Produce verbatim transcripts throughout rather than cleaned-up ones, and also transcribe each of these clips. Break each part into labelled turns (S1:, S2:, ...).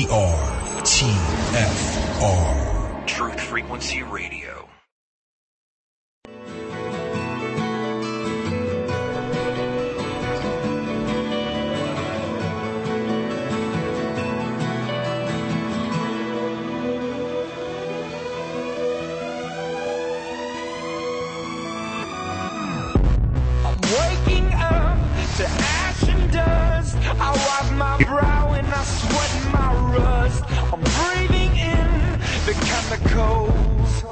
S1: are T F R.
S2: Truth Frequency Radio.
S3: Waking up to ash and dust. I wipe my brow and I sweat my rust. I'm breathing in the chemicals.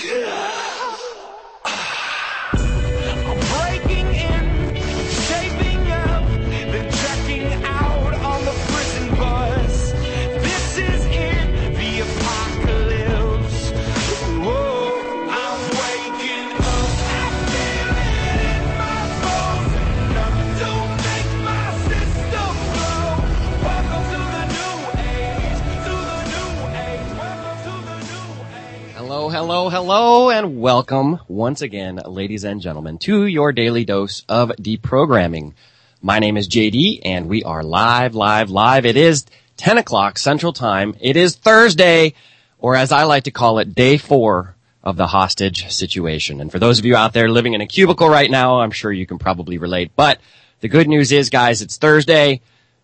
S3: I'm breaking in, shaping up, then checking out on the prison bus. This is it, the apocalypse. Whoa, I'm waking up. I feel it in my bones. Enough to make my system blow. Welcome to the new age, to the new age. Welcome to the new age.
S4: Hello, hello, hello, and welcome once again, ladies and gentlemen, to your daily dose of deprogramming. My name is J D, and we are live, live, live. It is ten o'clock Central Time. It is Thursday, or as I like to call it, day four of the hostage situation. And for those of you out there living in a cubicle right now, I'm sure you can probably relate. But the good news is, guys, it's Thursday.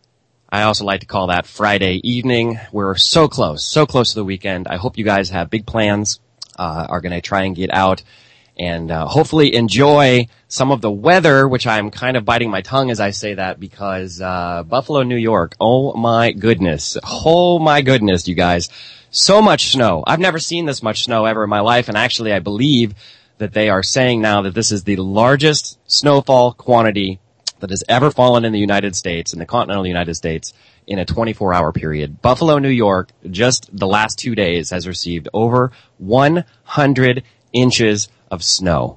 S4: I also like to call that Friday evening. We're so close, so close to the weekend. I hope you guys have big plans, uh, are going to try and get out and uh, hopefully enjoy some of the weather, which I'm kind of biting my tongue as I say that because uh, Buffalo, New York, oh my goodness, oh my goodness, you guys, so much snow. I've never seen this much snow ever in my life, and actually I believe that they are saying now that this is the largest snowfall quantity that has ever fallen in the United States, in the continental United States, in a twenty-four hour period. Buffalo, New York, just the last two days has received over one hundred inches of snow.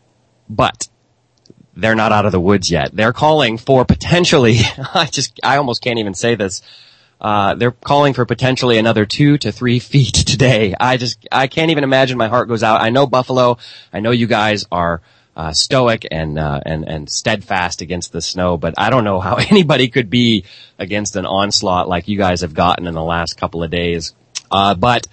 S4: But they're not out of the woods yet. They're calling for potentially, I just, I almost can't even say this, uh, they're calling for potentially another two to three feet today. I just, I can't even imagine. My heart goes out. I know Buffalo, I know you guys are Uh, stoic and, uh, and, and steadfast against the snow, but I don't know how anybody could be against an onslaught like you guys have gotten in the last couple of days. Uh, but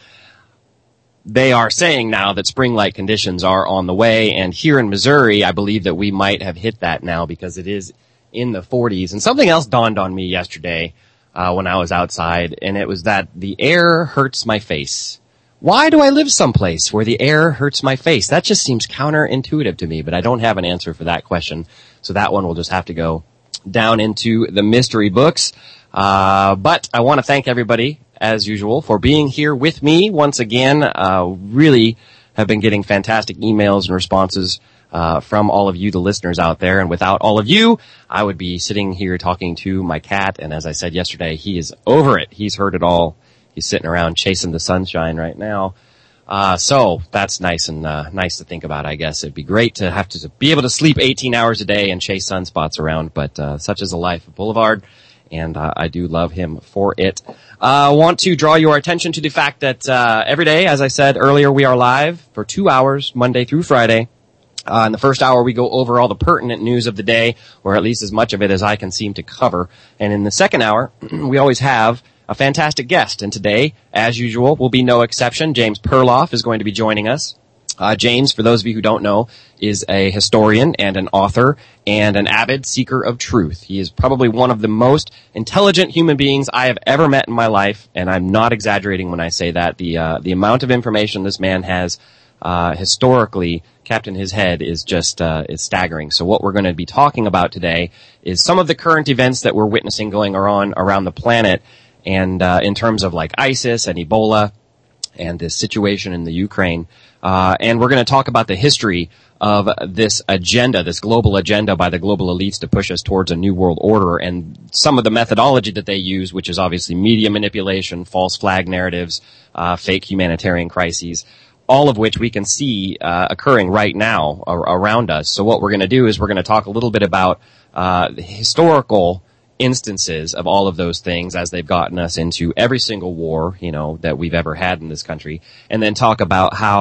S4: they are saying now that spring-like conditions are on the way, and here in Missouri, I believe that we might have hit that now because it is in the forties. And something else dawned on me yesterday, uh, when I was outside, and it was that the air hurts my face. Why do I live someplace where the air hurts my face? That just seems counterintuitive to me, but I don't have an answer for that question. So that one will just have to go down into the mystery books. Uh, but I want to thank everybody, as usual, for being here with me once again. Uh, really have been getting fantastic emails and responses uh, from all of you, the listeners out there. And without all of you, I would be sitting here talking to my cat. And as I said yesterday, he is over it. He's heard it all. He's sitting around chasing the sunshine right now. Uh, so that's nice and, uh, nice to think about, I guess. It'd be great to have to be able to sleep eighteen hours a day and chase sunspots around, but, uh, such is the life of Boulevard, and, uh, I do love him for it. I uh, want to draw your attention to the fact that, uh, every day, as I said earlier, we are live for two hours, Monday through Friday. Uh, in the first hour, we go over all the pertinent news of the day, or at least as much of it as I can seem to cover. And in the second hour, we always have a fantastic guest, and today, as usual, will be no exception. James Perloff is going to be joining us. Uh, James, for those of you who don't know, is a historian and an author and an avid seeker of truth. He is probably one of the most intelligent human beings I have ever met in my life, and I'm not exaggerating when I say that. The uh, the amount of information this man has uh historically kept in his head is just uh is staggering. So what we're going to be talking about today is some of the current events that we're witnessing going on around the planet. And uh in terms of like ISIS and Ebola and this situation in the Ukraine. Uh and we're going to talk about the history of this agenda, this global agenda by the global elites to push us towards a new world order, and some of the methodology that they use, which is obviously media manipulation, false flag narratives, uh fake humanitarian crises, all of which we can see uh occurring right now ar- around us. So what we're going to do is we're going to talk a little bit about uh the historical instances of all of those things as they've gotten us into every single war, you know, that we've ever had in this country, and then talk about how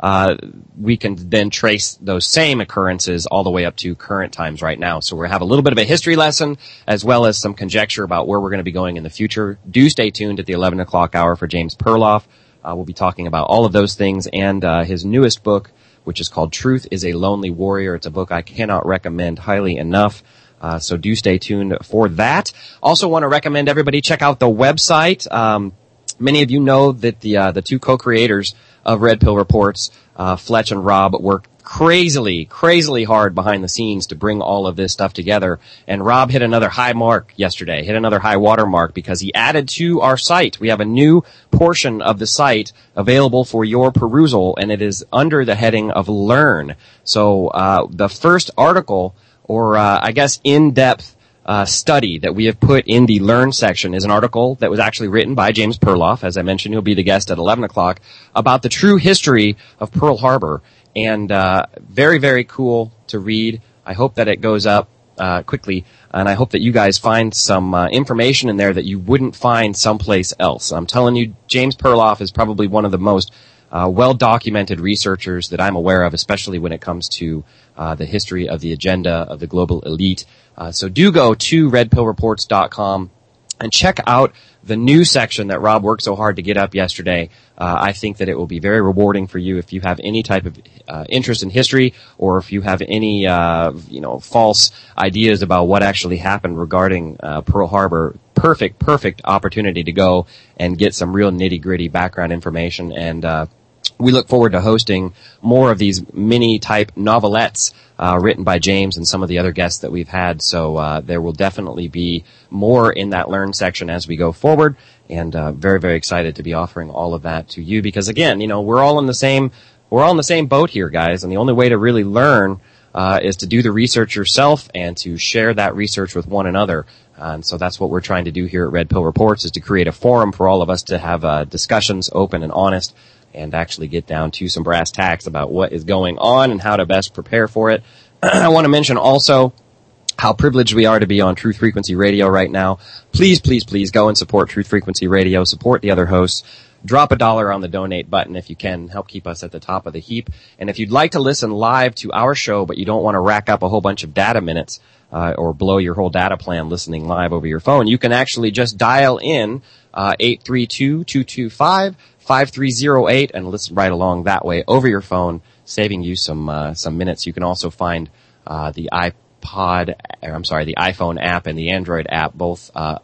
S4: uh, we can then trace those same occurrences all the way up to current times right now. So we're going to have a little bit of a history lesson as well as some conjecture about where we're going to be going in the future. Do stay tuned at the eleven o'clock hour for James Perloff. Uh, we'll be talking about all of those things and uh, his newest book, which is called Truth is a Lonely Warrior. It's a book I cannot recommend highly enough. Uh, so do stay tuned for that. Also want to recommend everybody check out the website. Um, many of you know that the uh, the two co-creators of Red Pill Reports, uh, Fletch and Rob, worked crazily, crazily hard behind the scenes to bring all of this stuff together. And Rob hit another high mark yesterday, hit another high water mark because he added to our site. We have a new portion of the site available for your perusal, and it is under the heading of Learn. So uh, the first article, or uh, I guess in-depth Uh, study that we have put in the Learn section is an article that was actually written by James Perloff. As I mentioned, he'll be the guest at eleven o'clock about the true history of Pearl Harbor. And uh, very, very cool to read. I hope that it goes up uh, quickly, and I hope that you guys find some uh, information in there that you wouldn't find someplace else. I'm telling you, James Perloff is probably one of the most uh, well-documented researchers that I'm aware of, especially when it comes to uh, the history of the agenda of the global elite. Uh, so do go to red pill reports dot com and check out the new section that Rob worked so hard to get up yesterday. Uh, I think that it will be very rewarding for you if you have any type of uh, interest in history, or if you have any, uh, you know, false ideas about what actually happened regarding uh, Pearl Harbor. Perfect, perfect opportunity to go and get some real nitty-gritty background information. And uh, we look forward to hosting more of these mini-type novelettes uh, written by James and some of the other guests that we've had. So uh, there will definitely be more in that Learn section as we go forward, and uh, very, very excited to be offering all of that to you because, again, you know, we're all in the same we're all in the same boat here, guys, and the only way to really learn uh, is to do the research yourself and to share that research with one another. Uh, and so that's what we're trying to do here at Red Pill Reports, is to create a forum for all of us to have uh, discussions, open and honest, and actually get down to some brass tacks about what is going on and how to best prepare for it. I want to mention also how privileged we are to be on Truth Frequency Radio right now. Please, please, please go and support Truth Frequency Radio. Support the other hosts. Drop a dollar on the donate button if you can. Help keep us at the top of the heap. And if you'd like to listen live to our show, but you don't want to rack up a whole bunch of data minutes, uh, or blow your whole data plan listening live over your phone, you can actually just dial in uh, eight three two, two two five, five three zero eight and listen right along that way over your phone, saving you some uh, some minutes. You can also find uh, the iPod, or I'm sorry, the iPhone app and the Android app, both uh,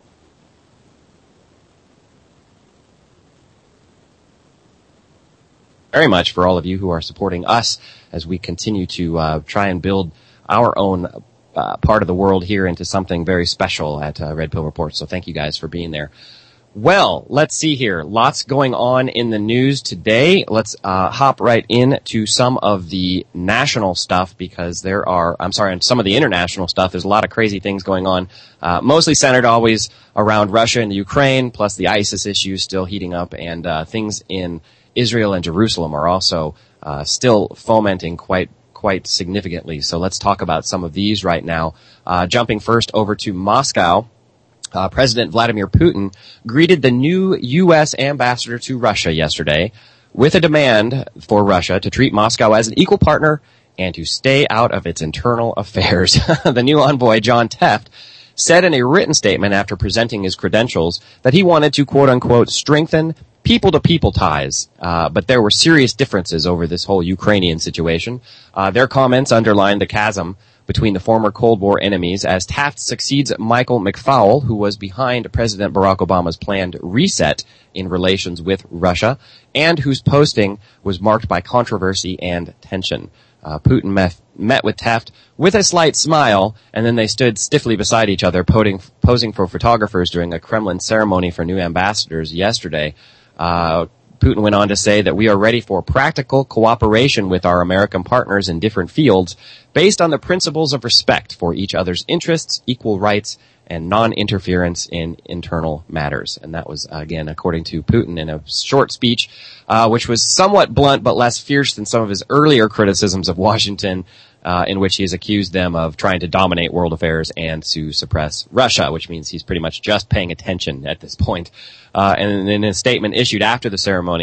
S4: very much for all of you who are supporting us as we continue to uh, try and build our own uh, part of the world here into something very special at uh, Red Pill Reports. So thank you guys for being there. Well, let's see here. Lots going on in the news today. Let's uh hop right into some of the national stuff, because there are, I'm sorry, and some of the international stuff. There's a lot of crazy things going on, uh mostly centered always around Russia and the Ukraine, plus the ISIS issues still heating up, and uh things in Israel and Jerusalem are also uh still fomenting quite quite significantly. So let's talk about some of these right now. Uh jumping first over to Moscow. Uh, President Vladimir Putin greeted the new U S ambassador to Russia yesterday with a demand for Russia to treat Moscow as an equal partner and to stay out of its internal affairs. The new envoy, John Teft, said in a written statement after presenting his credentials that he wanted to, quote-unquote, strengthen people-to-people ties, uh, but there were serious differences over this whole Ukrainian situation. Uh, their comments underlined the chasm between the former Cold War enemies, as Taft succeeds Michael McFaul, who was behind President Barack Obama's planned reset in relations with Russia, and whose posting was marked by controversy and tension. Uh, Putin met, met with Taft with a slight smile, and then they stood stiffly beside each other, posing, posing for photographers during a Kremlin ceremony for new ambassadors yesterday. Uh, Putin went on to say that we are ready for practical cooperation with our American partners in different fields based on the principles of respect for each other's interests, equal rights, and non-interference in internal matters. And that was, again, according to Putin in a short speech, uh, which was somewhat blunt but less fierce than some of his earlier criticisms of Washington, uh, in which he has accused them of trying to dominate world affairs and to suppress Russia, which means he's pretty much just paying attention at this point. Uh, and in a statement issued after the ceremony,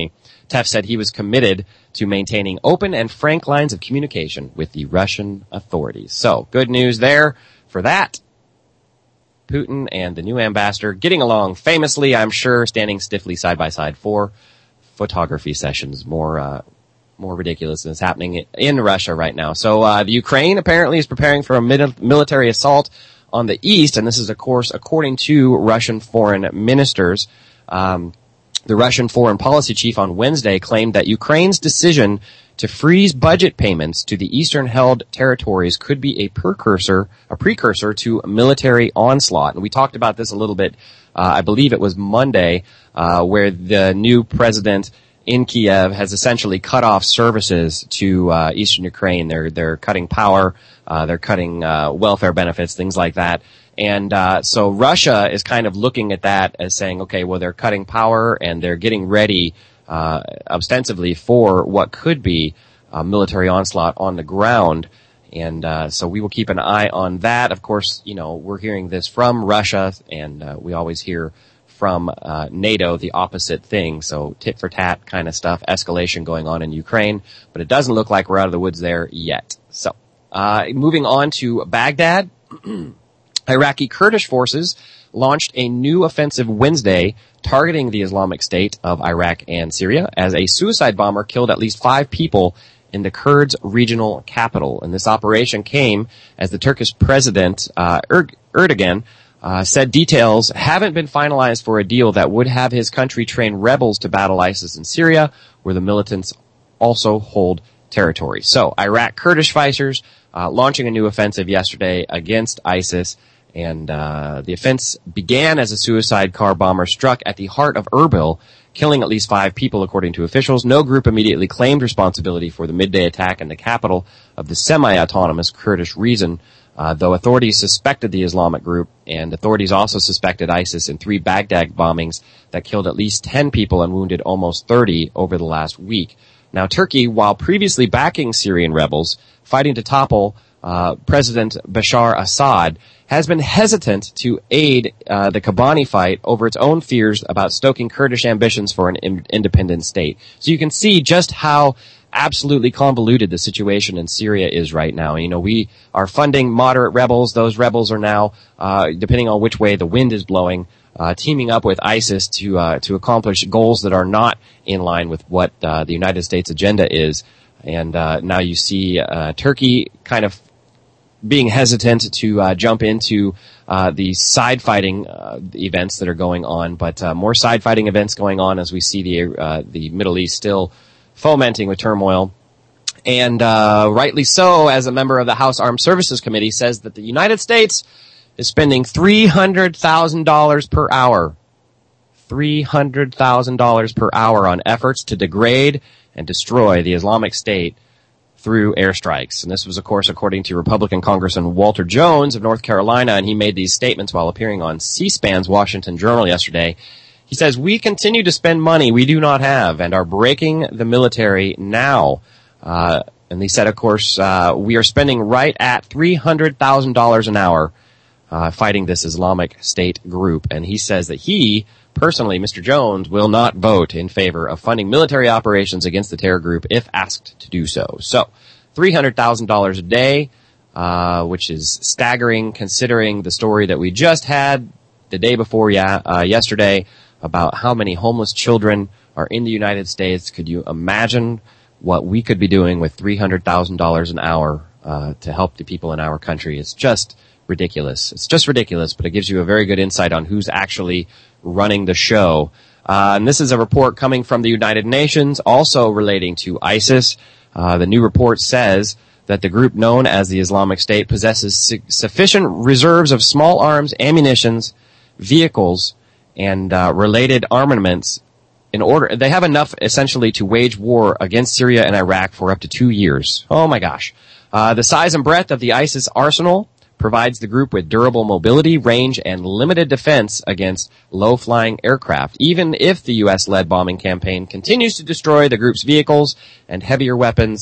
S4: Teff said he was committed to maintaining open and frank lines of communication with the Russian authorities. So, good news there for that. Putin and the new ambassador getting along famously, I'm sure, standing stiffly side by side for photography sessions. More, uh, more ridiculousness happening in Russia right now. So, uh, the Ukraine apparently is preparing for a mid- military assault on the east, and this is, of course, according to Russian foreign ministers. Um, the Russian foreign policy chief on Wednesday claimed that Ukraine's decision to freeze budget payments to the eastern-held territories could be a precursor, a precursor to a military onslaught. And we talked about this a little bit, uh, I believe it was Monday, uh, where the new president in Kiev has essentially cut off services to, uh, eastern Ukraine. They're, they're cutting power, uh, they're cutting, uh, welfare benefits, things like that. And, uh, so Russia is kind of looking at that as saying, okay, well, they're cutting power and they're getting ready Uh, ostensibly for what could be a military onslaught on the ground. And, uh, so we will keep an eye on that. Of course, you know, we're hearing this from Russia, and, uh, we always hear from, uh, NATO the opposite thing. So tit for tat kind of stuff, escalation going on in Ukraine, but it doesn't look like we're out of the woods there yet. So, uh, moving on to Baghdad, Iraqi Kurdish forces launched a new offensive Wednesday targeting the Islamic State of Iraq and Syria as a suicide bomber killed at least five people in the Kurds' regional capital. And this operation came as the Turkish president, uh, er- Erdogan, uh, said details haven't been finalized for a deal that would have his country train rebels to battle ISIS in Syria, where the militants also hold territory. So, Iraq Kurdish fighters uh, launching a new offensive yesterday against ISIS. And uh the offense began as a suicide car bomber struck at the heart of Erbil, killing at least five people, according to officials. No group immediately claimed responsibility for the midday attack in the capital of the semi-autonomous Kurdish region, uh, though authorities suspected the Islamic group, and authorities also suspected ISIS in three Baghdad bombings that killed at least ten people and wounded almost thirty over the last week. Now, Turkey, while previously backing Syrian rebels fighting to topple uh President Bashar Assad, has been hesitant to aid uh, the Kobani fight over its own fears about stoking Kurdish ambitions for an in- independent state. So you can see just how absolutely convoluted the situation in Syria is right now. You know, we are funding moderate rebels. Those rebels are now, uh, depending on which way the wind is blowing, uh, teaming up with ISIS to uh, to accomplish goals that are not in line with what uh, the United States agenda is. And uh, now you see uh, Turkey kind of being hesitant to uh, jump into uh, the side fighting uh, events that are going on, but uh, more side fighting events going on as we see the uh, the Middle East still fomenting with turmoil. And uh, rightly so, as a member of the House Armed Services Committee says that the United States is spending three hundred thousand dollars per hour, three hundred thousand dollars per hour on efforts to degrade and destroy the Islamic State through airstrikes. And this was, of course, according to Republican Congressman Walter Jones of North Carolina, and he made these statements while appearing on C-SPAN's Washington Journal yesterday. He says, "We continue to spend money we do not have and are breaking the military now." Uh, and he said, of course, uh, we are spending right at three hundred thousand dollars an hour uh, fighting this Islamic State group. And he says that he, personally, Mister Jones, will not vote in favor of funding military operations against the terror group if asked to do so. So, three hundred thousand dollars a day, uh, which is staggering considering the story that we just had the day before yeah, uh, yesterday about how many homeless children are in the United States. Could you imagine what we could be doing with three hundred thousand dollars an hour uh, to help the people in our country? It's just ridiculous. It's just ridiculous, but it gives you a very good insight on who's actually running the show. Uh, and this is a report coming from the United Nations, also relating to ISIS. Uh, the new report says that the group known as the Islamic State possesses su- sufficient reserves of small arms, ammunitions, vehicles, and uh, related armaments in order. They have enough, essentially, to wage war against Syria and Iraq for up to two years. Oh my gosh. Uh, the size and breadth of the ISIS arsenal provides the group with durable mobility, range, and limited defense against low-flying aircraft, even if the U S-led bombing campaign continues to destroy the group's vehicles and heavier weapons.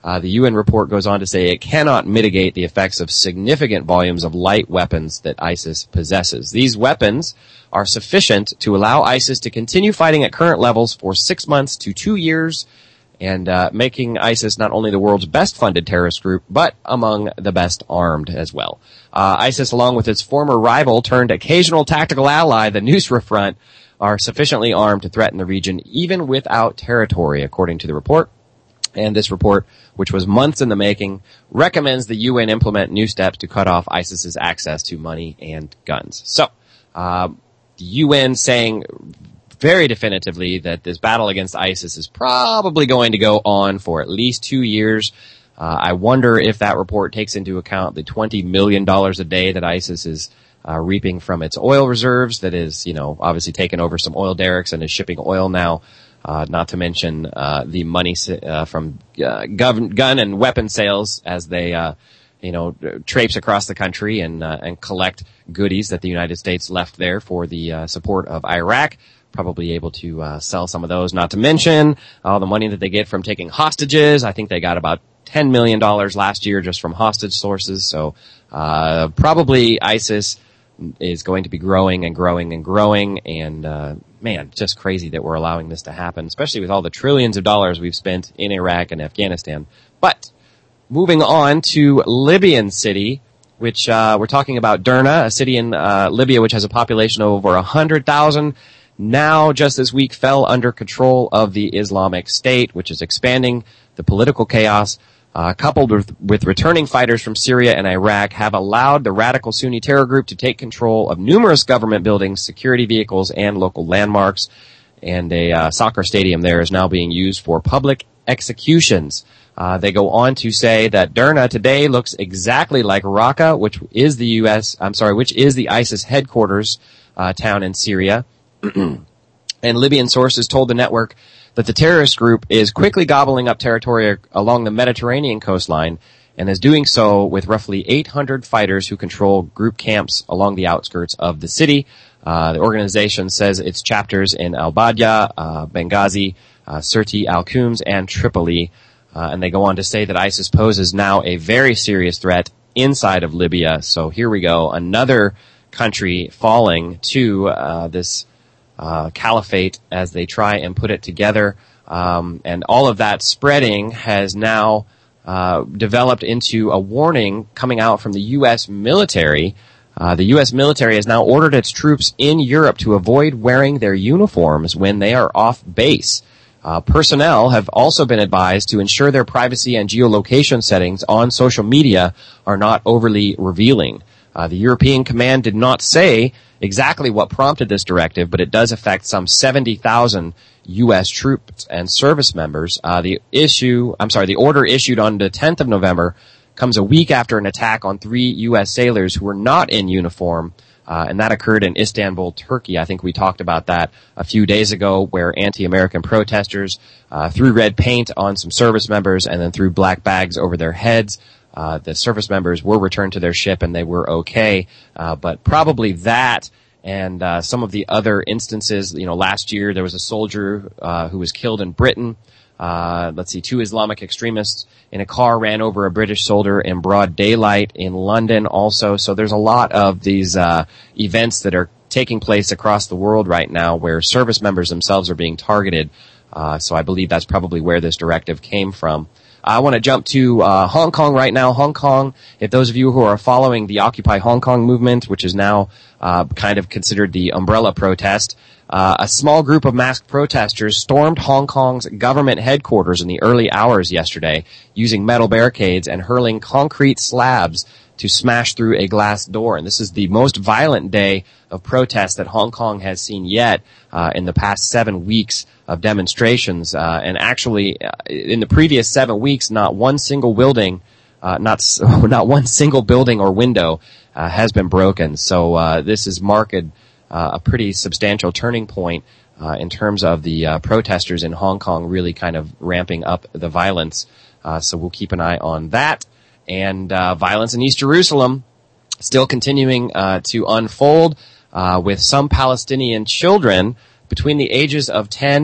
S4: Uh, the U N report goes on to say it cannot mitigate the effects of significant volumes of light weapons that ISIS possesses. These weapons are sufficient to allow ISIS to continue fighting at current levels for six months to two years, and uh, making ISIS not only the world's best-funded terrorist group, but among the best armed as well. Uh, ISIS, along with its former rival turned occasional tactical ally, the Nusra Front, are sufficiently armed to threaten the region even without territory, according to the report. And this report, which was months in the making, recommends the U N implement new steps to cut off ISIS's access to money and guns. So, uh, the U N saying very definitively that this battle against ISIS is probably going to go on for at least two years. Uh, I wonder if that report takes into account the twenty million dollars a day that ISIS is uh, reaping from its oil reserves, that is, you know, obviously taken over some oil derricks and is shipping oil now. Uh, not to mention, uh, the money, uh, from, uh, gov- gun and weapon sales as they, uh, you know, traipse across the country and, uh, and collect goodies that the United States left there for the, uh, support of Iraq. Probably able to, uh, sell some of those. Not to mention all the money that they get from taking hostages. I think they got about ten million dollars last year just from hostage sources. So, uh, probably ISIS is going to be growing and growing and growing, and uh man, just crazy that we're allowing this to happen, especially with all the trillions of dollars we've spent in Iraq and Afghanistan. But moving on to Libyan city, which uh we're talking about Derna, a city in uh Libya which has a population of over one hundred thousand, now just this week fell under control of the Islamic State, which is expanding the political chaos. Uh, coupled with, with returning fighters from Syria and Iraq, have allowed the radical Sunni terror group to take control of numerous government buildings, security vehicles, and local landmarks. And a uh, soccer stadium there is now being used for public executions. Uh, they go on to say that Derna today looks exactly like Raqqa, which is the U S, I'm sorry, which is the ISIS headquarters uh, town in Syria. And Libyan sources told the network that the terrorist group is quickly gobbling up territory along the Mediterranean coastline and is doing so with roughly eight hundred fighters who control group camps along the outskirts of the city. Uh, the organization says its chapters in Al-Badia, uh, Benghazi, uh, Sirte, Al-Qums, and Tripoli. Uh, and they go on to say that ISIS poses now a very serious threat inside of Libya. So here we go, another country falling to uh, this Uh, caliphate as they try and put it together. Um, and all of that spreading has now uh, developed into a warning coming out from the U S military. Uh, the U S military has now ordered its troops in Europe to avoid wearing their uniforms when they are off base. Uh, personnel have also been advised to ensure their privacy and geolocation settings on social media are not overly revealing. Uh, the European command did not say exactly what prompted this directive, but it does affect some seventy thousand U S troops and service members. Uh, the issue, I'm sorry, the order issued on the tenth of November comes a week after an attack on three U S sailors who were not in uniform, uh, and that occurred in Istanbul, Turkey. I think we talked about that a few days ago, where anti-American protesters uh, threw red paint on some service members and then threw black bags over their heads. Uh, the service members were returned to their ship and they were okay. Uh, but probably that and, uh, some of the other instances, you know, last year there was a soldier, uh, who was killed in Britain. Uh, let's see, two Islamic extremists in a car ran over a British soldier in broad daylight in London also. So there's a lot of these, uh, events that are taking place across the world right now where service members themselves are being targeted. Uh, so I believe that's probably where this directive came from. I want to jump to uh, Hong Kong right now. Hong Kong, if those of you who are following the Occupy Hong Kong movement, which is now uh, kind of considered the umbrella protest, uh, a small group of masked protesters stormed Hong Kong's government headquarters in the early hours yesterday, using metal barricades and hurling concrete slabs to smash through a glass door. And this is the most violent day of protest that Hong Kong has seen yet uh, in the past seven weeks of demonstrations. Uh, and actually, uh, in the previous seven weeks, not one single building, uh, not not one single building or window uh, has been broken. So uh, this is marked uh, a pretty substantial turning point uh, in terms of the uh, protesters in Hong Kong really kind of ramping up the violence. Uh, so we'll keep an eye on that. And uh, violence in East Jerusalem still continuing uh, to unfold, uh, with some Palestinian children between the ages of ten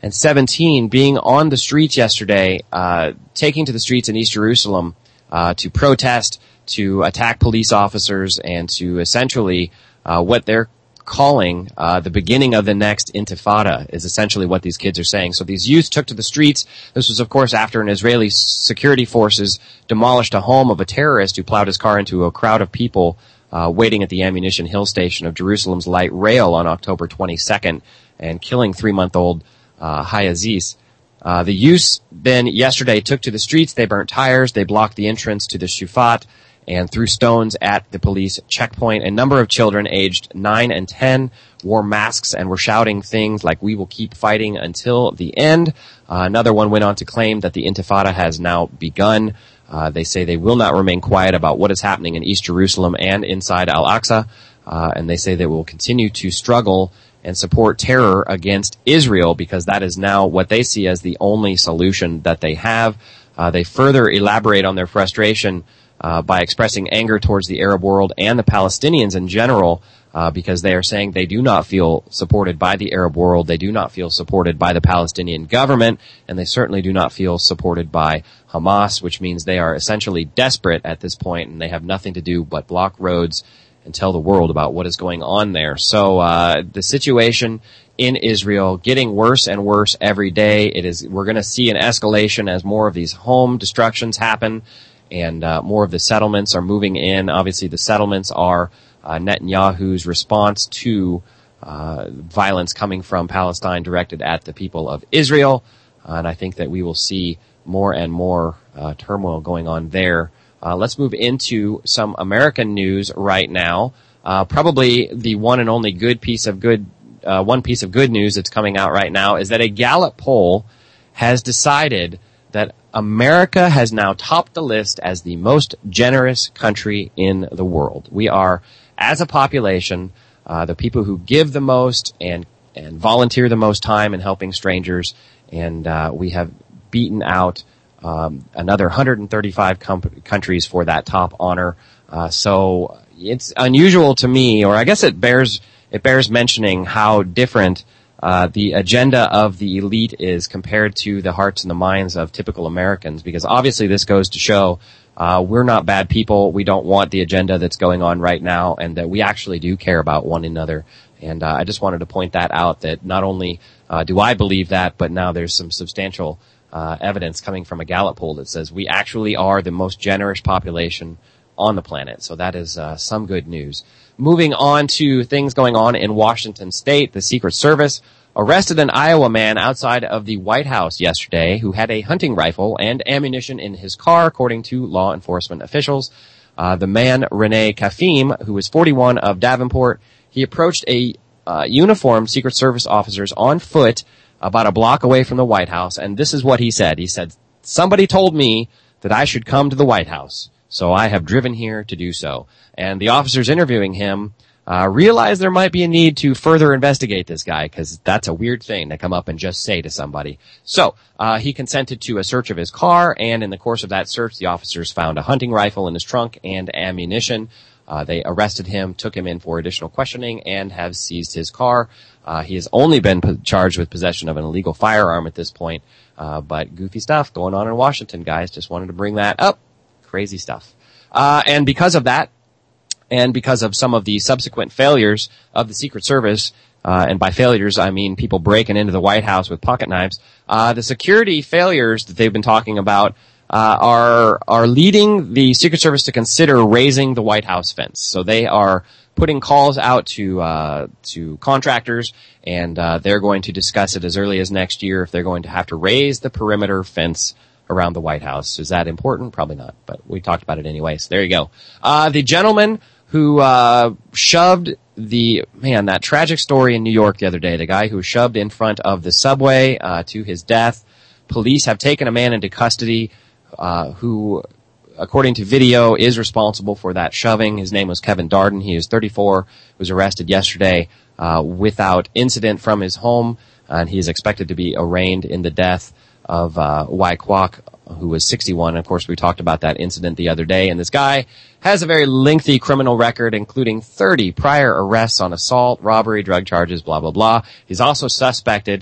S4: and seventeen being on the streets yesterday, uh, taking to the streets in East Jerusalem, uh, to protest, to attack police officers, and to essentially, uh, what they're calling, uh, the beginning of the next intifada is essentially what these kids are saying. So these youth took to the streets. This was, of course, after an Israeli security forces demolished a home of a terrorist who plowed his car into a crowd of people, uh, waiting at the Ammunition Hill station of Jerusalem's light rail on October twenty-second and killing three-month-old Uh, Hayaziz. Uh, the youth then yesterday took to the streets. They burnt tires. They blocked the entrance to the Shufat and threw stones at the police checkpoint. A number of children aged nine and ten wore masks and were shouting things like, "We will keep fighting until the end." Uh, another one went on to claim that the Intifada has now begun. Uh, they say they will not remain quiet about what is happening in East Jerusalem and inside Al-Aqsa. Uh, and they say they will continue to struggle and support terror against Israel because that is now what they see as the only solution that they have. Uh, they further elaborate on their frustration uh, by expressing anger towards the Arab world and the Palestinians in general uh, because they are saying they do not feel supported by the Arab world, they do not feel supported by the Palestinian government, and they certainly do not feel supported by Hamas, which means they are essentially desperate at this point and they have nothing to do but block roads and tell the world about what is going on there. So uh the situation in Israel getting worse and worse every day. It is we're going to see an escalation as more of these home destructions happen and uh more of the settlements are moving in. Obviously the settlements are uh Netanyahu's response to uh violence coming from Palestine directed at the people of Israel. Uh, and I think that we will see more and more uh turmoil going on there. Uh, let's move into some American news right now. Uh, probably the one and only good piece of good, uh, one piece of good news that's coming out right now is that a Gallup poll has decided that America has now topped the list as the most generous country in the world. We are, as a population, uh, the people who give the most and, and volunteer the most time in helping strangers, and, uh, we have beaten out Um, another one hundred thirty-five com- countries for that top honor. Uh, so it's unusual to me, or I guess it bears it bears mentioning how different uh, the agenda of the elite is compared to the hearts and the minds of typical Americans. Because obviously, this goes to show uh, we're not bad people. We don't want the agenda that's going on right now, and that we actually do care about one another. And uh, I just wanted to point that out. That not only uh, do I believe that, but now there's some substantial Uh, evidence coming from a Gallup poll that says we actually are the most generous population on the planet. So that is uh, some good news. Moving on to things going on in Washington State, the Secret Service arrested an Iowa man outside of the White House yesterday who had a hunting rifle and ammunition in his car, according to law enforcement officials. Uh, the man, Rene Kafim, who was forty-one of Davenport, he approached a uh, uniformed Secret Service officers on foot about a block away from the White House, and this is what he said. He said, "Somebody told me that I should come to the White House, so I have driven here to do so." And the officers interviewing him uh realized there might be a need to further investigate this guy, because that's a weird thing to come up and just say to somebody. So uh he consented to a search of his car, and in the course of that search, the officers found a hunting rifle in his trunk and ammunition. Uh, they arrested him, took him in for additional questioning, and have seized his car. Uh, he has only been p- charged with possession of an illegal firearm at this point. Uh, but goofy stuff going on in Washington, guys. Just wanted to bring that up. Crazy stuff. Uh, and because of that, and because of some of the subsequent failures of the Secret Service, uh, and by failures, I mean people breaking into the White House with pocket knives, uh, the security failures that they've been talking about Uh, are are leading the Secret Service to consider raising the White House fence. So they are putting calls out to uh to contractors, and uh they're going to discuss it as early as next year if they're going to have to raise the perimeter fence around the White House. Is that important? Probably not, but we talked about it anyway, so there you go. Uh the gentleman who uh shoved the man that tragic story in New York the other day, the guy who was shoved in front of the subway uh to his death. Police have taken a man into custody Uh, who, according to video, is responsible for that shoving. His name was Kevin Darden. He is thirty-four, was arrested yesterday uh, without incident from his home, and he is expected to be arraigned in the death of uh, Wai Kwok, who was sixty-one. Of course, we talked about that incident the other day, and this guy has a very lengthy criminal record, including thirty prior arrests on assault, robbery, drug charges, blah, blah, blah. He's also suspected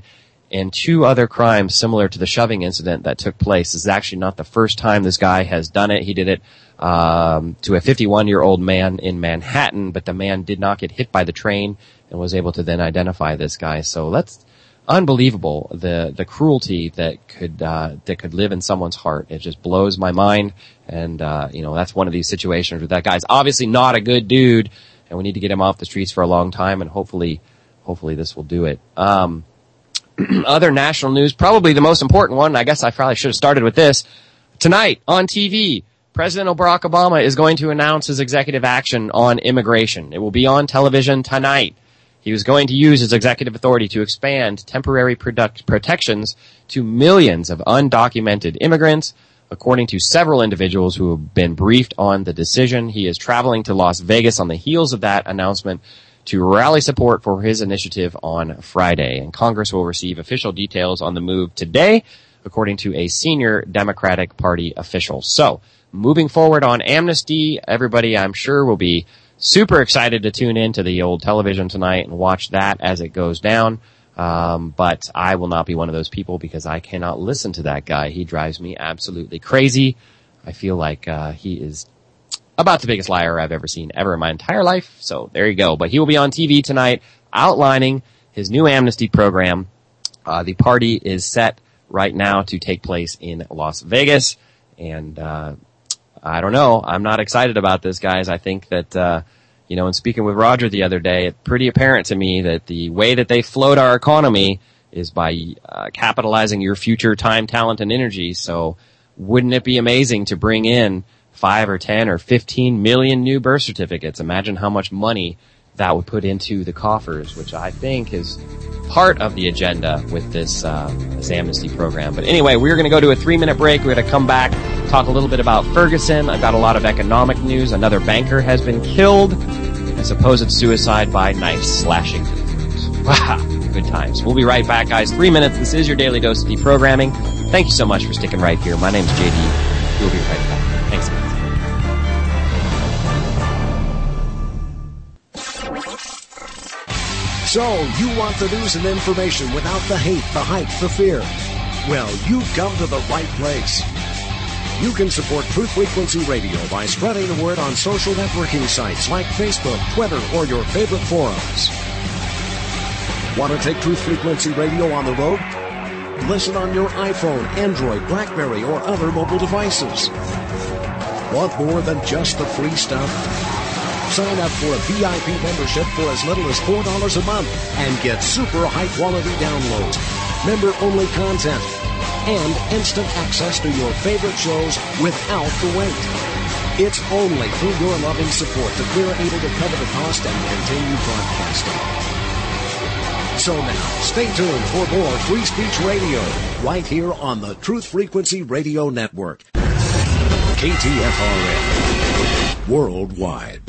S4: and two other crimes similar to the shoving incident that took place. This is actually not the first time this guy has done it. He did it um, to a fifty-one-year-old man in Manhattan, but the man did not get hit by the train and was able to then identify this guy. So that's unbelievable, the the cruelty that could uh, that could live in someone's heart. It just blows my mind. And uh, you know, that's one of these situations where that guy's obviously not a good dude, and we need to get him off the streets for a long time. And hopefully, hopefully this will do it. Um, other national news, probably the most important one. I guess I probably should have started with this. Tonight on T V, President Barack Obama is going to announce his executive action on immigration. It will be on television tonight. He was going to use his executive authority to expand temporary product protections to millions of undocumented immigrants. According to several individuals who have been briefed on the decision, he is traveling to Las Vegas on the heels of that announcement to rally support for his initiative on Friday. And Congress will receive official details on the move today, according to a senior Democratic Party official. So, moving forward on amnesty, everybody, I'm sure, will be super excited to tune in to the old television tonight and watch that as it goes down. Um, but I will not be one of those people because I cannot listen to that guy. He drives me absolutely crazy. I feel like uh, he is about the biggest liar I've ever seen ever in my entire life. So there you go. But he will be on T V tonight outlining his new amnesty program. Uh, the party is set right now to take place in Las Vegas. And uh I don't know. I'm not excited about this, guys. I think that, uh, you know, in speaking with Roger the other day, it's pretty apparent to me that the way that they float our economy is by uh, capitalizing your future time, talent, and energy. So wouldn't it be amazing to bring in five or ten or fifteen million new birth certificates? Imagine how much money that would put into the coffers, which I think is part of the agenda with this, uh, this amnesty program. But anyway, we're going to go to a three-minute break. We're going to come back, talk a little bit about Ferguson. I've got a lot of economic news. Another banker has been killed. A supposed suicide by knife slashing to the throat. Wow, good times. We'll be right back, guys. Three minutes. This is your Daily Dose of Deprogramming. Thank you so much for sticking right here. My name's J D. We'll be right back. Thanks, guys.
S5: So, you want the news and information without the hate, the hype, the fear? Well, you've come to the right place. You can support Truth Frequency Radio by spreading the word on social networking sites like Facebook, Twitter, or your favorite forums. Want to take Truth Frequency Radio on the road? Listen on your iPhone, Android, BlackBerry, or other mobile devices. Want more than just the free stuff? Sign up for a V I P membership for as little as four dollars a month and get super high-quality downloads, member-only content, and instant access to your favorite shows without the wait. It's only through your loving support that we're able to cover the cost and continue broadcasting. So now, stay tuned for more Free Speech Radio right here on the Truth Frequency Radio Network. K T F R N, worldwide.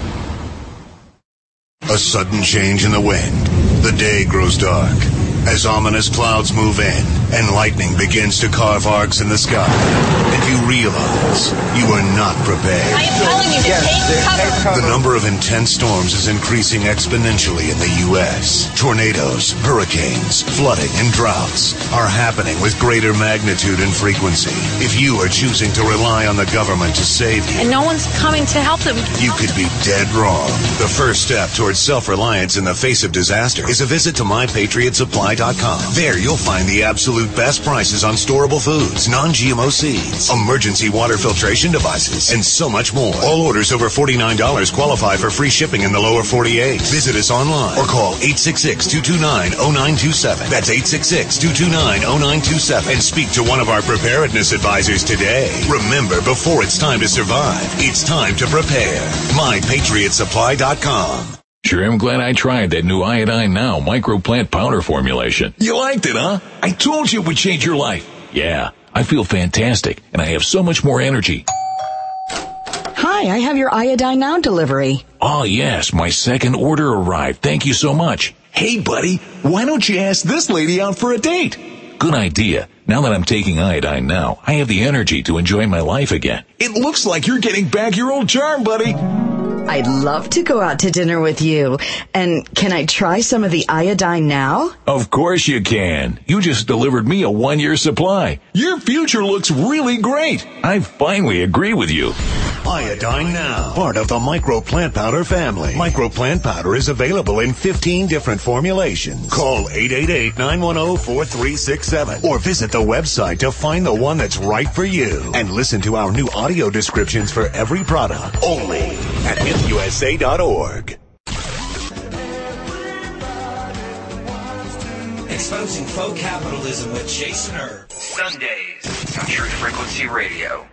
S1: A sudden change in the wind. The day grows dark as ominous clouds move in and lightning begins to carve arcs in the sky. And you realize you are not prepared.
S6: I am telling you to
S7: Yes,
S6: take
S7: take
S6: cover.
S1: The number of intense storms is increasing exponentially in the U S Tornadoes, hurricanes, flooding, and droughts are happening with greater magnitude and frequency. If you are choosing to rely on the government to save you,
S6: And no one's coming to help them.
S1: you could be dead wrong. The first step towards self-reliance in the face of disaster is a visit to my patriot supply dot com. There you'll find the absolute best prices on storable foods, non-G M O seeds, emergency water filtration devices, and so much more. All orders over forty-nine dollars qualify for free shipping in the lower forty-eight. Visit us online or call eight six six, two two nine, zero nine two seven. That's eight six six, two two nine, zero nine two seven. And speak to one of our preparedness advisors today. Remember, before it's time to survive, it's time to prepare. my patriot supply dot com.
S8: Sure am glad I tried that new Iodine Now microplant powder formulation. You liked it, huh? I told you it would change your life. Yeah, I feel fantastic, and I have so much more energy.
S9: Hi, I have your Iodine Now delivery.
S8: Oh, yes, my second order arrived. Thank you so much. Hey, buddy, why don't you ask this lady out for a date? Good idea. Now that I'm taking Iodine Now, I have the energy to enjoy my life again. It looks like you're getting back your old charm, buddy.
S9: I'd love to go out to dinner with you. And can I try some of the iodine now?
S8: Of course you can. You just delivered me a one-year supply. Your future looks really great. I finally agree with you.
S1: Iodine Now, part of the Micro Plant Powder family. Micro Plant Powder is available in fifteen different formulations. Call eight eight eight, nine one zero, four three six seven or visit the website to find the one that's right for you. And listen to our new audio descriptions for every product only at hip u s a dot org.
S2: Exposing faux capitalism with Jason Erb. Sundays on Truth Frequency Radio.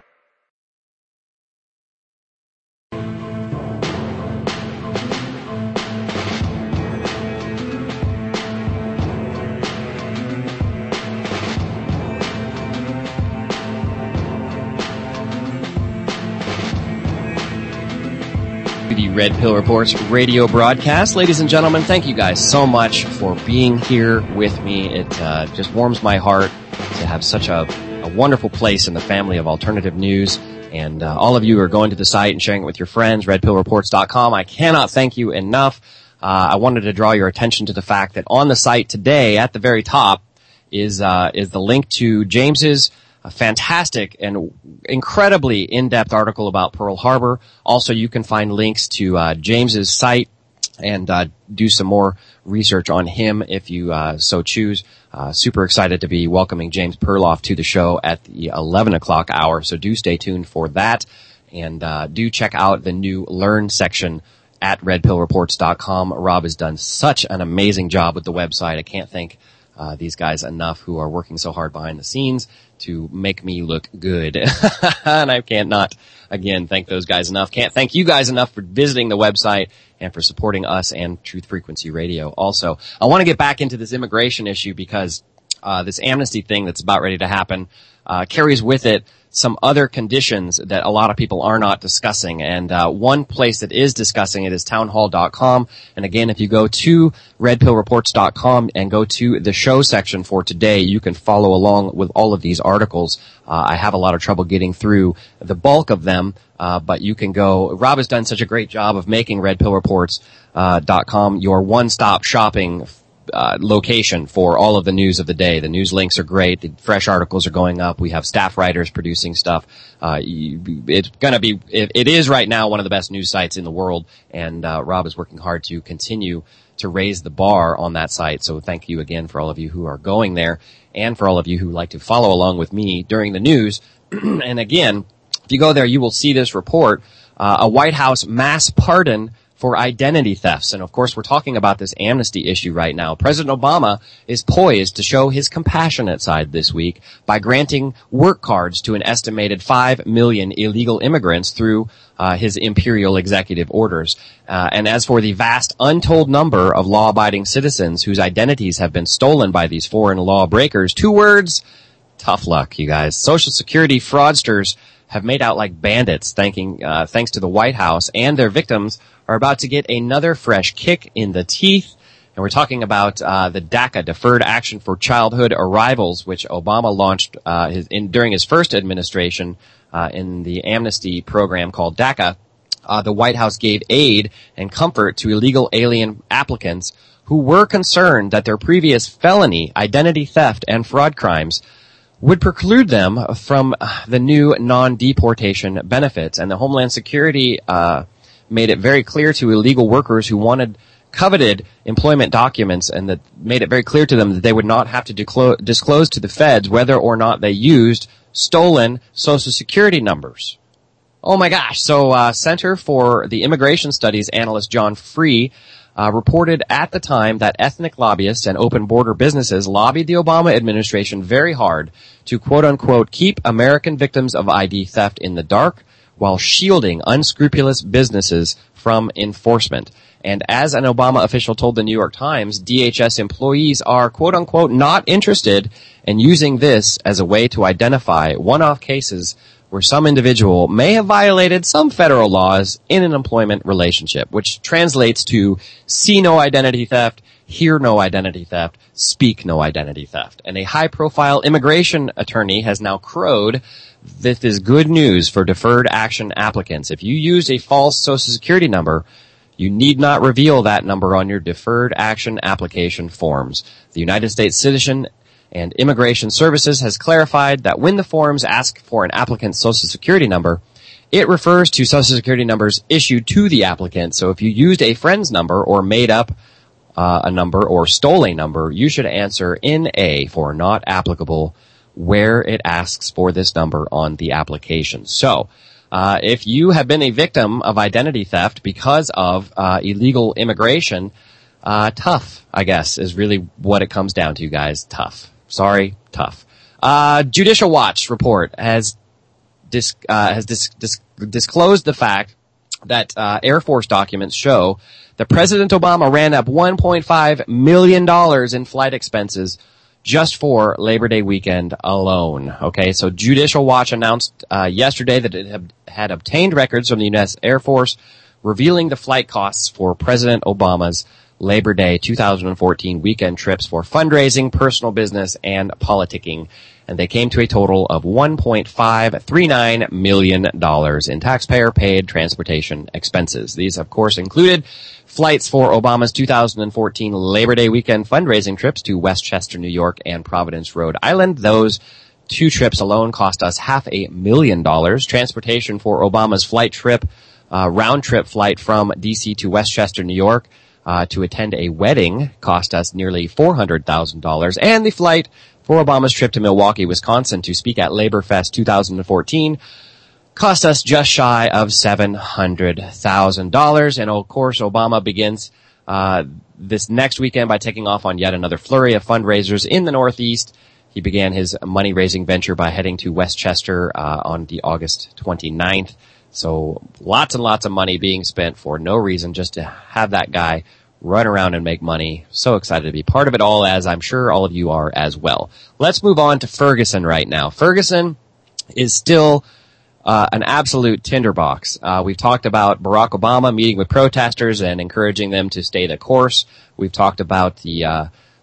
S4: The Red Pill Reports radio broadcast. Ladies and gentlemen, thank you guys so much for being here with me. It uh, just warms my heart to have such a, a wonderful place in the family of alternative news. And uh, all of you are going to the site and sharing it with your friends, red pill reports dot com. I cannot thank you enough. Uh, I wanted to draw your attention to the fact that on the site today, at the very top, is uh, is the link to James's a fantastic and incredibly in-depth article about Pearl Harbor. Also, you can find links to uh, James's site and uh, do some more research on him if you uh, so choose. Uh, super excited to be welcoming James Perloff to the show at the eleven o'clock hour, so do stay tuned for that. And uh, do check out the new Learn section at red pill reports dot com. Rob has done such an amazing job with the website. I can't thank uh, these guys enough who are working so hard behind the scenes to make me look good. And I can't not, again, thank those guys enough. Can't thank you guys enough for visiting the website and for supporting us and Truth Frequency Radio. Also, I want to get back into this immigration issue because uh this amnesty thing that's about ready to happen uh carries with it some other conditions that a lot of people are not discussing. And uh one place that is discussing it is townhall dot com. And again, if you go to red pill reports dot com and go to the show section for today, you can follow along with all of these articles. Uh, I have a lot of trouble getting through the bulk of them, uh, but you can go. Rob has done such a great job of making red pill reports dot com your one-stop shopping Uh, location for all of the news of the day. The news links are great. The fresh articles are going up. We have staff writers producing stuff. Uh, you, it's gonna be, it, it is right now one of the best news sites in the world, and uh, Rob is working hard to continue to raise the bar on that site. So thank you again for all of you who are going there, and for all of you who like to follow along with me during the news. And again, if you go there, you will see this report, uh, a White House mass pardon for identity thefts. And of course, we're talking about this amnesty issue right now. President Obama is poised to show his compassionate side this week by granting work cards to an estimated five million illegal immigrants through uh, his imperial executive orders. Uh, and as for the vast untold number of law-abiding citizens whose identities have been stolen by these foreign law breakers, two words, tough luck, you guys. Social Security fraudsters have made out like bandits, thanking, uh, thanks to the White House, and their victims are about to get another fresh kick in the teeth. And we're talking about uh, the DACA, Deferred Action for Childhood Arrivals, which Obama launched uh, his, in, during his first administration uh, in the amnesty program called DACA. Uh, the White House gave aid and comfort to illegal alien applicants who were concerned that their previous felony, identity theft, and fraud crimes would preclude them from the new non-deportation benefits. And the Homeland Security uh made it very clear to illegal workers who wanted coveted employment documents, and that made it very clear to them that they would not have to disclose, disclose to the feds whether or not they used stolen Social Security numbers. Oh my gosh. So uh Center for the Immigration Studies analyst John Free Uh, reported at the time that ethnic lobbyists and open border businesses lobbied the Obama administration very hard to quote-unquote keep American victims of I D theft in the dark while shielding unscrupulous businesses from enforcement. And as an Obama official told the New York Times, D H S employees are quote-unquote not interested in using this as a way to identify one-off cases where some individual may have violated some federal laws in an employment relationship, which translates to see no identity theft, hear no identity theft, speak no identity theft. And a high-profile immigration attorney has now crowed, "This is good news for deferred action applicants. If you used a false Social Security number, you need not reveal that number on your deferred action application forms. The United States Citizen and Immigration Services has clarified that when the forms ask for an applicant's Social Security number, it refers to Social Security numbers issued to the applicant. So if you used a friend's number or made up uh, a number or stole a number, you should answer N A for not applicable where it asks for this number on the application." So uh, if you have been a victim of identity theft because of uh, illegal immigration, uh, tough, I guess, is really what it comes down to, guys. Tough. Sorry, tough. Uh, Judicial Watch report has dis, uh, has dis, dis, disclosed the fact that uh, Air Force documents show that President Obama ran up one point five million dollars in flight expenses just for Labor Day weekend alone. Okay, so Judicial Watch announced uh, yesterday that it had, had obtained records from the U S Air Force revealing the flight costs for President Obama's Labor Day two thousand fourteen weekend trips for fundraising, personal business, and politicking. And they came to a total of one point five three nine million dollars in taxpayer-paid transportation expenses. These, of course, included flights for Obama's two thousand fourteen Labor Day weekend fundraising trips to Westchester, New York, and Providence, Rhode Island. Those two trips alone cost us half a million dollars. Transportation for Obama's flight trip, uh, round-trip flight from D C to Westchester, New York, Uh, to attend a wedding cost us nearly four hundred thousand dollars, and the flight for Obama's trip to Milwaukee, Wisconsin to speak at Labor Fest two thousand fourteen cost us just shy of seven hundred thousand dollars. And of course, Obama begins uh, this next weekend by taking off on yet another flurry of fundraisers in the Northeast. He began his money-raising venture by heading to Westchester uh, on the August twenty-ninth. So lots and lots of money being spent for no reason, just to have that guy run around and make money. So excited to be part of it all, as I'm sure all of you are as well. Let's move on to Ferguson right now. Ferguson is still uh, an absolute tinderbox. Uh, we've talked about Barack Obama meeting with protesters and encouraging them to stay the course. We've talked about the uh,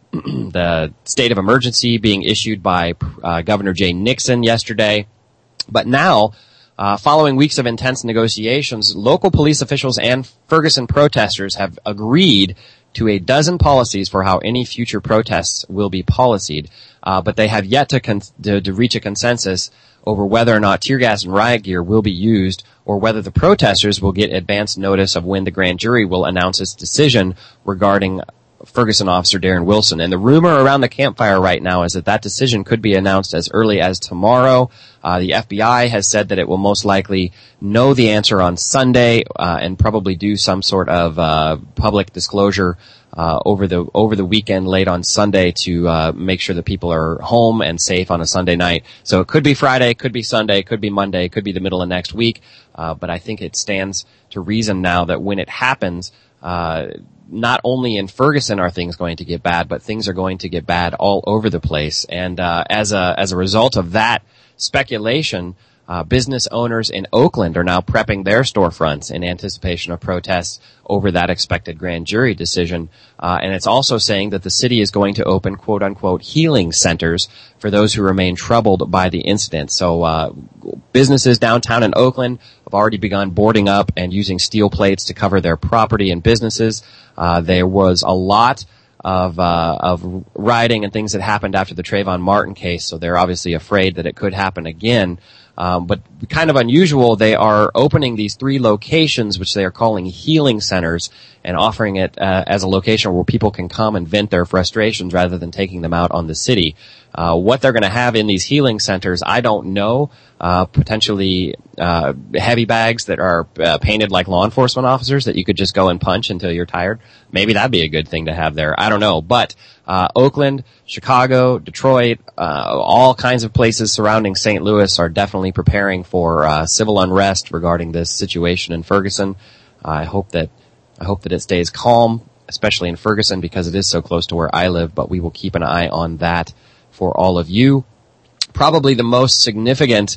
S4: the state of emergency being issued by uh, Governor Jay Nixon yesterday. But now, Uh, following weeks of intense negotiations, local police officials and Ferguson protesters have agreed to a dozen policies for how any future protests will be policied, uh, but they have yet to, con- to, to reach a consensus over whether or not tear gas and riot gear will be used, or whether the protesters will get advance notice of when the grand jury will announce its decision regarding Ferguson officer Darren Wilson. And the rumor around the campfire right now is that that decision could be announced as early as tomorrow. Uh, the F B I has said that it will most likely know the answer on Sunday, uh, and probably do some sort of, uh, public disclosure, uh, over the, over the weekend late on Sunday to, uh, make sure that people are home and safe on a Sunday night. So it could be Friday, could be Sunday, could be Monday, could be the middle of next week. Uh, but I think it stands to reason now that when it happens, uh, not only in Ferguson are things going to get bad, but things are going to get bad all over the place. And uh, as a as a result of that speculation, uh, business owners in Oakland are now prepping their storefronts in anticipation of protests over that expected grand jury decision. Uh, and it's also saying that the city is going to open quote unquote healing centers for those who remain troubled by the incident. So uh, businesses downtown in Oakland have already begun boarding up and using steel plates to cover their property and businesses. Uh, there was a lot of uh, of rioting and things that happened after the Trayvon Martin case, so they're obviously afraid that it could happen again. Um, but kind of unusual, they are opening these three locations, which they are calling healing centers, and offering it uh, as a location where people can come and vent their frustrations rather than taking them out on the city. Uh, what they're going to have in these healing centers, I don't know. Uh, potentially uh, heavy bags that are uh, painted like law enforcement officers that you could just go and punch until you're tired. Maybe that'd be a good thing to have there. I don't know. But uh, Oakland, Chicago, Detroit, uh, all kinds of places surrounding Saint Louis are definitely preparing for uh, civil unrest regarding this situation in Ferguson. Uh, I hope that I hope that it stays calm, especially in Ferguson, because it is so close to where I live. But we will keep an eye on that for all of you. Probably the most significant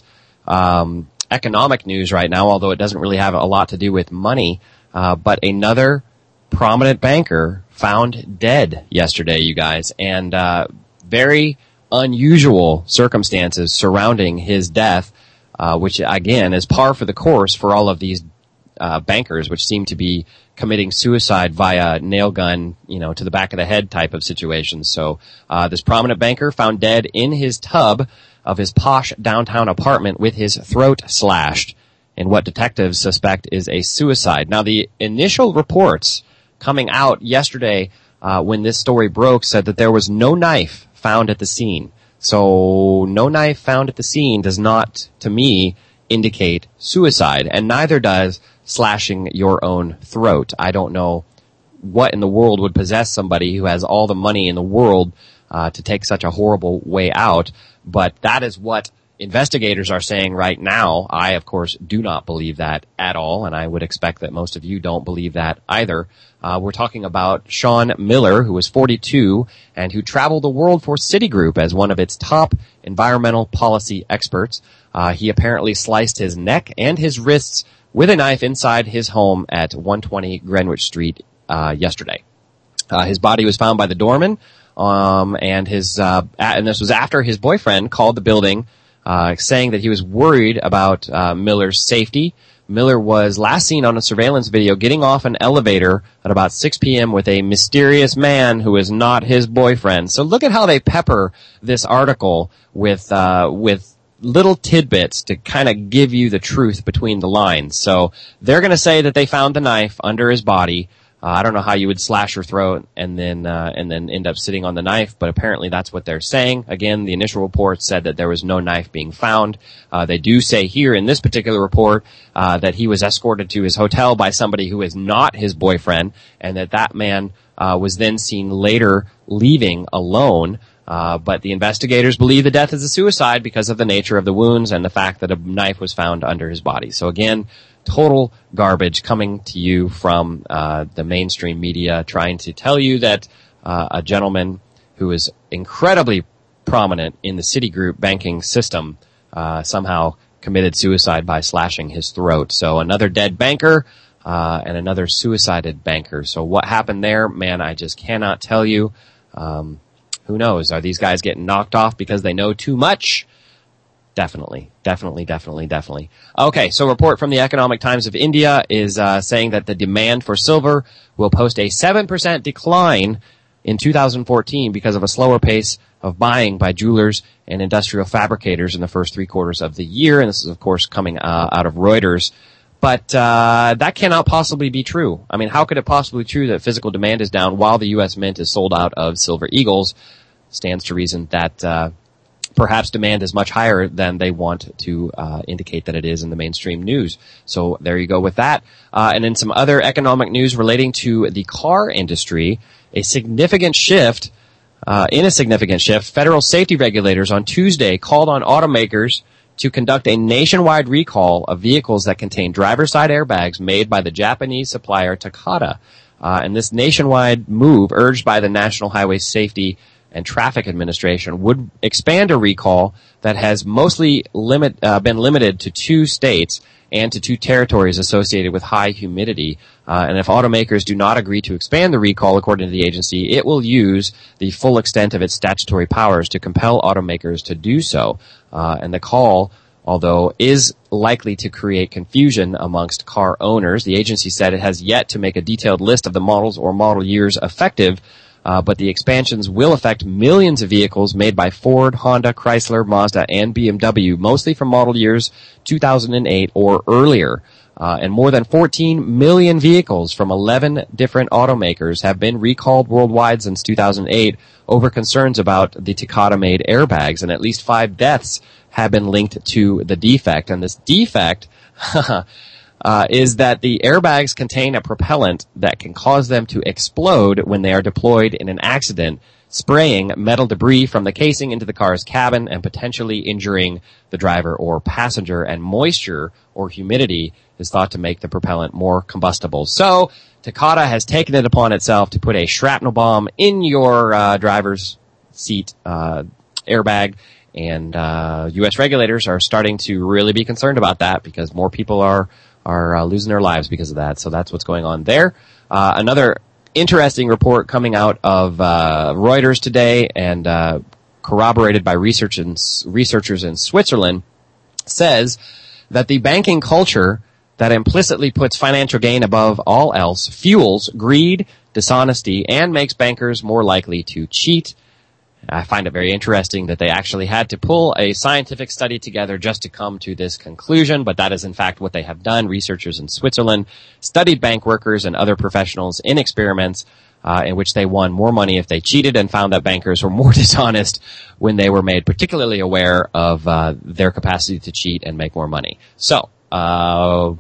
S4: um, economic news right now, although it doesn't really have a lot to do with money. Uh, but another prominent banker found dead yesterday, you guys, and uh, very unusual circumstances surrounding his death, uh, which again is par for the course for all of these uh, bankers, which seem to be committing suicide via nail gun, you know, to the back of the head type of situations. So uh, this prominent banker found dead in his tub of his posh downtown apartment with his throat slashed in what detectives suspect is a suicide. Now, the initial reports coming out yesterday uh, when this story broke said that there was no knife found at the scene. So no knife found at the scene does not, to me, indicate suicide, and neither does slashing your own throat. I don't know what in the world would possess somebody who has all the money in the world uh, to take such a horrible way out, but that is what investigators are saying right now. I, of course, do not believe that at all, and I would expect that most of you don't believe that either. Uh, we're talking about Sean Miller, who was forty-two and who traveled the world for Citigroup as one of its top environmental policy experts. Uh, he apparently sliced his neck and his wrists with a knife inside his home at one twenty Greenwich Street uh, yesterday. Uh, his body was found by the doorman, um, and his uh, and this was after his boyfriend called the building, uh, saying that he was worried about uh, Miller's safety. Miller was last seen on a surveillance video getting off an elevator at about six p.m. with a mysterious man who is not his boyfriend. So look at how they pepper this article with uh, with little tidbits to kind of give you the truth between the lines. So they're going to say that they found the knife under his body. Uh, I don't know how you would slash your throat and then uh, and then end up sitting on the knife, but apparently that's what they're saying. Again, the initial report said that there was no knife being found. Uh, they do say here in this particular report uh, that he was escorted to his hotel by somebody who is not his boyfriend, and that that man uh, was then seen later leaving alone. Uh, but the investigators believe the death is a suicide because of the nature of the wounds and the fact that a knife was found under his body. So again, total garbage coming to you from uh, the mainstream media trying to tell you that uh, a gentleman who is incredibly prominent in the Citigroup banking system uh, somehow committed suicide by slashing his throat. So another dead banker uh, and another suicided banker. So what happened there, man, I just cannot tell you. Um, who knows? Are these guys getting knocked off because they know too much? Definitely, definitely, definitely, definitely. Okay, so a report from the Economic Times of India is uh, saying that the demand for silver will post a seven percent decline in two thousand fourteen because of a slower pace of buying by jewelers and industrial fabricators in the first three quarters of the year. And this is, of course, coming uh, out of Reuters. But uh that cannot possibly be true. I mean, how could it possibly be true that physical demand is down while the U S Mint is sold out of Silver Eagles? Stands to reason that uh perhaps demand is much higher than they want to uh indicate that it is in the mainstream news. So there you go with that. Uh and then some other economic news relating to the car industry. A significant shift, uh in a significant shift, federal safety regulators on Tuesday called on automakers to conduct a nationwide recall of vehicles that contain driver's side airbags made by the Japanese supplier Takata. Uh, and this nationwide move, urged by the National Highway Safety and Traffic Administration, would expand a recall that has mostly limit, uh, been limited to two states and to two territories associated with high humidity. Uh, and if automakers do not agree to expand the recall, according to the agency, it will use the full extent of its statutory powers to compel automakers to do so. Uh, and the call, although is likely to create confusion amongst car owners, the agency said it has yet to make a detailed list of the models or model years effective. Uh, but the expansions will affect millions of vehicles made by Ford, Honda, Chrysler, Mazda, and B M W, mostly from model years two thousand eight or earlier. Uh, and more than fourteen million vehicles from eleven different automakers have been recalled worldwide since two thousand eight over concerns about the Takata-made airbags, and at least five deaths have been linked to the defect. And this defect Uh, is that the airbags contain a propellant that can cause them to explode when they are deployed in an accident, spraying metal debris from the casing into the car's cabin and potentially injuring the driver or passenger. And moisture or humidity is thought to make the propellant more combustible. So Takata has taken it upon itself to put a shrapnel bomb in your uh, driver's seat uh airbag, And uh, U S regulators are starting to really be concerned about that because more people are are uh, losing their lives because of that. So that's what's going on there. Uh, another interesting report coming out of uh, Reuters today and uh, corroborated by research in, researchers in Switzerland says that the banking culture that implicitly puts financial gain above all else fuels greed, dishonesty, and makes bankers more likely to cheat. I find it very interesting that they actually had to pull a scientific study together just to come to this conclusion, but that is in fact what they have done. Researchers in Switzerland studied bank workers and other professionals in experiments uh, in which they won more money if they cheated and found that bankers were more dishonest when they were made particularly aware of uh, their capacity to cheat and make more money. So, uh,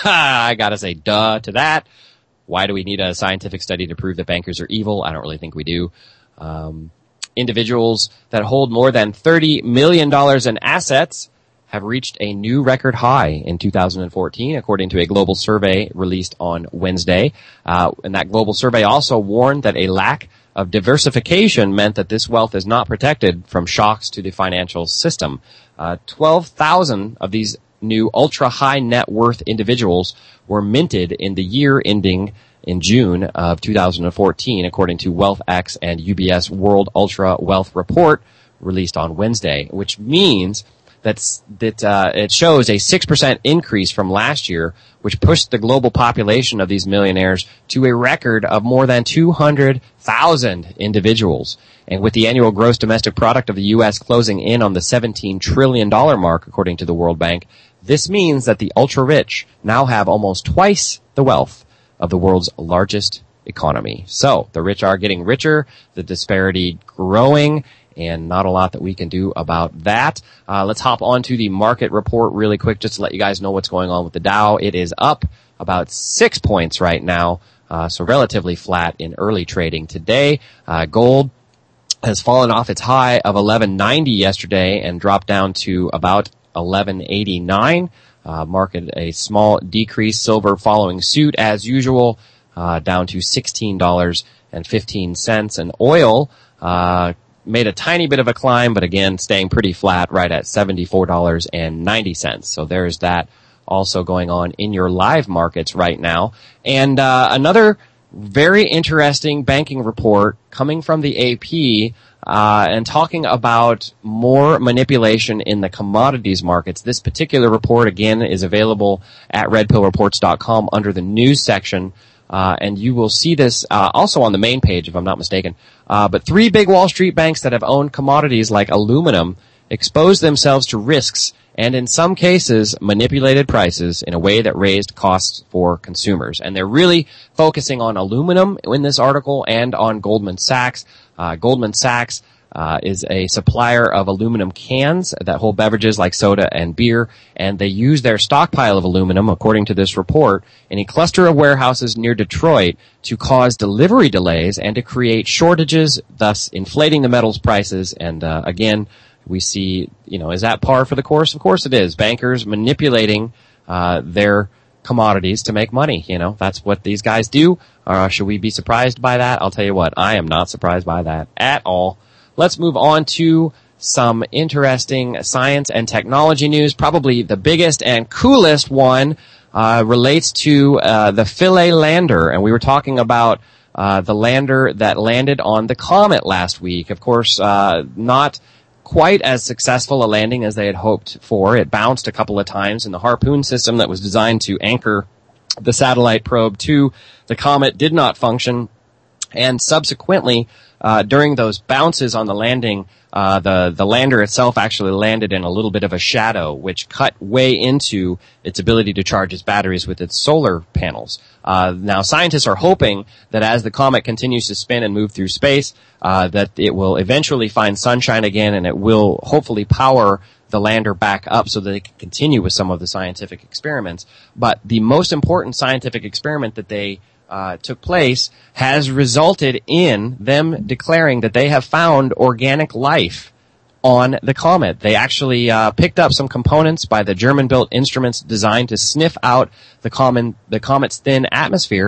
S4: I gotta say duh to that. Why do we need a scientific study to prove that bankers are evil? I don't really think we do. Um, Individuals that hold more than thirty million dollars in assets have reached a new record high in two thousand fourteen, according to a global survey released on Wednesday. Uh, and that global survey also warned that a lack of diversification meant that this wealth is not protected from shocks to the financial system. Uh, twelve thousand of these new ultra-high net worth individuals were minted in the year ending in June of two thousand fourteen, according to WealthX and U B S World Ultra Wealth Report released on Wednesday, which means that that uh, it shows a six percent increase from last year, which pushed the global population of these millionaires to a record of more than two hundred thousand individuals. And with the annual gross domestic product of the U S closing in on the seventeen trillion dollars mark, according to the World Bank, this means that the ultra-rich now have almost twice the wealth of the world's largest economy. So the rich are getting richer, the disparity growing, and not a lot that we can do about that. Uh, let's hop on to the market report really quick just to let you guys know what's going on with the Dow. It is up about six points right now, uh, so relatively flat in early trading today. Uh, gold has fallen off its high of eleven ninety yesterday and dropped down to about eleven eighty-nine. Uh, market a small decrease. Silver following suit as usual, uh, down to sixteen dollars and fifteen cents. And oil, uh, made a tiny bit of a climb, but again, staying pretty flat right at seventy-four dollars and ninety cents. So there's that also going on in your live markets right now. And, uh, another very interesting banking report coming from the A P, Uh, and talking about more manipulation in the commodities markets. This particular report, again, is available at red pill reports dot com under the news section, uh, and you will see this uh, also on the main page, if I'm not mistaken. Uh, but three big Wall Street banks that have owned commodities like aluminum exposed themselves to risks and in some cases manipulated prices in a way that raised costs for consumers. And they're really focusing on aluminum in this article and on Goldman Sachs. Uh, Goldman Sachs uh, is a supplier of aluminum cans that hold beverages like soda and beer, and they use their stockpile of aluminum, according to this report, in a cluster of warehouses near Detroit to cause delivery delays and to create shortages, thus inflating the metals prices. And uh, again, we see, you know, is that par for the course? Of course it is. Bankers manipulating uh their commodities to make money. You know, that's what these guys do. Uh, should we be surprised by that? I'll tell you what, I am not surprised by that at all. Let's move on to some interesting science and technology news. Probably the biggest and coolest one uh relates to uh the Philae lander, and we were talking about uh the lander that landed on the comet last week. Of course, uh not quite as successful a landing as they had hoped for. It bounced a couple of times, and the Harpoon system that was designed to anchor the satellite probe to the comet did not function. And subsequently, uh, during those bounces on the landing, uh, the, the lander itself actually landed in a little bit of a shadow, which cut way into its ability to charge its batteries with its solar panels. Uh, now scientists are hoping that as the comet continues to spin and move through space, uh, that it will eventually find sunshine again, and it will hopefully power the lander back up so that they can continue with some of the scientific experiments. But the most important scientific experiment that they Uh, took place has resulted in them declaring that they have found organic life on the comet. They actually uh, picked up some components by the German-built instruments designed to sniff out the common the comet's thin atmosphere,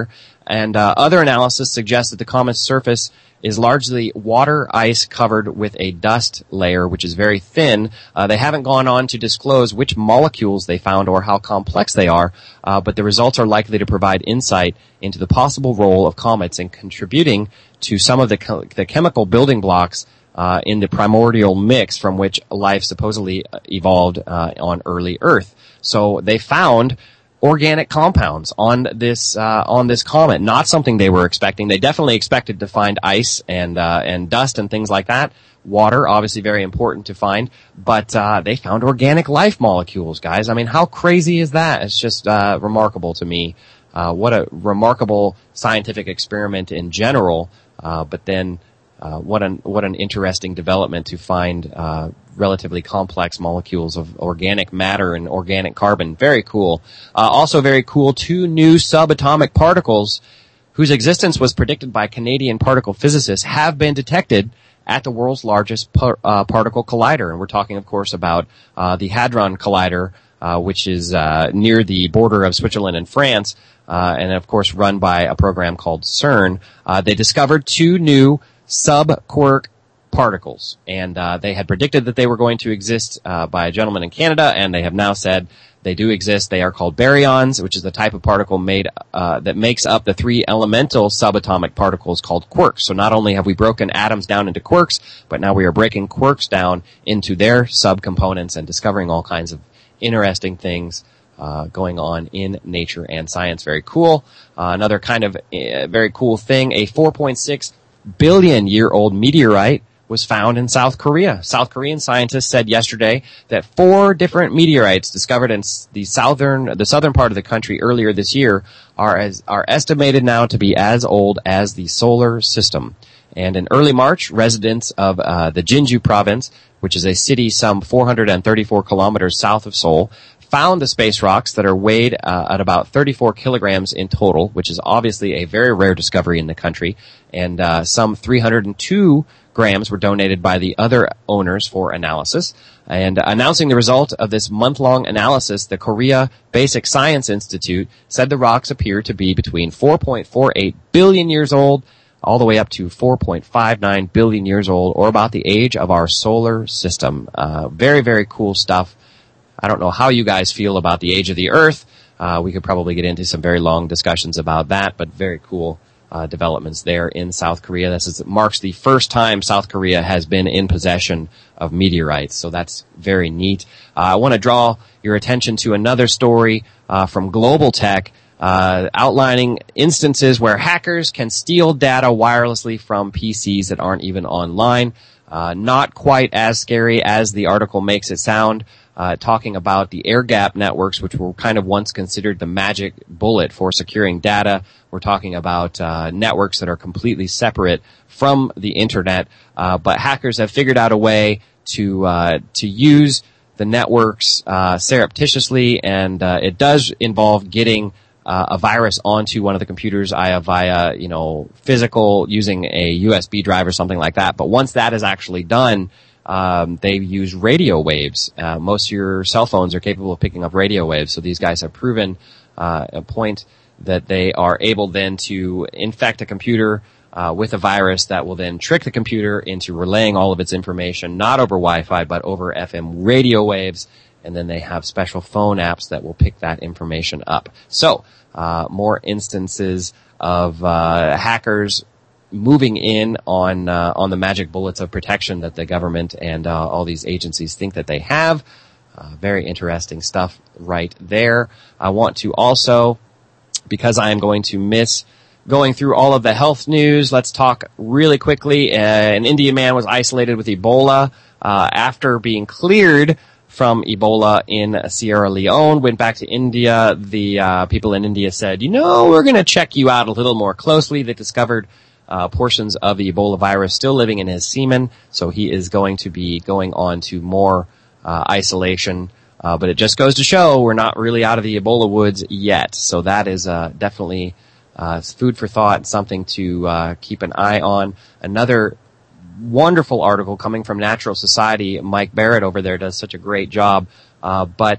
S4: And uh, other analysis suggests that the comet's surface is largely water ice covered with a dust layer, which is very thin. Uh, they haven't gone on to disclose which molecules they found or how complex they are, uh, but the results are likely to provide insight into the possible role of comets in contributing to some of the, co- the chemical building blocks uh, in the primordial mix from which life supposedly evolved uh, on early Earth. So they found organic compounds on this uh, on this comet. Not something they were expecting. They definitely expected to find ice and uh, and dust and things like that. Water, obviously very important to find, but uh, they found organic life molecules, guys. I mean, how crazy is that? It's just uh, remarkable to me. Uh, what a remarkable scientific experiment in general. Uh, but then, uh, what an what an interesting development to find uh, relatively complex molecules of organic matter and organic carbon. Very cool. Uh, also very cool, two new subatomic particles whose existence was predicted by Canadian particle physicists have been detected at the world's largest par- uh, particle collider. And we're talking, of course, about uh, the Hadron Collider, uh, which is uh, near the border of Switzerland and France, uh, and, of course, run by a program called CERN. Uh, they discovered two new sub-quark particles, and uh, they had predicted that they were going to exist uh, by a gentleman in Canada, and they have now said they do exist. They are called baryons, which is the type of particle made uh, that makes up the three elemental subatomic particles called quarks. So not only have we broken atoms down into quarks, but now we are breaking quarks down into their subcomponents and discovering all kinds of interesting things uh, going on in nature and science. Very cool. Uh, another kind of uh, very cool thing, a four point six billion year old meteorite was found in South Korea. South Korean scientists said yesterday that four different meteorites discovered in the southern the southern part of the country earlier this year are as are estimated now to be as old as the solar system. And in early March, residents of uh, the Jeonju province, which is a city some four hundred thirty-four kilometers south of Seoul, found the space rocks that are weighed uh, at about thirty-four kilograms in total, which is obviously a very rare discovery in the country, and uh, some three hundred two grams were donated by the other owners for analysis. And announcing the result of this month-long analysis, the Korea Basic Science Institute said the rocks appear to be between four point four eight billion years old all the way up to four point five nine billion years old, or about the age of our solar system. Uh, very, very cool stuff. I don't know how you guys feel about the age of the Earth. Uh, we could probably get into some very long discussions about that, but very cool uh, developments there in South Korea. This is, marks the first time South Korea has been in possession of meteorites, so that's very neat. Uh, I want to draw your attention to another story uh, from Global Tech, uh, outlining instances where hackers can steal data wirelessly from P Cs that aren't even online. Uh, not quite as scary as the article makes it sound. Uh, talking about the air-gap networks, which were kind of once considered the magic bullet for securing data. We're talking about uh, networks that are completely separate from the internet, uh, but hackers have figured out a way to uh, to use the networks uh, surreptitiously, and uh, it does involve getting uh, a virus onto one of the computers via, via you know physical, using a U S B drive or something like that. But once that is actually done, Um, they use radio waves. Uh, most of your cell phones are capable of picking up radio waves, so these guys have proven uh, a point that they are able then to infect a computer uh, with a virus that will then trick the computer into relaying all of its information, not over Wi-Fi, but over F M radio waves, and then they have special phone apps that will pick that information up. So, uh, more instances of uh, hackers moving in on uh, on the magic bullets of protection that the government and uh, all these agencies think that they have. Uh, very interesting stuff right there. I want to also, because I am going to miss going through all of the health news, let's talk really quickly. Uh, an Indian man was isolated with Ebola uh, after being cleared from Ebola in Sierra Leone, went back to India. The uh, people in India said, you know, we're going to check you out a little more closely. They discovered Uh, portions of the Ebola virus still living in his semen, so he is going to be going on to more uh, isolation. Uh, but it just goes to show we're not really out of the Ebola woods yet. So that is uh, definitely uh, food for thought, something to uh, keep an eye on. Another wonderful article coming from Natural Society. Mike Barrett over there does such a great job. Uh, but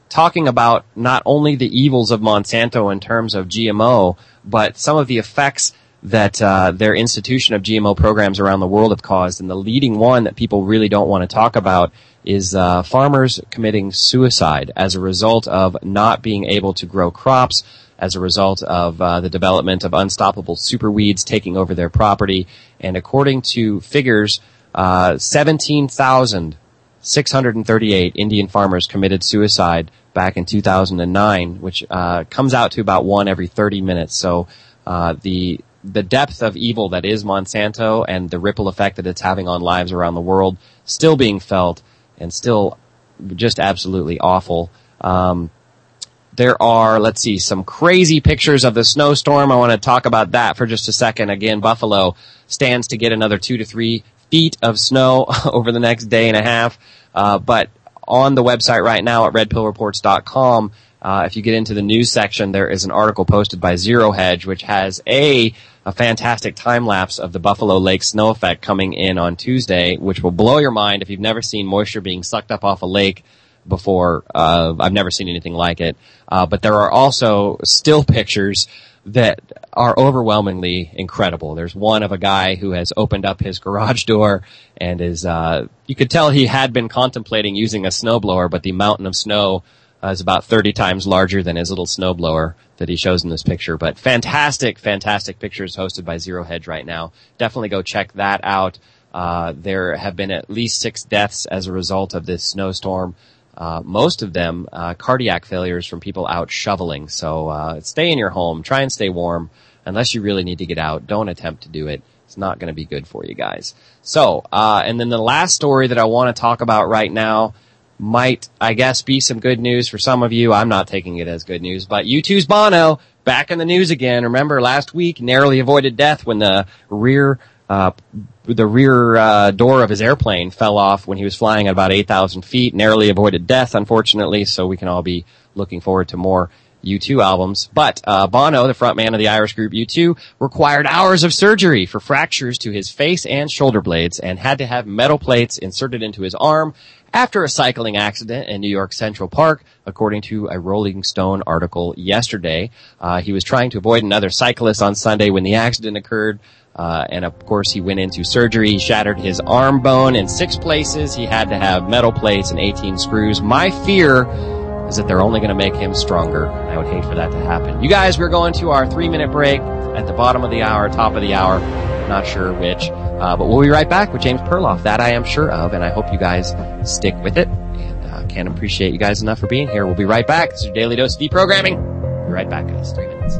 S4: talking about not only the evils of Monsanto in terms of G M O, but some of the effects that uh, their institution of G M O programs around the world have caused. And the leading one that people really don't want to talk about is uh, farmers committing suicide as a result of not being able to grow crops, as a result of uh, the development of unstoppable superweeds taking over their property. And according to figures, uh, seventeen thousand six hundred thirty-eight Indian farmers committed suicide back in two thousand nine, which uh, comes out to about one every thirty minutes. So uh, the the depth of evil that is Monsanto and the ripple effect that it's having on lives around the world still being felt and still just absolutely awful. Um, there are, let's see, some crazy pictures of the snowstorm. I want to talk about that for just a second. Again, Buffalo stands to get another two to three feet of snow over the next day and a half. Uh, but on the website right now at red pill reports dot com, uh, if you get into the news section, there is an article posted by Zero Hedge, which has a, a fantastic time lapse of the Buffalo Lake snow effect coming in on Tuesday, which will blow your mind if you've never seen moisture being sucked up off a lake before. Uh, I've never seen anything like it. Uh, but there are also still pictures that are overwhelmingly incredible. There's one of a guy who has opened up his garage door and is, uh, you could tell he had been contemplating using a snowblower, but the mountain of snow uh, is about thirty times larger than his little snowblower that he shows in this picture. But fantastic, fantastic pictures hosted by Zero Hedge right now. Definitely go check that out. Uh, there have been at least six deaths as a result of this snowstorm. Uh, most of them, uh, cardiac failures from people out shoveling. So, uh, stay in your home. Try and stay warm. Unless you really need to get out, don't attempt to do it. It's not going to be good for you guys. So, uh, and then the last story that I want to talk about right now might, I guess, be some good news for some of you. I'm not taking it as good news, but U two's Bono back in the news again. Remember last week, narrowly avoided death when the rear Uh, the rear uh, door of his airplane fell off when he was flying at about eight thousand feet, narrowly avoided death, unfortunately, so we can all be looking forward to more U two albums. But uh, Bono, the frontman of the Irish group U two, required hours of surgery for fractures to his face and shoulder blades and had to have metal plates inserted into his arm after a cycling accident in New York Central Park, according to a Rolling Stone article yesterday. Uh, he was trying to avoid another cyclist on Sunday when the accident occurred. Uh, and of course he went into surgery. He shattered his arm bone in six places. He had to have metal plates and eighteen screws. My fear is that they're only going to make him stronger. I would hate for that to happen. You guys, we're going to our three minute break at the bottom of the hour, top of the hour. Not sure which. Uh, but we'll be right back with James Perloff. That I am sure of. And I hope you guys stick with it. And, uh, can't appreciate you guys enough for being here. We'll be right back. This is your Daily Dose of Deprogramming. Be right back, guys. Three minutes.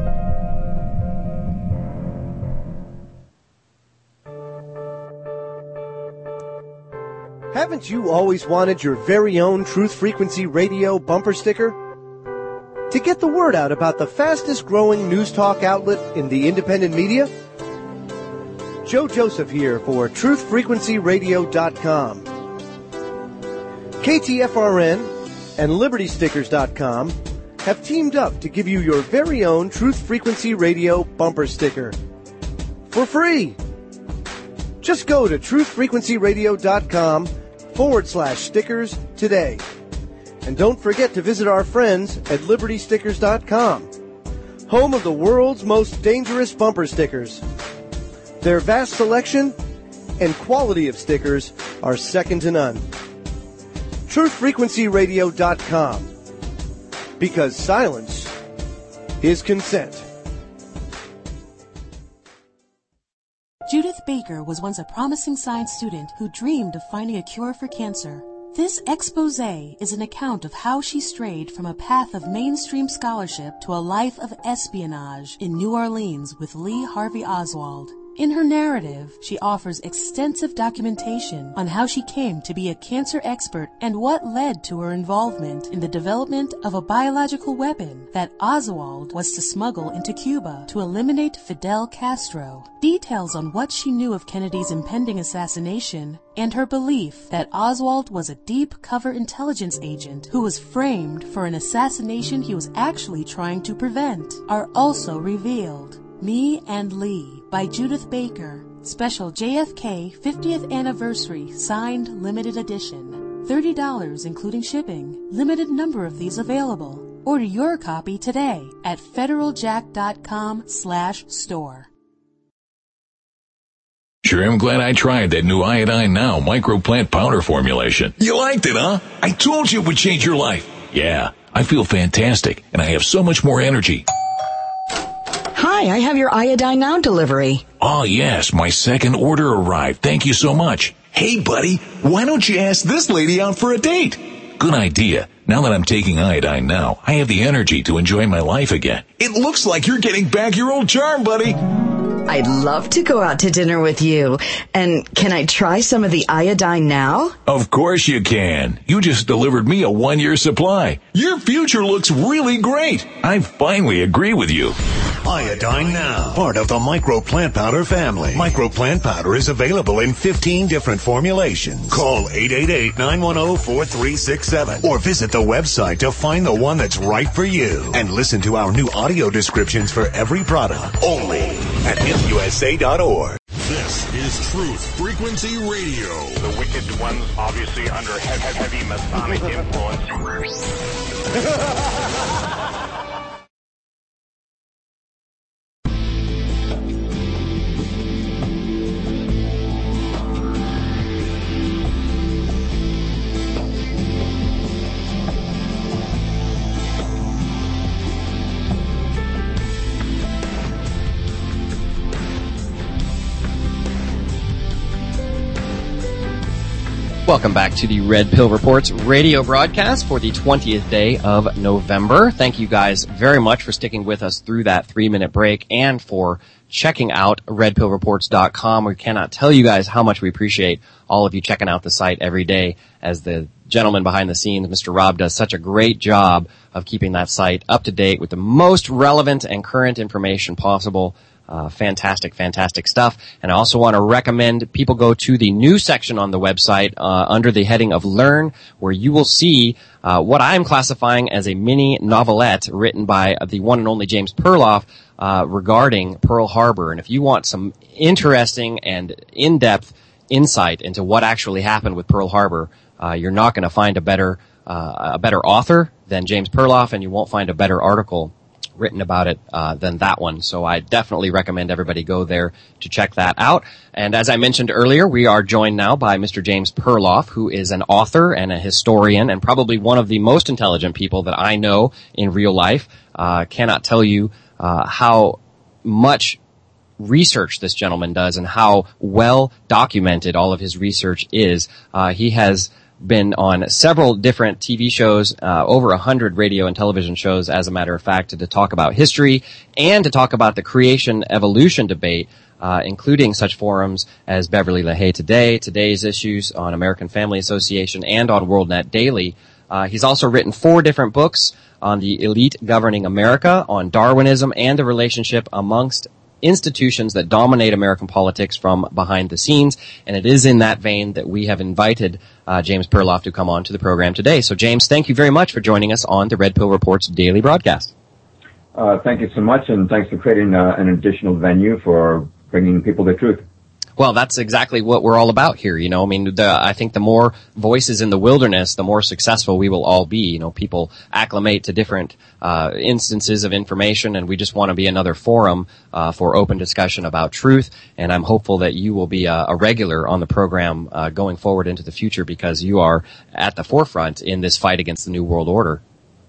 S7: Haven't you always wanted your very own Truth Frequency Radio bumper sticker? To get the word out about the fastest growing news talk outlet in the independent media? Joe Joseph here for truth frequency radio dot com. K T F R N and liberty stickers dot com have teamed up to give you your very own Truth Frequency Radio bumper sticker for free. Just go to truth frequency radio dot com forward slash stickers today. And don't forget to visit our friends at liberty stickers dot com, home of the world's most dangerous bumper stickers. Their vast selection and quality of stickers are second to none. truth frequency radio dot com, because silence is consent.
S10: Judith Baker was once a promising science student who dreamed of finding a cure for cancer. This expose is an account of how she strayed from a path of mainstream scholarship to a life of espionage in New Orleans with Lee Harvey Oswald. In her narrative, she offers extensive documentation on how she came to be a cancer expert and what led to her involvement in the development of a biological weapon that Oswald was to smuggle into Cuba to eliminate Fidel Castro. Details on what she knew of Kennedy's impending assassination and her belief that Oswald was a deep cover intelligence agent who was framed for an assassination he was actually trying to prevent are also revealed. Me and Lee by Judith Baker. Special J F K fiftieth Anniversary Signed Limited Edition. thirty dollars including shipping. Limited number of these available. Order your copy today at federaljack.com slash store.
S8: Sure am glad I tried that new Iodine Now microplant powder formulation. You liked it, huh? I told you it would change your life. Yeah, I feel fantastic, and I have so much more energy.
S9: Hi, I have your Iodine Now delivery.
S8: Oh, yes, my second order arrived. Thank you so much. Hey, buddy, why don't you ask this lady out for a date? Good idea. Now that I'm taking Iodine Now, I have the energy to enjoy my life again. It looks like you're getting back your old charm, buddy.
S9: I'd love to go out to dinner with you. And can I try some of the Iodine Now?
S8: Of course you can. You just delivered me a one-year supply. Your future looks really great. I finally agree with you.
S1: Iodine Now, part of the Micro Plant Powder family. Micro Plant Powder is available in fifteen different formulations. Call eight eight eight, nine one zero, four three six seven or visit the website to find the one that's right for you. And listen to our new audio descriptions for every product only at hemp u s a dot org.
S11: This is Truth Frequency Radio.
S12: The wicked ones obviously under heavy, heavy Masonic influence.
S4: Welcome back to the Red Pill Reports radio broadcast for the twentieth day of November. Thank you guys very much for sticking with us through that three-minute break and for checking out red pill reports dot com. We cannot tell you guys how much we appreciate all of you checking out the site every day, as the gentleman behind the scenes, Mister Rob, does such a great job of keeping that site up to date with the most relevant and current information possible. Uh, fantastic, fantastic stuff. And I also want to recommend people go to the news section on the website uh, under the heading of Learn, where you will see uh, what I'm classifying as a mini novelette written by the one and only James Perloff uh, regarding Pearl Harbor. And if you want some interesting and in-depth insight into what actually happened with Pearl Harbor, uh, you're not going to find a better uh, a better author than James Perloff, and you won't find a better article written about it uh, than that one. So I definitely recommend everybody go there to check that out. And as I mentioned earlier, we are joined now by Mister James Perloff, who is an author and a historian and probably one of the most intelligent people that I know in real life. Uh, cannot tell you uh, how much research this gentleman does and how well documented all of his research is. Uh, he has been on several different T V shows, uh, over a hundred radio and television shows, as a matter of fact, to, to talk about history and to talk about the creation-evolution debate, uh, including such forums as Beverly LaHaye Today, Today's Issues on American Family Association, and on WorldNet Daily. Uh, he's also written four different books on the elite governing America, on Darwinism, and the relationship amongst institutions that dominate American politics from behind the scenes. And it is in that vein that we have invited uh, James Perloff to come on to the program today. So, James, thank you very much for joining us on the Red Pill Reports daily broadcast.
S13: Uh, thank you so much, and thanks for creating uh, an additional venue for bringing people the truth.
S4: Well, that's exactly what we're all about here. You know, I mean, the, I think the more voices in the wilderness, the more successful we will all be. You know, people acclimate to different uh, instances of information, and we just want to be another forum uh, for open discussion about truth. And I'm hopeful that you will be a, a regular on the program uh, going forward into the future, because you are at the forefront in this fight against the New World Order.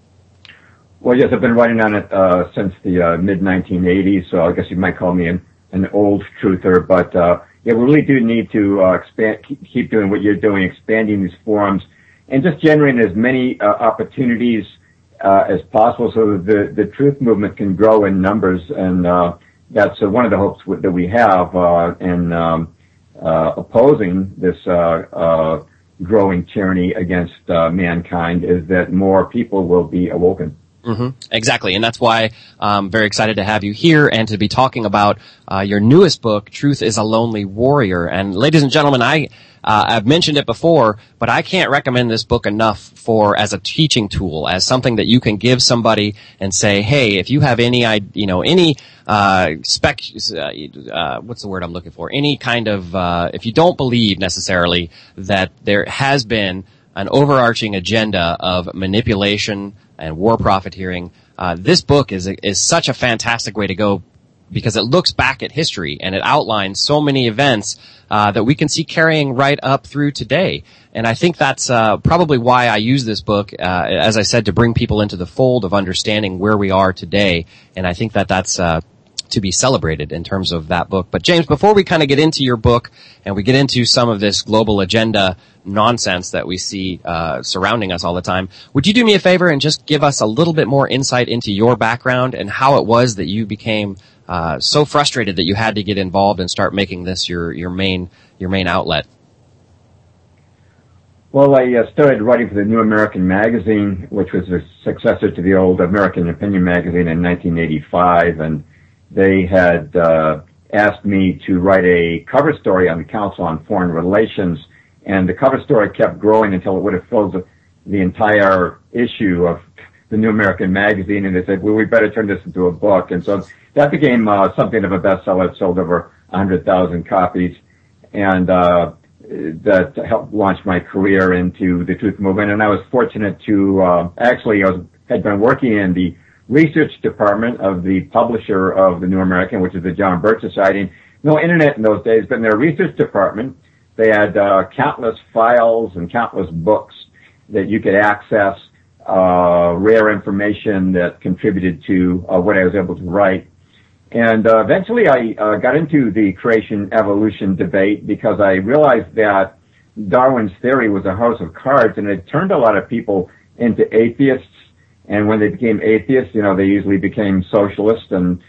S13: Well, yes, I've been writing on it uh, since the uh, mid nineteen eighties, so I guess you might call me an, an old truther, but uh, yeah, we really do need to uh, expand, keep doing what you're doing, expanding these forums, and just generating as many uh, opportunities uh, as possible so that the, the truth movement can grow in numbers. And uh, that's uh, one of the hopes w- that we have uh, in um, uh, opposing this uh, uh, growing tyranny against uh, mankind, is that more people will be awoken.
S4: Mm-hmm. Exactly, and that's why I'm very excited to have you here and to be talking about uh, your newest book, Truth is a Lonely Warrior. And ladies and gentlemen, I uh, I've mentioned it before, but I can't recommend this book enough for as a teaching tool, as something that you can give somebody and say, hey, if you have any, you know, any uh, spec, uh, what's the word I'm looking for? Any kind of, uh, if you don't believe necessarily that there has been an overarching agenda of manipulation and war profiteering, uh, this book is is such a fantastic way to go, because it looks back at history and it outlines so many events uh, that we can see carrying right up through today. And I think that's uh, probably why I use this book, uh, as I said, to bring people into the fold of understanding where we are today. And I think that that's uh, to be celebrated in terms of that book. But James, before we kind of get into your book and we get into some of this global agenda nonsense that we see uh, surrounding us all the time, would you do me a favor and just give us a little bit more insight into your background and how it was that you became uh, so frustrated that you had to get involved and start making this your your main your main outlet?
S13: Well, I uh, started writing for the New American Magazine, which was a successor to the old American Opinion magazine, in nineteen eighty-five, and they had uh, asked me to write a cover story on the Council on Foreign Relations, and the cover story kept growing until it would have filled the, the entire issue of the New American Magazine, and they said, well, we better turn this into a book. And so that became uh, something of a bestseller. It sold over one hundred thousand copies, and uh, that helped launch my career into the Truth Movement. And I was fortunate to, uh, actually, I was, had been working in the research department of the publisher of the New American, which is the John Birch Society. No internet in those days, but in their research department, they had uh, countless files and countless books that you could access, uh, rare information that contributed to uh, what I was able to write. And uh, eventually I uh, got into the creation-evolution debate because I realized that Darwin's theory was a house of cards, and it turned a lot of people into atheists. And when they became atheists, you know, they usually became socialists and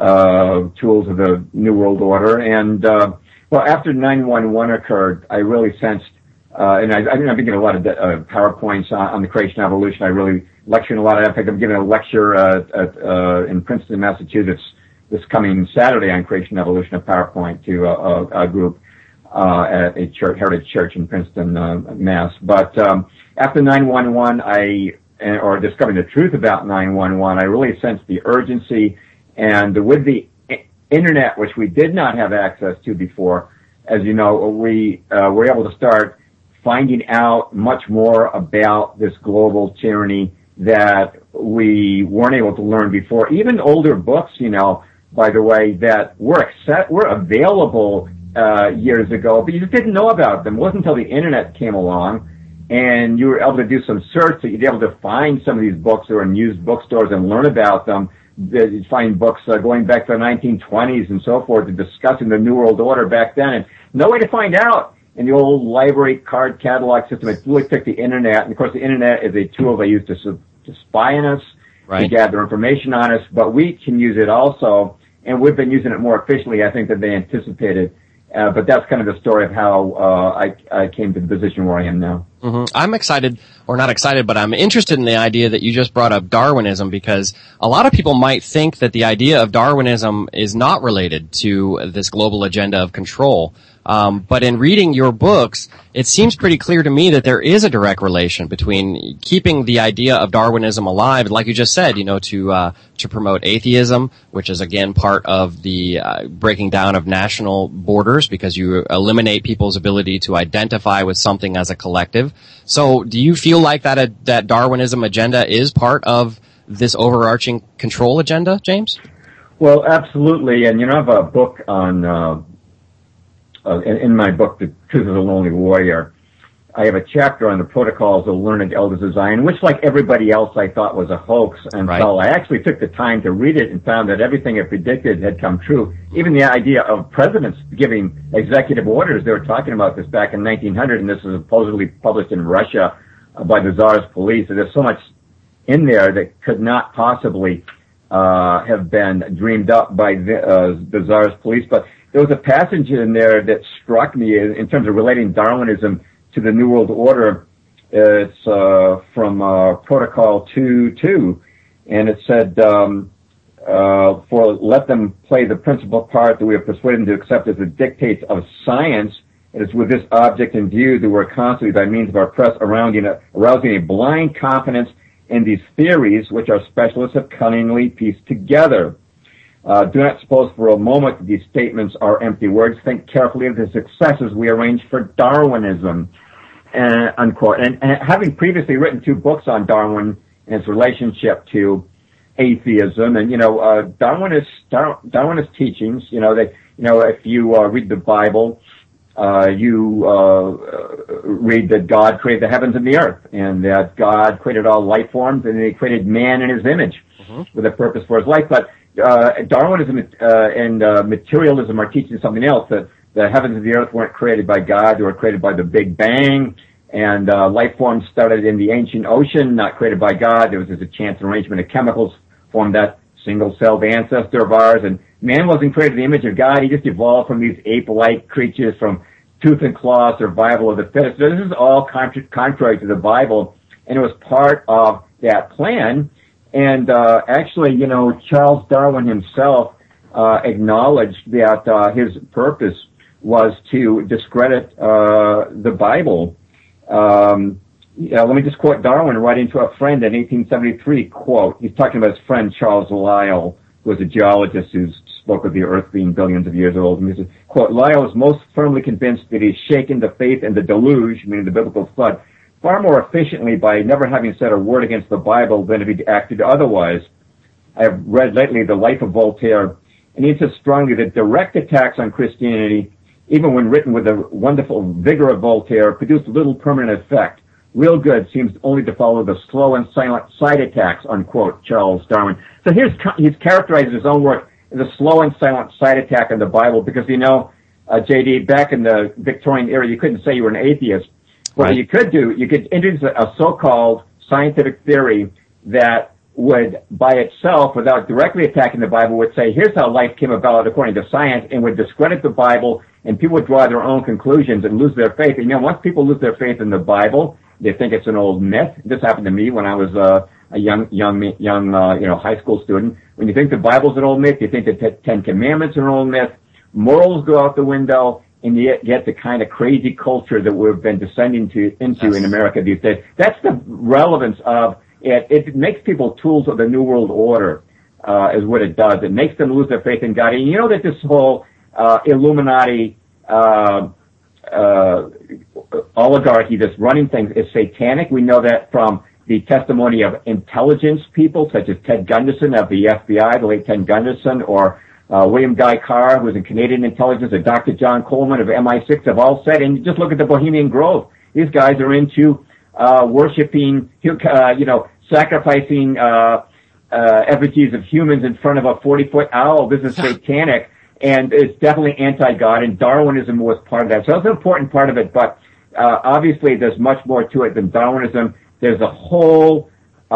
S13: uh tools of the New World Order. And, uh well, after nine one one occurred, I really sensed, uh and I, I mean, I've been giving a lot of uh, PowerPoints on, on the creation evolution. I really lecture in a lot of that. In fact, I'm giving a lecture uh, at, uh, in Princeton, Massachusetts, this coming Saturday on creation evolution of PowerPoint to a, a, a group uh at a church, Heritage Church in Princeton, uh, Mass. But um after nine one one, I or discovering the truth about nine one one, I really sensed the urgency. And with the internet, which we did not have access to before, as you know, we uh, were able to start finding out much more about this global tyranny that we weren't able to learn before. Even older books, you know, by the way, that were accept, were available uh, years ago, but you just didn't know about them. It wasn't until the internet came along and you were able to do some search that you'd be able to find some of these books that were in used bookstores and learn about them. You'd find books uh, going back to the nineteen twenties and so forth, and discussing the New World Order back then, and no way to find out in the old library card catalog system. It really took the internet, and of course the internet is a tool they use to, to spy on us, right, to gather information on us, but we can use it also, and we've been using it more efficiently, I think, than they anticipated. Uh, but that's kind of the story of how uh, I, I came to the position where I am now.
S4: Mm-hmm. I'm excited, or not excited, but I'm interested in the idea that you just brought up Darwinism, because a lot of people might think that the idea of Darwinism is not related to this global agenda of control. Um, but in reading your books, it seems pretty clear to me that there is a direct relation between keeping the idea of Darwinism alive, like you just said, you know, to uh, to promote atheism, which is again part of the uh, breaking down of national borders, because you eliminate people's ability to identify with something as a collective. So, do you feel like that uh, that Darwinism agenda is part of this overarching control agenda, James?
S13: Well, absolutely. And you know, I have a book on. Uh Uh, in, in my book, The Truth of the Lonely Warrior, I have a chapter on the protocols of learned elders of Zion, which, like everybody else, I thought was a hoax until right. I actually took the time to read it and found that everything it predicted had come true. Even the idea of presidents giving executive orders, they were talking about this back in nineteen hundred, and this was supposedly published in Russia uh, by the Tsar's police. So there's so much in there that could not possibly uh, have been dreamed up by the, uh, the Tsar's police. But there was a passage in there that struck me in, in terms of relating Darwinism to the New World Order. It's uh, from uh, Protocol two two, and it said, um, uh, for let them play the principal part that we have persuaded them to accept as the dictates of science. It is with this object in view that we're constantly, by means of our press, arousing a, arousing a blind confidence in these theories which our specialists have cunningly pieced together. Uh, do not suppose for a moment that these statements are empty words. Think carefully of the successes we arrange for Darwinism. uh, unquote. And, and having previously written two books on Darwin and its relationship to atheism, and you know, uh, Darwinist Dar- Darwinist teachings, you know, they, you know, if you uh, read the Bible, uh, you uh, read that God created the heavens and the earth, and that God created all life forms, and He created man in His image mm-hmm. with a purpose for his life. But uh, Darwinism uh, and uh, materialism are teaching something else, that the heavens and the earth weren't created by God; they were created by the Big Bang. And uh, life forms started in the ancient ocean, not created by God. There was just a chance arrangement of chemicals formed that single-celled ancestor of ours. And man wasn't created in the image of God. He just evolved from these ape-like creatures, from tooth and claw, survival of the fittest. So this is all contra- contrary to the Bible, and it was part of that plan. And uh, actually, you know, Charles Darwin himself uh, acknowledged that uh, his purpose was to discredit uh, the Bible. Um, yeah, let me just quote Darwin writing to a friend in eighteen seventy-three, quote, he's talking about his friend Charles Lyell, who was a geologist who spoke of the earth being billions of years old. And he says, quote, Lyell is most firmly convinced that he's shaken the faith in the deluge, meaning the biblical flood, far more efficiently by never having said a word against the Bible than if he'd acted otherwise. I have read lately The Life of Voltaire, and he insists strongly that direct attacks on Christianity, even when written with the wonderful vigor of Voltaire, produced little permanent effect. Real good seems only to follow the slow and silent side attacks, unquote, Charles Darwin. So here's, he's characterized his own work as a slow and silent side attack on the Bible because, you know, uh, J D, back in the Victorian era, you couldn't say you were an atheist. What right. you could do, you could introduce a so-called scientific theory that would, by itself, without directly attacking the Bible, would say, here's how life came about according to science, and would discredit the Bible, and people would draw their own conclusions and lose their faith. And, you know, once people lose their faith in the Bible, they think it's an old myth. This happened to me when I was uh, a young, young, young, uh, you know, high school student. When you think the Bible's an old myth, you think the Ten Commandments are an old myth, morals go out the window, and you get the kind of crazy culture that we've been descending to into yes. in America these days. That's the relevance of it. It makes people tools of the New World Order, uh, is what it does. It makes them lose their faith in God. And you know that this whole uh, Illuminati uh, uh, oligarchy that's running things is satanic. We know that from the testimony of intelligence people such as Ted Gunderson of the F B I, the late Ted Gunderson, or uh, William Guy Carr, who was in Canadian intelligence, or Doctor John Coleman of M I six have all said, and just look at the Bohemian Grove. These guys are into uh, worshiping, uh, you know, sacrificing uh, uh, effigies of humans in front of a forty-foot owl. This is satanic, and it's definitely anti-God, and Darwinism was part of that. So that's an important part of it, but uh, obviously there's much more to it than Darwinism. There's a whole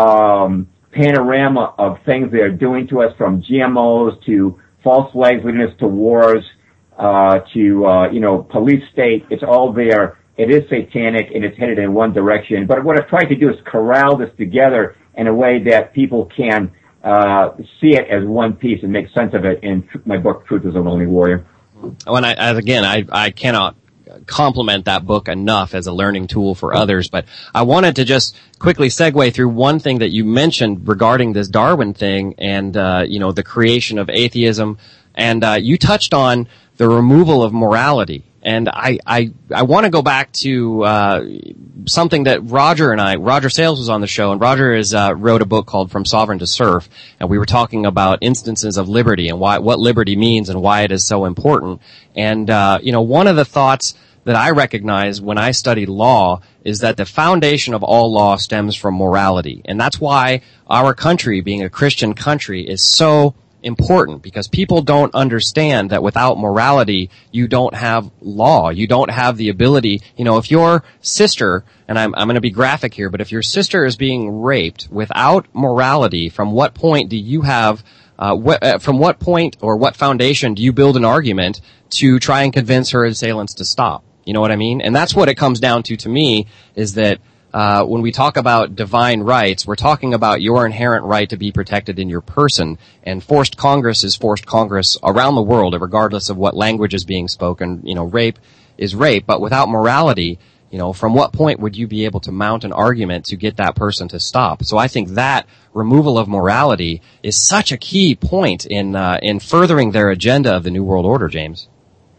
S13: um, panorama of things they are doing to us, from G M Os to false flags leading us to wars, uh, to, uh, you know, police state. It's all there. It is satanic, and it's headed in one direction. But what I've tried to do is corral this together in a way that people can uh, see it as one piece and make sense of it in my book, Truth is a Lonely Warrior.
S4: Oh, and I, as again, I, I cannot compliment that book enough as a learning tool for others, but I wanted to just quickly segue through one thing that you mentioned regarding this Darwin thing and, uh, you know, the creation of atheism. And, uh, you touched on the removal of morality. And I, I, I want to go back to, uh, something that Roger and I, Roger Sales was on the show, and Roger has, uh, wrote a book called From Sovereign to Serf, and we were talking about instances of liberty and why, what liberty means and why it is so important. And, uh, you know, one of the thoughts that I recognize when I study law is that the foundation of all law stems from morality. And that's why our country, being a Christian country, is so important, because people don't understand that without morality, you don't have law. You don't have the ability, you know, if your sister, and I'm, I'm going to be graphic here, but if your sister is being raped without morality, from what point do you have, uh, wh- uh, from what point or what foundation do you build an argument to try and convince her assailants to stop? You know what I mean? And that's what it comes down to to me, is that uh when we talk about divine rights, we're talking about your inherent right to be protected in your person. And forced Congress is forced Congress around the world, regardless of what language is being spoken. You know, rape is rape, but without morality, you know, from what point would you be able to mount an argument to get that person to stop? So I think that removal of morality is such a key point in uh in furthering their agenda of the New World Order, James.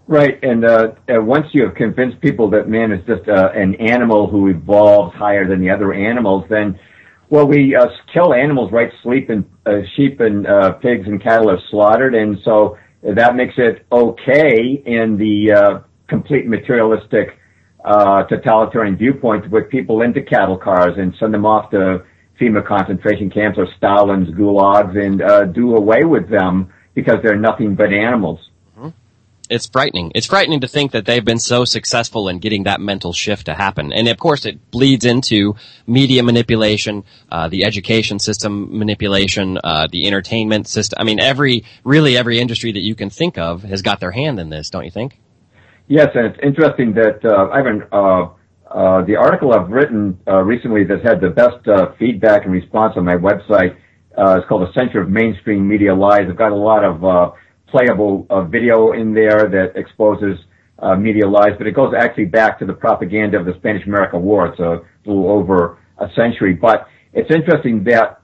S13: Right, and uh, uh, once you have convinced people that man is just uh, an animal who evolves higher than the other animals, then, well, we uh, kill animals, right? Sleep and uh, sheep and uh, pigs and cattle are slaughtered, and so that makes it okay in the uh, complete materialistic uh, totalitarian viewpoint to put people into cattle cars and send them off to FEMA concentration camps or Stalin's gulags and uh, do away with them because they're nothing but animals.
S4: It's frightening. It's frightening to think that they've been so successful in getting that mental shift to happen. And of course it bleeds into media manipulation, uh, the education system manipulation, uh, the entertainment system. I mean, every, really every industry that you can think of has got their hand in this, don't you think?
S13: Yes, and it's interesting that, uh, Ivan, uh, uh, the article I've written, uh, recently that had the best, uh, feedback and response on my website, uh, is called The Censure of Mainstream Media Lies. I've got a lot of, uh, playable uh, video in there that exposes uh, media lies, but it goes actually back to the propaganda of the Spanish-American War. It's a little over a century. But it's interesting that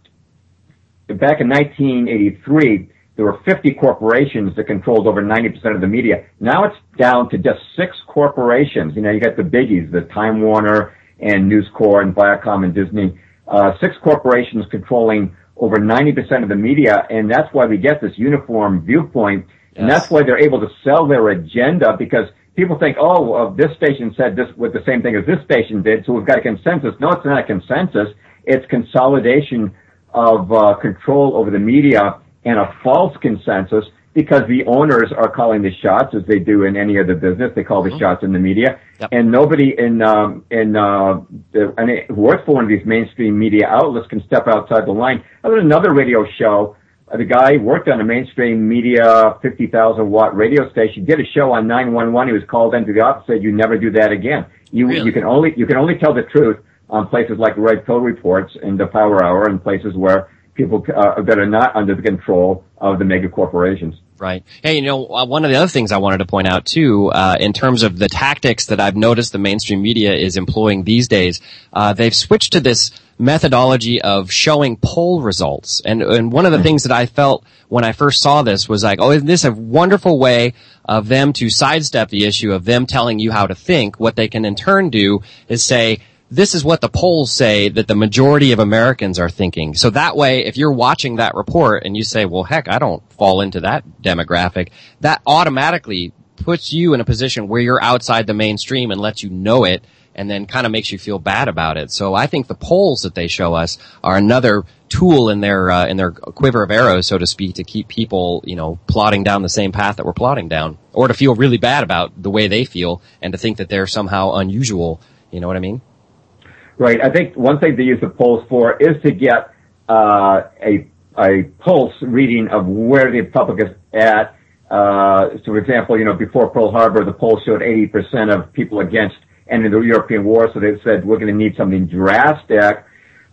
S13: back in nineteen eighty-three, there were fifty corporations that controlled over ninety percent of the media. Now it's down to just six corporations. You know, you got the biggies, the Time Warner and News Corp and Viacom and Disney. Uh, six corporations controlling over ninety percent of the media, and that's why we get this uniform viewpoint, and yes. That's why they're able to sell their agenda, because people think, oh, well, this station said this with the same thing as this station did, so we've got a consensus. No, it's not a consensus. It's consolidation of uh, control over the media and a false consensus, because the owners are calling the shots, as they do in any other business. They call the mm-hmm. shots in the media. Yep. And nobody in, um, in, uh, the, and it, who works for one of these mainstream media outlets can step outside the line. I was another radio show. Uh, the guy worked on a mainstream media fifty thousand watt radio station, did a show on nine one one. He was called into the office, said, you never do that again. You, really? you can only, you can only tell the truth on places like Red Pill Reports and the Power Hour, and places where people uh, that are not under the control of the mega corporations.
S4: Right. Hey, you know, uh, one of the other things I wanted to point out too, uh, in terms of the tactics that I've noticed the mainstream media is employing these days, uh, they've switched to this methodology of showing poll results. And, and one of the things that I felt when I first saw this was like, oh, isn't this a wonderful way of them to sidestep the issue of them telling you how to think? What they can in turn do is say, this is what the polls say that the majority of Americans are thinking. So that way, if you're watching that report and you say, well, heck, I don't fall into that demographic, that automatically puts you in a position where you're outside the mainstream and lets you know it, and then kind of makes you feel bad about it. So I think the polls that they show us are another tool in their uh, in their quiver of arrows, so to speak, to keep people, you know, plodding down the same path that we're plodding down, or to feel really bad about the way they feel and to think that they're somehow unusual. You know what I mean?
S13: Right. I think one thing they use the polls for is to get uh, a a pulse reading of where the public is at. Uh, so, for example, you know, before Pearl Harbor, the polls showed eighty percent of people against ending the European war, so they said we're going to need something drastic.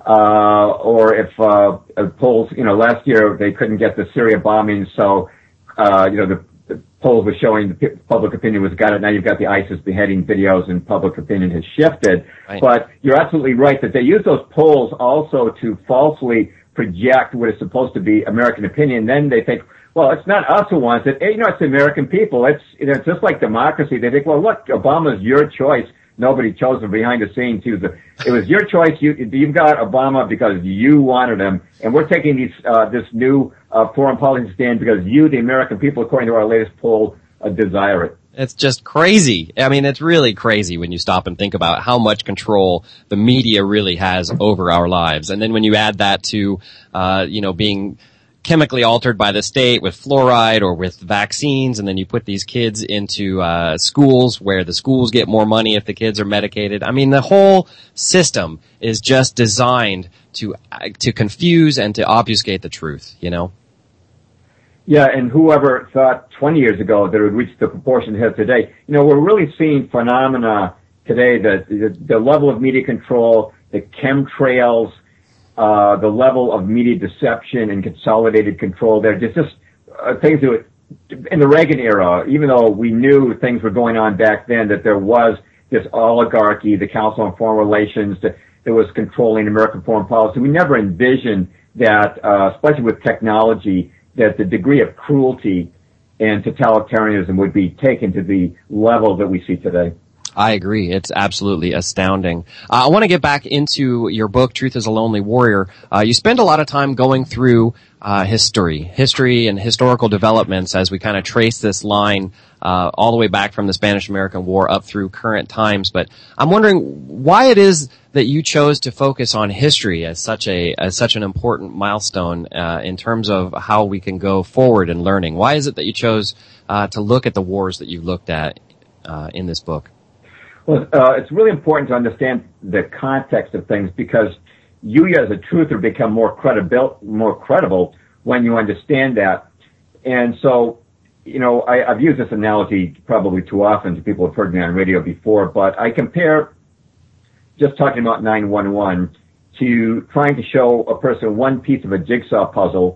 S13: Uh, or if uh, polls, you know, last year they couldn't get the Syria bombing, so uh, you know the, the polls were showing the public opinion was got it. Now you've got the ISIS beheading videos, and public opinion has shifted. Right. But you're absolutely right that they use those polls also to falsely project what is supposed to be American opinion. Then they think, well, it's not us who wants it. You know, it's the American people. It's, you know, it's just like democracy. They think, well, look, Obama's your choice. Nobody chose him behind the scenes. He was a, it was your choice. You, you've got Obama because you wanted him. And we're taking these, uh, this new, uh, foreign policy stand because you, the American people, according to our latest poll, uh, desire it.
S4: It's just crazy. I mean, it's really crazy when you stop and think about how much control the media really has over our lives. And then when you add that to, uh, you know, being chemically altered by the state with fluoride or with vaccines, and then you put these kids into uh schools where the schools get more money if the kids are medicated. I mean, the whole system is just designed to uh, to confuse and to obfuscate the truth, you know?
S13: Yeah, and whoever thought twenty years ago that it would reach the proportion it has today, you know, we're really seeing phenomena today that the, the level of media control, the chemtrails, Uh, the level of media deception and consolidated control there, just, just uh, things that, in the Reagan era, even though we knew things were going on back then, that there was this oligarchy, the Council on Foreign Relations, that, that was controlling American foreign policy. We never envisioned that, uh, especially with technology, that the degree of cruelty and totalitarianism would be taken to the level that we see today.
S4: I agree. It's absolutely astounding. Uh, I want to get back into your book, Truth is a Lonely Warrior. Uh, you spend a lot of time going through uh, history, history and historical developments as we kind of trace this line uh, all the way back from the Spanish-American War up through current times. But I'm wondering why it is that you chose to focus on history as such a as such an important milestone uh, in terms of how we can go forward in learning. Why is it that you chose uh, to look at the wars that you looked at uh, in this book?
S13: Well, uh, it's really important to understand the context of things because you as a truther become more credible, more credible when you understand that. And so, you know, I, I've used this analogy probably too often to people who've heard me on radio before, but I compare just talking about nine one one to trying to show a person one piece of a jigsaw puzzle.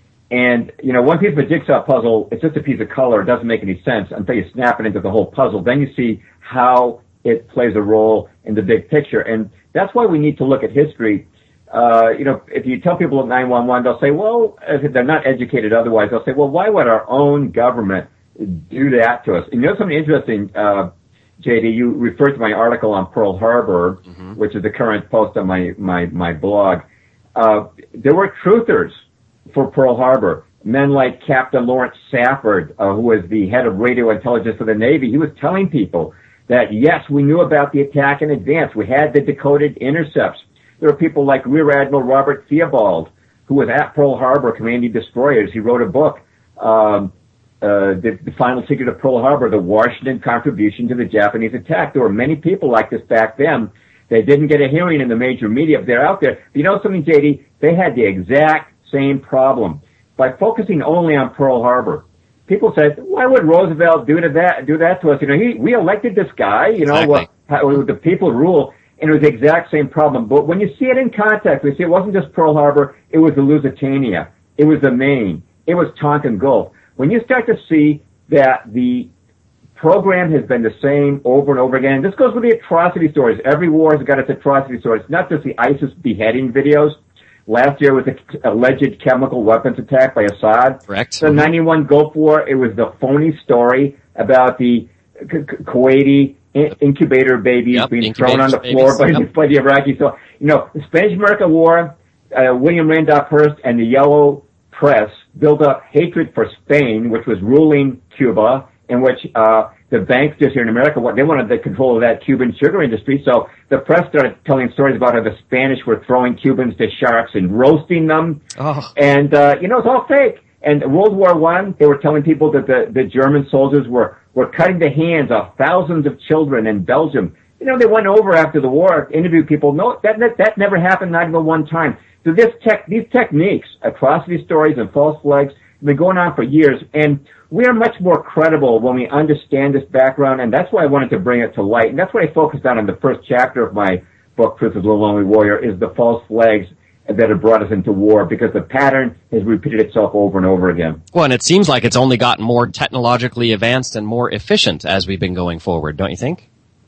S13: And, you know, one piece of a jigsaw puzzle, it's just a piece of color. It doesn't make any sense until you snap it into the whole puzzle. Then you see how it plays a role in the big picture. And that's why we need to look at history. Uh, you know, if you tell people at nine one one, they'll say, well, if they're not educated otherwise, they'll say, well, why would our own government do that to us? And you know something interesting, uh, J D, you referred to my article on Pearl Harbor, mm-hmm. which is the current post on my, my, my blog. Uh, there were truthers for Pearl Harbor. Men like Captain Lawrence Safford, uh, who was the head of radio intelligence for the Navy, he was telling people that, yes, we knew about the attack in advance. We had the decoded intercepts. There were people like Rear Admiral Robert Theobald, who was at Pearl Harbor commanding destroyers. He wrote a book, um, uh, the, the Final Secret of Pearl Harbor, the Washington Contribution to the Japanese Attack. There were many people like this back then. They didn't get a hearing in the major media, but they're out there. But you know something, J D? They had the exact same problem. By focusing only on Pearl Harbor, people said, why would Roosevelt do to that, do that to us? You know, he, we elected this guy, you know, exactly. what, how, the people rule, and it was the exact same problem. But when you see it in context, we see it wasn't just Pearl Harbor, it was the Lusitania, it was the Maine, it was Tonkin Gulf. When you start to see that the program has been the same over and over again, this goes with the atrocity stories. Every war has got its atrocity stories. It's not just the ISIS beheading videos. Last year was the alleged chemical weapons attack by Assad.
S4: Correct.
S13: The ninety-one Gulf War, it was the phony story about the K- K- Kuwaiti in- incubator babies yep, being thrown on the floor by, yep. by the Iraqis. So, you know, the Spanish-American War, uh, William Randolph Hearst and the Yellow Press built up hatred for Spain, which was ruling Cuba, in which uh the banks just here in America, they wanted the control of that Cuban sugar industry. So the press started telling stories about how the Spanish were throwing Cubans to sharks and roasting them.
S4: Oh.
S13: And, uh, you know, it's all fake. And World War One, they were telling people that the, the German soldiers were, were cutting the hands off thousands of children in Belgium. You know, they went over after the war, interviewed people. No, that, that, that never happened, not even one time. So this tech, these techniques, atrocity stories and false flags, have been going on for years. And we are much more credible when we understand this background, and that's why I wanted to bring it to light. And that's what I focused on in the first chapter of my book, Truth is a Lonely Warrior, is the false flags that have brought us into war, because the pattern has repeated itself over and over again.
S4: Well, and it seems like it's only gotten more technologically advanced and more efficient as we've been going forward, don't you think?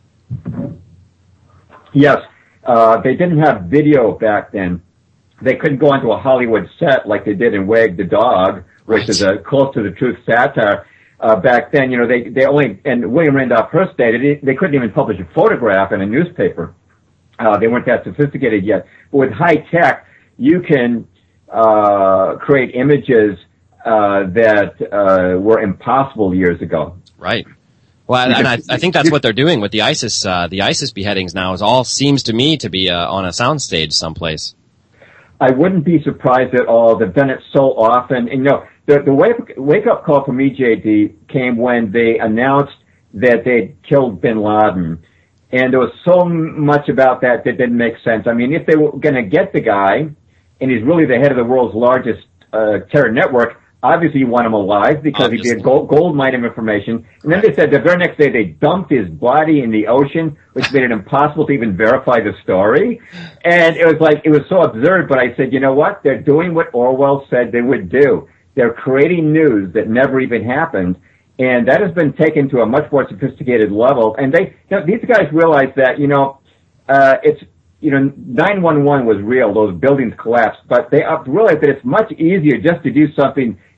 S13: Yes. Uh, they didn't have video back then. They couldn't go onto a Hollywood set like they did in Wag the Dog, which right. is a close to the truth satire. Uh, back then, you know, they, they only, and William Randolph Hearst stated they couldn't even publish a photograph in a newspaper. Uh, they weren't that sophisticated yet. But with high tech, you can, uh, create images, uh, that, uh, were impossible years ago.
S4: Right. Well, and I, I think that's what they're doing with the ISIS, uh, the ISIS beheadings now is all seems to me to be, uh, on a soundstage someplace.
S13: I wouldn't be surprised at all. They've done it so often. And, you know, the, the wake, wake-up call for me, J D, came when they announced that they'd killed bin Laden. And there was so much about that that didn't make sense. I mean, if they were going to get the guy, and he's really the head of the world's largest uh, terror network, obviously you want him alive because obviously. He'd be a gold, gold mine of information. And then they said the very next day they dumped his body in the ocean, which made it impossible to even verify the story. And it was like, it was so absurd, but I said, you know what? They're doing what Orwell said they would do. They're creating news that never even happened. And that has been taken to a much more sophisticated level. And they, you know, these guys realize that, you know, uh, it's, you know, nine one one was real. Those buildings collapsed, but they realized that it's much easier just to do something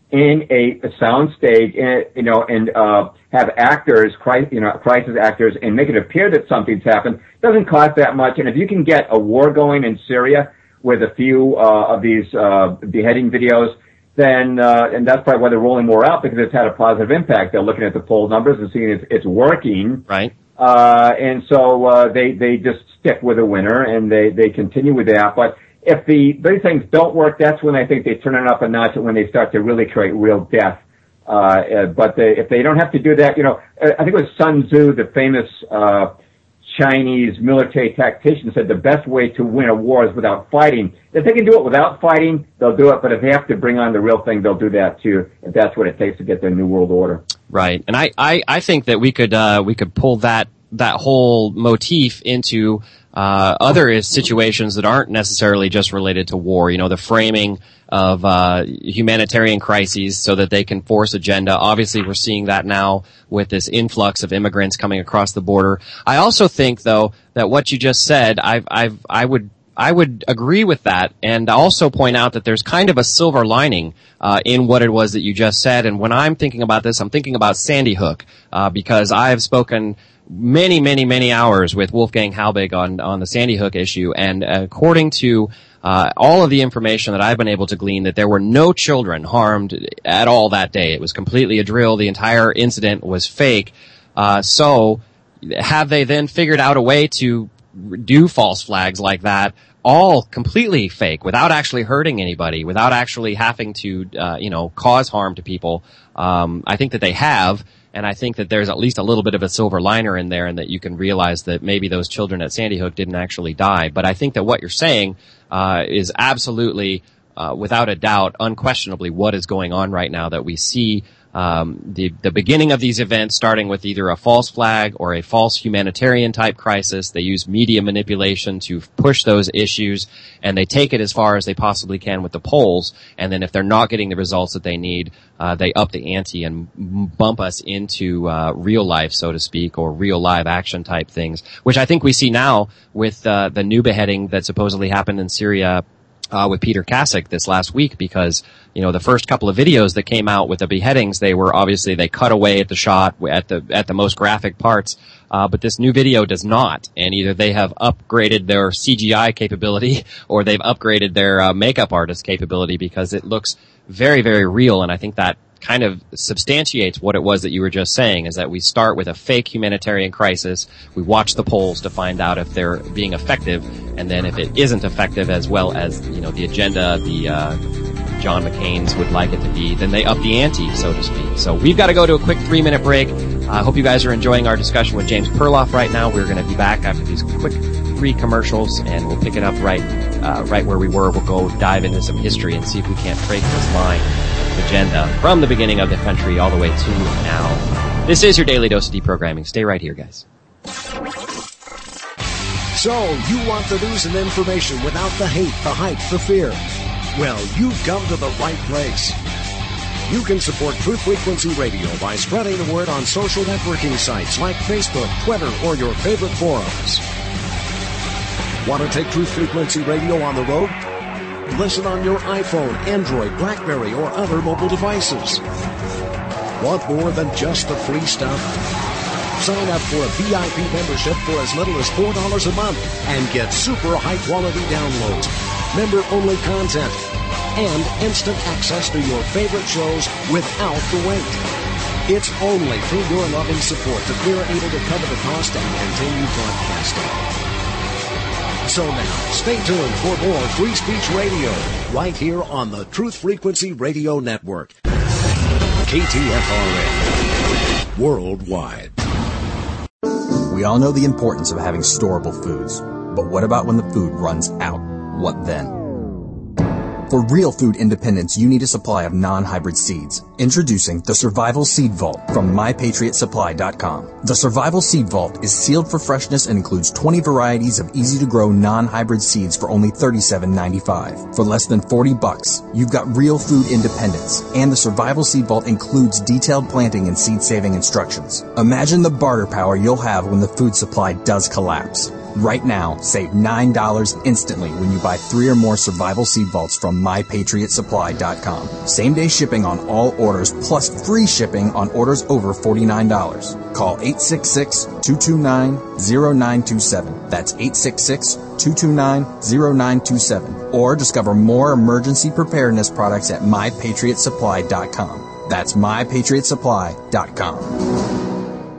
S13: in a, a sound stage, you know, and uh, have actors, you know, crisis actors, and make it appear that something's happened. Doesn't cost that much, and if you can get a war going in Syria with a few uh, of these uh, beheading videos, then uh, and that's probably why they're rolling more out, because it's had a positive impact. They're looking at the poll numbers and seeing it's, it's working,
S4: right?
S13: Uh, and so uh, they they just stick with the winner, and they they continue with that, but. If the these things don't work, that's when I think they turn it up a notch, and when they start to really create real death. Uh, uh, but they, if they don't have to do that, you know, I think it was Sun Tzu, the famous uh, Chinese military tactician, said the best way to win a war is without fighting. If they can do it without fighting, they'll do it. But if they have to bring on the real thing, they'll do that too. If that's what it takes to get their new world order.
S4: Right, and I I, I think that we could uh, we could pull that that whole motif into. Uh, other situations that aren't necessarily just related to war, you know, the framing of, uh, humanitarian crises so that they can force agenda. Obviously, we're seeing that now with this influx of immigrants coming across the border. I also think, though, that what you just said, I've, I've, I would, I would agree with that, and also point out that there's kind of a silver lining, uh, in what it was that you just said. And when I'm thinking about this, I'm thinking about Sandy Hook, uh, because I have spoken many, many, many hours with Wolfgang Halbig on, on the Sandy Hook issue, and according to, uh, all of the information that I've been able to glean, that there were no children harmed at all that day. It was completely a drill. The entire incident was fake. Uh, so, have they then figured out a way to do false flags like that, all completely fake, without actually hurting anybody, without actually having to, uh, you know, cause harm to people? Um, I think that they have. And I think that there's at least a little bit of a silver liner in there, and that you can realize that maybe those children at Sandy Hook didn't actually die. But I think that what you're saying uh is absolutely, uh without a doubt, unquestionably what is going on right now, that we see um the the beginning of these events starting with either a false flag or a false humanitarian type crisis. They use media manipulation to push those issues, and they take it as far as they possibly can with the polls. And then if they're not getting the results that they need, uh they up the ante and bump us into uh real life, so to speak, or real live action type things, which I think we see now with uh the new beheading that supposedly happened in Syria Uh, with Peter Kasich this last week, because, you know, the first couple of videos that came out with the beheadings, they were obviously, they cut away at the shot, at the, at the most graphic parts, uh, but this new video does not, and either they have upgraded their C G I capability, or they've upgraded their, uh, makeup artist capability, because it looks very, very real, and I think that kind of substantiates what it was that you were just saying, is that we start with a fake humanitarian crisis, we watch the polls to find out if they're being effective, and then if it isn't effective as well as, you know, the agenda, the, uh, John McCain's would like it to be, then they up the ante, so to speak. So we've got to go to a quick three minute break. I uh, hope you guys are enjoying our discussion with James Perloff right now. We're going to be back after these quick three commercials, and we'll pick it up right, uh, right where we were. We'll go dive into some history and see if we can't break this line agenda from the beginning of the country all the way to now. This is your Daily Dose of Deprogramming. Stay right here, guys.
S5: So, you want the news and information without the hate, the hype, the fear? Well, you've come to the right place. You can support Truth Frequency Radio by spreading the word on social networking sites like Facebook, Twitter, or your favorite forums. Want to take Truth Frequency Radio on the road? Listen on your iPhone, Android, BlackBerry, or other mobile devices. Want more than just the free stuff? Sign up for a V I P membership for as little as four dollars a month and get super high-quality downloads, member-only content, and instant access to your favorite shows without the wait. It's only through your loving support that we're able to cover the cost and continue broadcasting. So now, stay tuned for more Free Speech Radio, right here on the Truth Frequency Radio Network. K T F R A, worldwide.
S14: We all know the importance of having storable foods, but what about when the food runs out? What then? For real food independence, you need a supply of non-hybrid seeds. Introducing the Survival Seed Vault from my patriot supply dot com. The Survival Seed Vault is sealed for freshness and includes twenty varieties of easy-to-grow non-hybrid seeds for only thirty-seven ninety-five. For less than forty bucks, you've got real food independence, and the Survival Seed Vault includes detailed planting and seed-saving instructions. Imagine the barter power you'll have when the food supply does collapse. Right now, save nine dollars instantly when you buy three or more survival seed vaults from my patriot supply dot com. Same-day shipping on all orders, plus free shipping on orders over forty-nine dollars. Call eight six six, two two nine, zero nine two seven. That's eight six six, two two nine, zero nine two seven. Or discover more emergency preparedness products at my patriot supply dot com. That's my patriot supply dot com.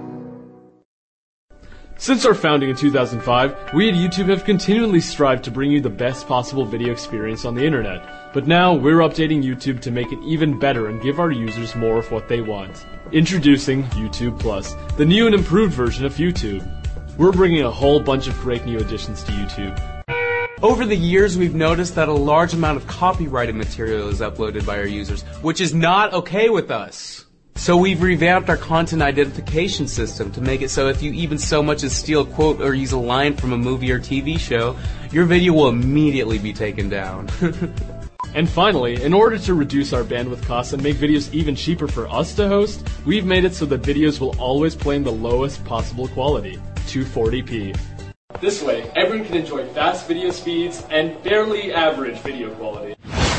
S15: Since our founding in two thousand five, we at YouTube have continually strived to bring you the best possible video experience on the internet. But now, we're updating YouTube to make it even better and give our users more of what they want. Introducing YouTube Plus, the new and improved version of YouTube. We're bringing a whole bunch of great new additions to YouTube.
S16: Over the years, we've noticed that a large amount of copyrighted material is uploaded by our users, which is not okay with us. So we've revamped our content identification system to make it so if you even so much as steal a quote or use a line from a movie or T V show, your video will immediately be taken down.
S15: And finally, in order to reduce our bandwidth costs and make videos even cheaper for us to host, we've made it so that videos will always play in the lowest possible quality, two forty p. This way, everyone can enjoy fast video speeds and barely average video quality.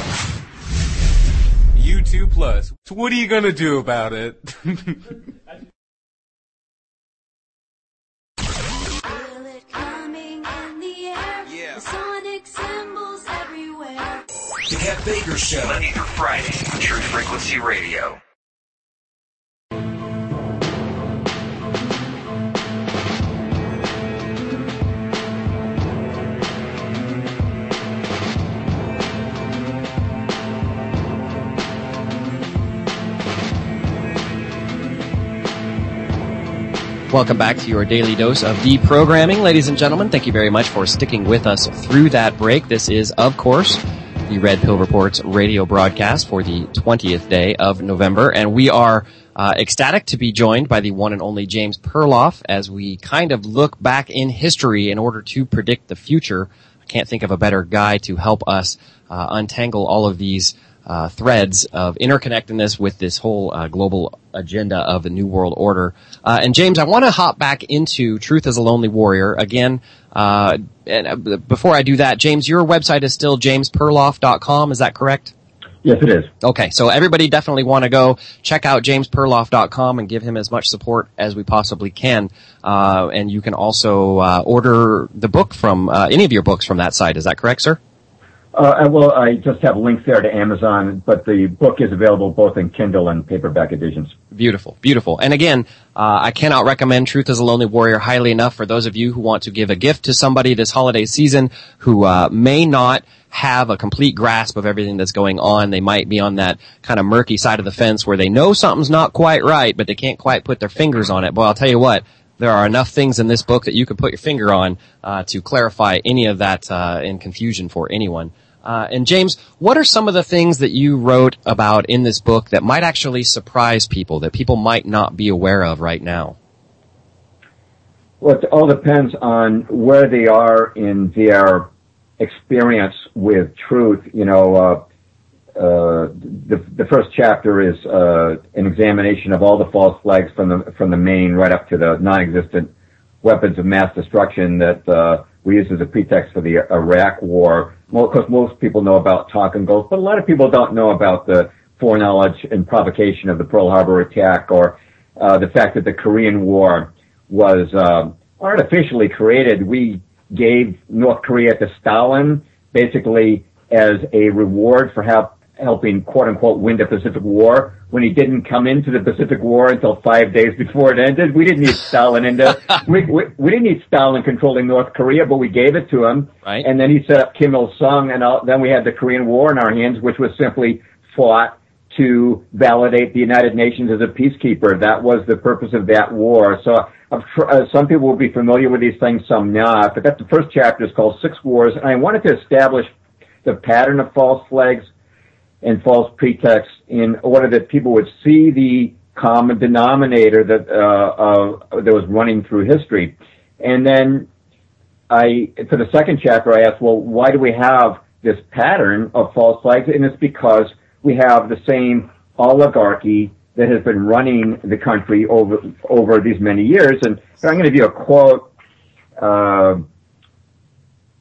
S16: YouTube Plus. So what are you gonna do about it?
S3: The sonic symbols everywhere.
S2: The Kev Baker Show, Monday through Friday on Truth Frequency Radio.
S4: Welcome back to your daily dose of deprogramming. Ladies and gentlemen, thank you very much for sticking with us through that break. This is, of course, the Red Pill Report's radio broadcast for the twentieth day of November, and we are uh, ecstatic to be joined by the one and only James Perloff as we kind of look back in history in order to predict the future. I can't think of a better guy to help us uh, untangle all of these Uh, threads of interconnectedness with this whole uh, global agenda of the New World Order. Uh, and James, I want to hop back into Truth as a Lonely Warrior again. Uh, and uh, before I do that, James, your website is still james perloff dot com. Is that correct?
S13: Yes, it is.
S4: Okay, so everybody definitely want to go check out james perloff dot com and give him as much support as we possibly can. Uh, and you can also uh, order the book from uh, any of your books from that site. Is that correct, sir?
S13: Uh, well, I just have links there to Amazon, but the book is available both in Kindle and paperback editions.
S4: Beautiful, beautiful. And again, uh, I cannot recommend Truth as a Lonely Warrior highly enough for those of you who want to give a gift to somebody this holiday season who uh, may not have a complete grasp of everything that's going on. They might be on that kind of murky side of the fence where they know something's not quite right, but they can't quite put their fingers on it. Boy, I'll tell you what. There are enough things in this book that you could put your finger on uh, to clarify any of that uh, in confusion for anyone. Uh, and James, what are some of the things that you wrote about in this book that might actually surprise people, that people might not be aware of right now?
S13: Well, it all depends on where they are in their experience with truth. You know, uh, uh, the, the first chapter is uh, an examination of all the false flags from the from the main right up to the non-existent weapons of mass destruction that uh, we use as a pretext for the Iraq War. Well, of course, most people know about Tonkin Gulf, but a lot of people don't know about the foreknowledge and provocation of the Pearl Harbor attack, or uh, the fact that the Korean War was uh, artificially created. We gave North Korea to Stalin basically as a reward for help, helping, quote-unquote, win the Pacific War, when he didn't come into the Pacific War until five days before it ended. We didn't need Stalin into, we, we, we didn't need Stalin controlling North Korea, but we gave it to him.
S4: Right.
S13: And then he set up Kim Il-sung, and all, then we had the Korean War in our hands, which was simply fought to validate the United Nations as a peacekeeper. That was the purpose of that war. So uh, some people will be familiar with these things, some not. But that the first chapter is called Six Wars, and I wanted to establish the pattern of false flags and false pretexts in order that people would see the common denominator that uh, uh, that was running through history. And then I, for the second chapter, I asked, well, why do we have this pattern of false flags? And it's because we have the same oligarchy that has been running the country over over these many years. And I'm going to give you a quote uh,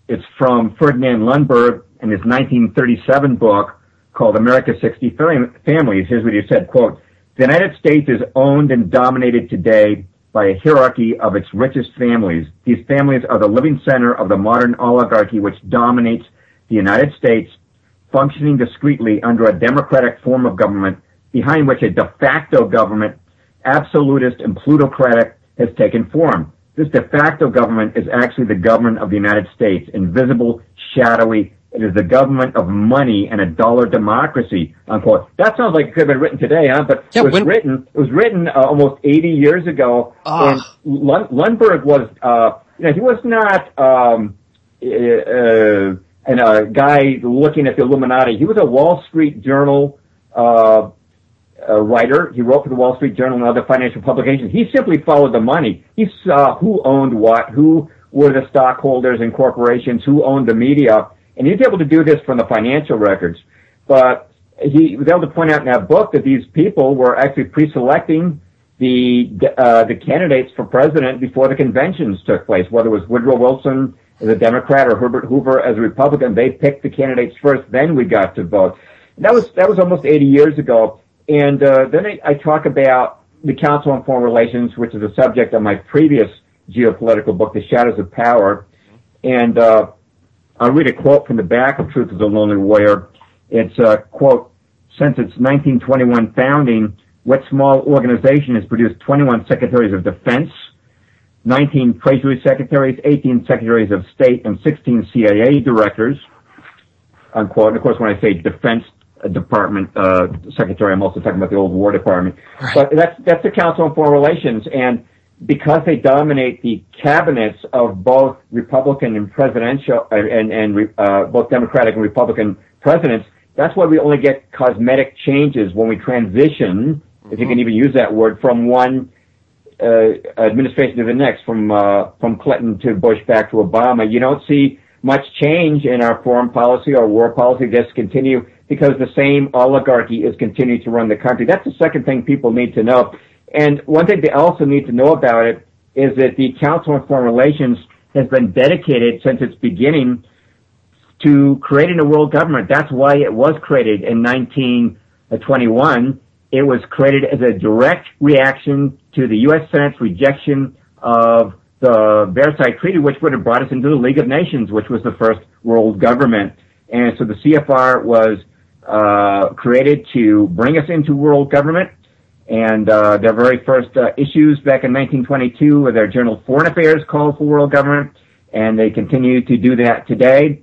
S13: It's from Ferdinand Lundberg in his nineteen thirty-seven book called America's sixty Families. Here's what he said, quote, "The United States is owned and dominated today by a hierarchy of its richest families. These families are the living center of the modern oligarchy which dominates the United States, functioning discreetly under a democratic form of government behind which a de facto government, absolutist and plutocratic, has taken form. This de facto government is actually the government of the United States, invisible, shadowy. It is the government of money and a dollar democracy," unquote. That sounds like it could have been written today, huh? But yeah, it was when... written, it was written uh, almost eighty years ago. Oh. And Lund- Lundberg was, uh, you know, he was not, um, uh, and a guy looking at the Illuminati. He was a Wall Street Journal, uh, uh, writer. He wrote for the Wall Street Journal and other financial publications. He simply followed the money. He saw who owned what, who were the stockholders in corporations, who owned the media. And he was able to do this from the financial records. But he was able to point out in that book that these people were actually pre-selecting the uh, the candidates for president before the conventions took place, whether it was Woodrow Wilson as a Democrat or Herbert Hoover as a Republican. They picked the candidates first, then we got to vote. And that was that was almost eighty years ago. And uh, then I, I talk about the Council on Foreign Relations, which is the subject of my previous geopolitical book, The Shadows of Power. And uh I'll read a quote from the back of Truth is a Lonely Warrior. It's a quote, "Since its nineteen twenty-one founding, what small organization has produced twenty-one secretaries of defense, nineteen treasury secretaries, eighteen secretaries of state, and sixteen C I A directors," unquote. And of course, when I say defense department uh, secretary, I'm also talking about the old War Department. Right. But that's, that's the Council on Foreign Relations. And because they dominate the cabinets of both Republican and presidential and, and uh, both Democratic and Republican presidents, that's why we only get cosmetic changes when we transition, mm-hmm. if you can even use that word, from one uh, administration to the next, from uh, from Clinton to Bush back to Obama. You don't see much change in our foreign policy or war policy. Just continue because the same oligarchy is continuing to run the country. That's the second thing people need to know. And one thing they also need to know about it is that the Council on Foreign Relations has been dedicated since its beginning to creating a world government. That's why it was created in nineteen twenty-one. It was created as a direct reaction to the U S Senate's rejection of the Versailles Treaty, which would have brought us into the League of Nations, which was the first world government. And so the C F R was uh created to bring us into world government. And uh their very first uh, issues back in nineteen twenty-two with their journal Foreign Affairs called for world government, and they continue to do that today.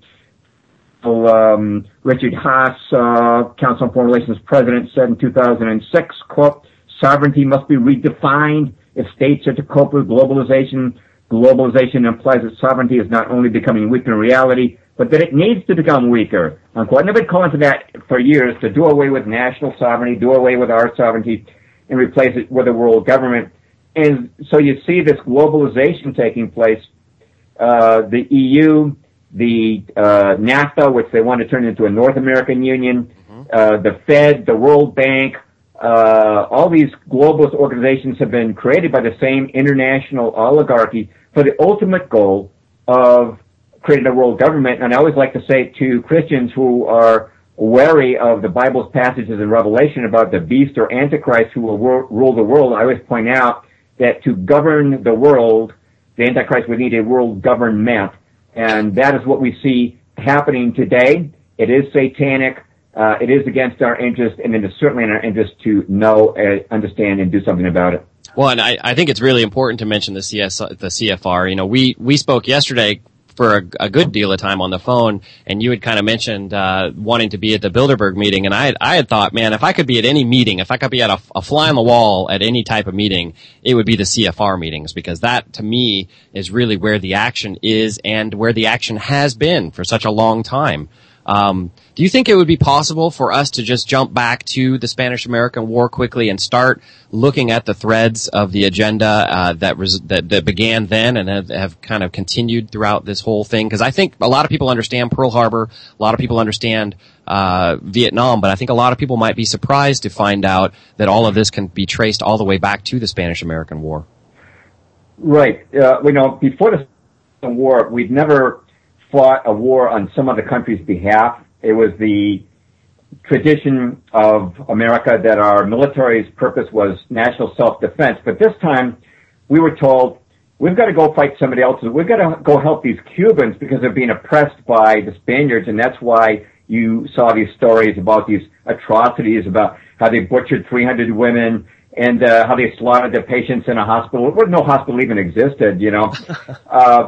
S13: So, um, Richard Haas, uh, Council on Foreign Relations president, said in two thousand six, quote, "Sovereignty must be redefined if states are to cope with globalization. Globalization implies that sovereignty is not only becoming weaker in reality, but that it needs to become weaker." Unquote. And they've been calling for that for years, to do away with national sovereignty, do away with our sovereignty, and replace it with a world government. And so you see this globalization taking place. Uh, the E U, the uh, NAFTA, which they want to turn into a North American Union, mm-hmm. uh, the Fed, the World Bank, uh, all these globalist organizations have been created by the same international oligarchy for the ultimate goal of creating a world government. And I always like to say to Christians who are wary of the Bible's passages in Revelation about the beast or Antichrist who will wor- rule the world, I always point out that to govern the world, the Antichrist would need a world government. And that is what we see happening today. It is satanic. Uh, it is against our interest, and it is certainly in our interest to know, uh, understand, and do something about it.
S4: Well, and I, I think it's really important to mention the C S, the C F R. You know, we, we spoke yesterday for a, a good deal of time on the phone, and you had kind of mentioned uh wanting to be at the Bilderberg meeting, and I had, I had thought, man, if I could be at any meeting, if I could be at a, a fly on the wall at any type of meeting, it would be the C F R meetings, because that, to me, is really where the action is and where the action has been for such a long time. Um, do you think it would be possible for us to just jump back to the Spanish-American War quickly and start looking at the threads of the agenda uh, that, res- that that began then and have, have kind of continued throughout this whole thing? Because I think a lot of people understand Pearl Harbor, a lot of people understand uh Vietnam, but I think a lot of people might be surprised to find out that all of this can be traced all the way back to the Spanish-American War.
S13: Right. Uh, you know, before the war, we'd never fought a war on some other country's behalf. It was the tradition of America that our military's purpose was national self-defense. But this time, we were told, we've got to go fight somebody else's. We've got to go help these Cubans because they're being oppressed by the Spaniards, and that's why you saw these stories about these atrocities, about how they butchered three hundred women and uh, how they slaughtered their patients in a hospital where no hospital even existed, you know. uh,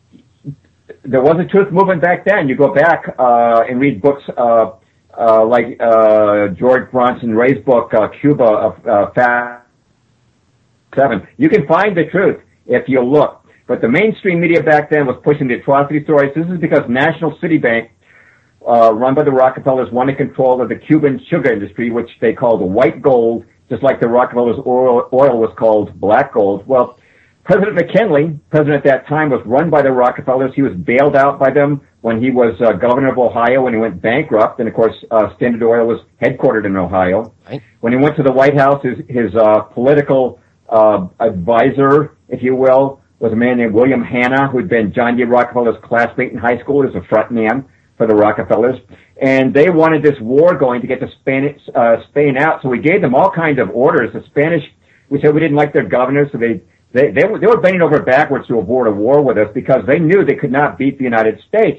S13: there was a truth movement back then. You go back uh, and read books uh, uh, like uh, George Bronson Ray's book, uh, Cuba, of uh, Fast Seven. You can find the truth if you look. But the mainstream media back then was pushing the atrocity stories. This is because National City Bank, uh, run by the Rockefellers, wanted control of the Cuban sugar industry, which they called white gold, just like the Rockefellers' oil, oil was called black gold. Well, President McKinley, president at that time, was run by the Rockefellers. He was bailed out by them when he was uh, governor of Ohio when he went bankrupt. And, of course, uh, Standard Oil was headquartered in Ohio. Right. When he went to the White House, his, his uh, political uh, advisor, if you will, was a man named William Hanna, who had been John D. Rockefeller's classmate in high school. He was a front man for the Rockefellers. And they wanted this war going to get the Spain, uh, Spain out. So we gave them all kinds of orders. The Spanish, we said we didn't like their governor, so they They, they, were, they were bending over backwards to avoid a war with us because they knew they could not beat the United States.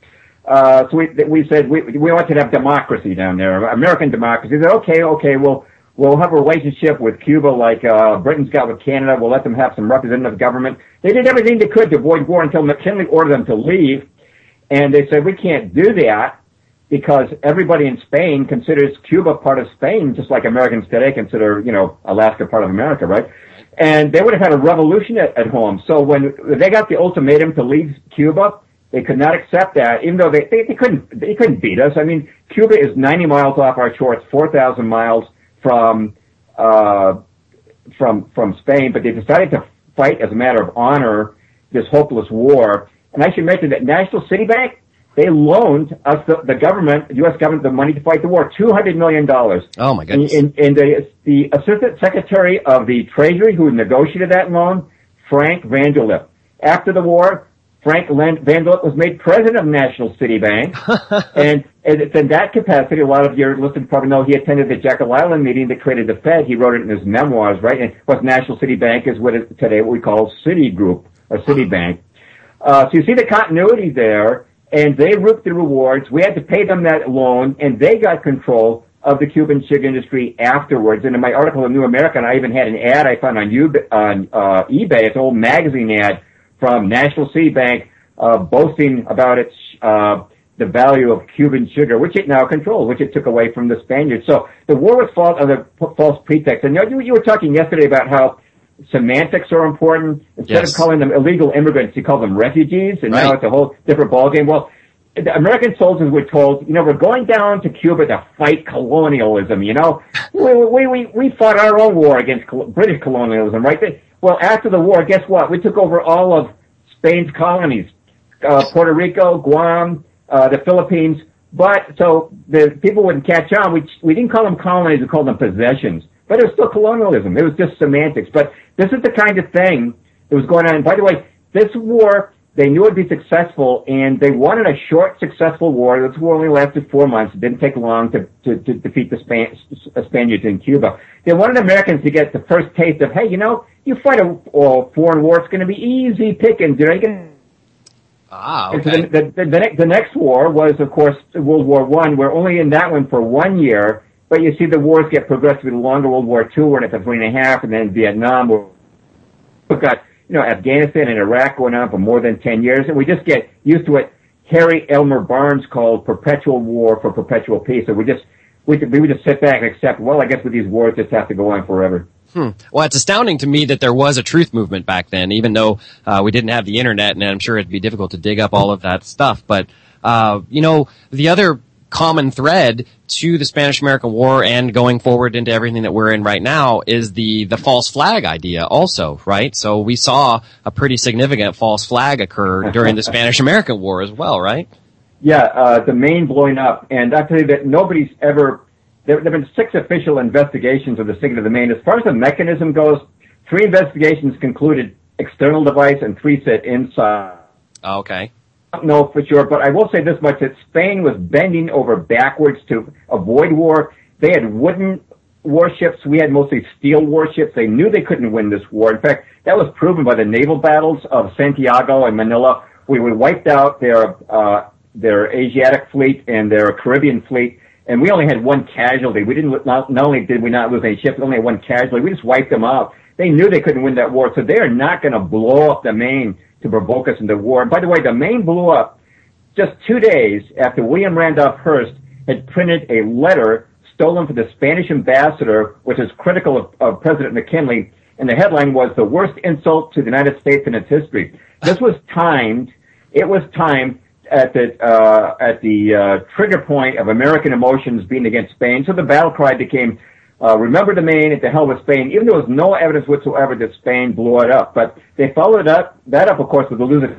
S13: Uh, so we, we said we, we wanted to have democracy down there, American democracy. They said, okay, okay, we'll, we'll have a relationship with Cuba like, uh, Britain's got with Canada. We'll let them have some representative government. They did everything they could to avoid war until McKinley ordered them to leave. And they said, we can't do that because everybody in Spain considers Cuba part of Spain, just like Americans today consider, you know, Alaska part of America, right? And they would have had a revolution at, at home. So when they got the ultimatum to leave Cuba, they could not accept that, even though they, they, they couldn't, they couldn't beat us. I mean, Cuba is ninety miles off our shore. It's four thousand miles from, uh, from, from Spain, but they decided to fight as a matter of honor this hopeless war. And I should mention that National City Bank, they loaned us, the, the government, the U S government, the money to fight the war, two hundred million dollars.
S4: Oh, my goodness.
S13: And, and the, the Assistant Secretary of the Treasury who negotiated that loan, Frank Vanderlip. After the war, Frank Vanderlip was made president of National City Bank. and, and it's in that capacity, a lot of your listeners probably know he attended the Jekyll Island meeting that created the Fed. He wrote it in his memoirs, right? And what National City Bank is what is today what we call Citigroup or Citibank. Uh, so you see the continuity there. And they reaped the rewards. We had to pay them that loan, and they got control of the Cuban sugar industry afterwards. And in my article in New American, I even had an ad I found on, eBay, on uh, eBay. It's an old magazine ad from National City Bank uh, boasting about its uh, the value of Cuban sugar, which it now controls, which it took away from the Spaniards. So the war was fought under false pretext. And you, know, you were talking yesterday about how semantics are important. Instead yes. of calling them illegal immigrants, you call them refugees, and right. now it's a whole different ballgame. Well, the American soldiers were told, you know, we're going down to Cuba to fight colonialism, you know. we, we, we, we fought our own war against British colonialism, right? Well, after the war, guess what? We took over all of Spain's colonies, uh, Puerto Rico, Guam, uh, the Philippines. But, so the people wouldn't catch on. We, we didn't call them colonies, we called them possessions. But it was still colonialism. It was just semantics. But this is the kind of thing that was going on. And by the way, this war, they knew it would be successful, and they wanted a short, successful war. This war only lasted four months. It didn't take long to, to, to defeat the Span- Spaniards in Cuba. They wanted Americans to get the first taste of, hey, you know, you fight a, a foreign war, it's going to be easy pickings. You know, you can.
S4: Ah,
S13: okay.
S4: okay.
S13: The, the, the, the, the next war was, of course, World War One. We're only in that one for one year. But you see the wars get progressively longer. World War Two, we're in it for three and a half, and then Vietnam. We've got, you know, Afghanistan and Iraq going on for more than ten years, and we just get used to it. Harry Elmer Barnes called perpetual war for perpetual peace. So we just, we, we would just sit back and accept, well, I guess with these wars just have to go on forever.
S4: Hmm. Well, it's astounding to me that there was a truth movement back then, even though uh, we didn't have the internet, and I'm sure it'd be difficult to dig up all of that stuff. But, uh, you know, the other common thread to the Spanish-American War and going forward into everything that we're in right now is the, the false flag idea also, right? So we saw a pretty significant false flag occur during the Spanish-American War as well, right?
S13: Yeah, uh, the Maine blowing up. And I tell you that nobody's ever, there, there have been six official investigations of the sinking of the Maine. As far as the mechanism goes, three investigations concluded external device and three said inside.
S4: Okay.
S13: don't know for sure, but I will say this much, that Spain was bending over backwards to avoid war. They had wooden warships. We had mostly steel warships. They knew they couldn't win this war. In fact, that was proven by the naval battles of Santiago and Manila. We were wiped out their uh, their Asiatic fleet and their Caribbean fleet, and we only had one casualty. We didn't not, not only did we not lose any ships, we only had one casualty. We just wiped them out. They knew they couldn't win that war, so they are not going to blow up the Maine to provoke us into war. And by the way, the Maine blew up just two days after William Randolph Hearst had printed a letter stolen from the Spanish ambassador, which is critical of, of President McKinley, and the headline was "The Worst Insult to the United States in Its History." This was timed. It was timed at the uh, at the uh, trigger point of American emotions being against Spain. So the battle cry became, uh, "Remember the Maine, and to hell with Spain." Even though there was no evidence whatsoever that Spain blew it up, but they followed up that up, of course, with the Lusitania.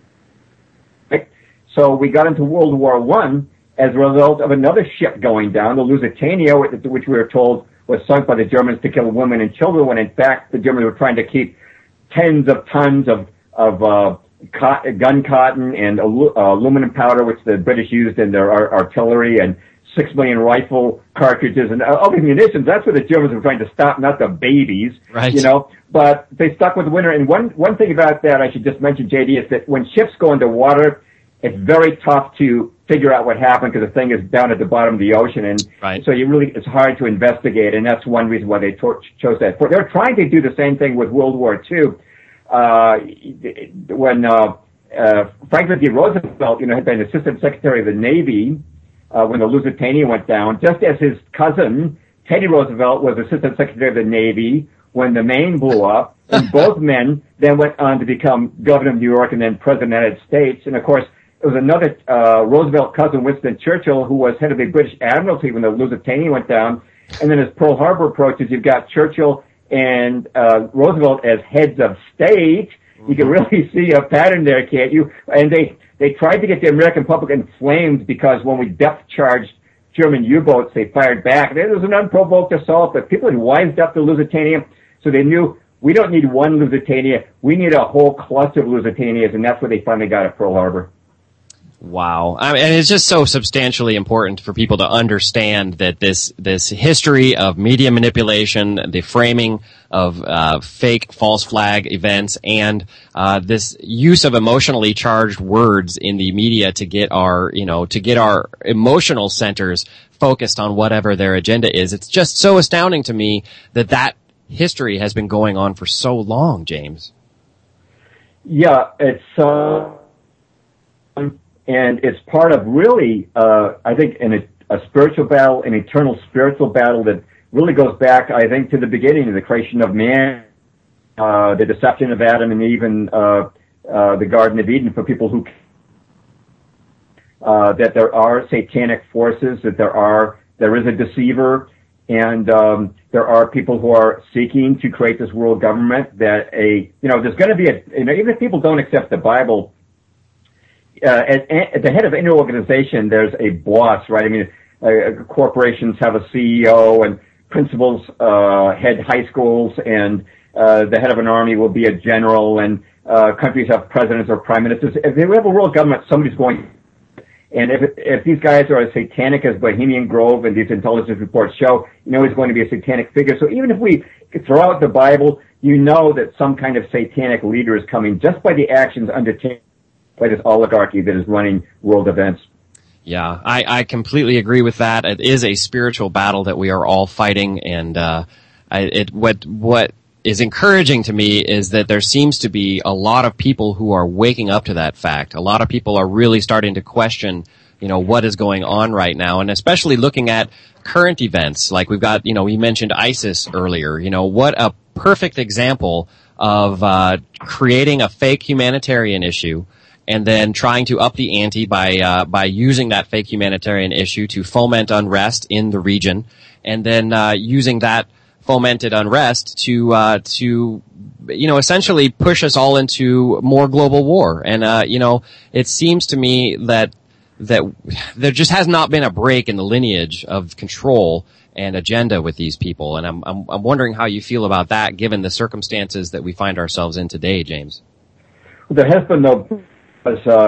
S13: So we got into World War One as a result of another ship going down, the Lusitania, which we were told was sunk by the Germans to kill women and children, when in fact the Germans were trying to keep tens of tons of of uh, cotton, gun cotton and alu- uh, aluminum powder, which the British used in their ar- artillery, and six million rifle cartridges and other munitions. That's what the Germans were trying to stop, not the babies,
S4: right.
S13: You know. But they stuck with the winter. And one one thing about that I should just mention, J D, is that when ships go into water, it's very tough to figure out what happened because the thing is down at the bottom of the ocean, and
S4: right.
S13: so you really it's hard to investigate, and that's one reason why they to- chose that. They're trying to do the same thing with World War Two. Uh, when uh, uh, Franklin D. Roosevelt, you know, had been Assistant Secretary of the Navy uh, when the Lusitania went down, just as his cousin Teddy Roosevelt was Assistant Secretary of the Navy when the Maine blew up, and both men then went on to become Governor of New York and then President of the United States, and of course. It was another uh, Roosevelt cousin, Winston Churchill, who was head of the British Admiralty when the Lusitania went down. And then as Pearl Harbor approaches, you've got Churchill and uh, Roosevelt as heads of state. You can really see a pattern there, can't you? And they, they tried to get the American public inflamed because when we depth charged German U-boats, they fired back. It was an unprovoked assault, but people had wised up the Lusitania, so they knew we don't need one Lusitania. We need a whole cluster of Lusitanias, and that's what they finally got at Pearl Harbor.
S4: Wow. I mean, and it's just so substantially important for people to understand that this, this history of media manipulation, the framing of, uh, fake false flag events, and, uh, this use of emotionally charged words in the media to get our, you know, to get our emotional centers focused on whatever their agenda is. It's just so astounding to me that that history has been going on for so long, James.
S13: Yeah, it's, uh, and it's part of really, uh, I think, in a, a spiritual battle, an eternal spiritual battle that really goes back, I think, to the beginning of the creation of man, uh, the deception of Adam and even uh, uh, the Garden of Eden for people who, uh, that there are satanic forces, that there are, there is a deceiver, and um, there are people who are seeking to create this world government that a, you know, there's going to be a, you know, even if people don't accept the Bible, Uh, at, at the head of any organization, there's a boss, right? I mean, uh, corporations have a C E O, and principals uh, head high schools, and uh, the head of an army will be a general, and uh, countries have presidents or prime ministers. If they have a world government, somebody's going. And if if these guys are as satanic as Bohemian Grove and these intelligence reports show, you know he's going to be a satanic figure. So even if we throw out the Bible, you know that some kind of satanic leader is coming just by the actions undertaken by this oligarchy that is running world events.
S4: Yeah, I, I completely agree with that. It is a spiritual battle that we are all fighting, and uh, I, it what what is encouraging to me is that there seems to be a lot of people who are waking up to that fact. A lot of people are really starting to question, you know, what is going on right now, and especially looking at current events. Like we've got, you know, we mentioned ISIS earlier. You know, what a perfect example of uh, creating a fake humanitarian issue, and then trying to up the ante by uh, by using that fake humanitarian issue to foment unrest in the region, and then uh, using that fomented unrest to uh, to you know essentially push us all into more global war. And uh, you know, it seems to me that that there just has not been a break in the lineage of control and agenda with these people. And I'm I'm, I'm wondering how you feel about that, given the circumstances that we find ourselves in today, James.
S13: There has been no. Because uh,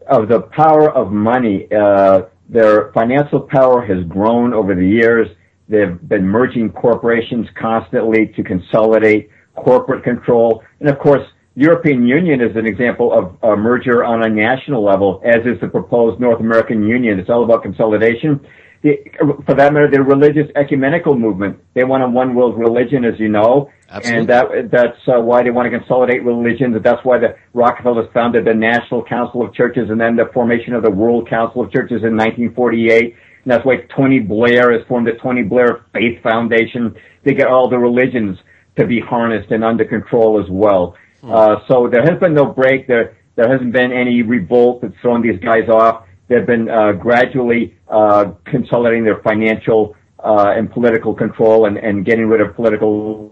S13: of the power of money. Uh, their financial power has grown over the years. They've been merging corporations constantly to consolidate corporate control. And of course, European Union is an example of a merger on a national level, as is the proposed North American Union. It's all about consolidation. The, for that matter, the religious ecumenical movement. They want a one world religion, as you know. Absolutely. And that, that's uh, why they want to consolidate religions. That's why the Rockefellers founded the National Council of Churches and then the formation of the World Council of Churches in nineteen forty-eight. And that's why Tony Blair has formed the Tony Blair Faith Foundation. They get all the religions to be harnessed and under control as well. Uh, so there has been no break. There, there hasn't been any revolt that's thrown these guys off. They've been, uh, gradually, uh, consolidating their financial, uh, and political control and, and getting rid of political,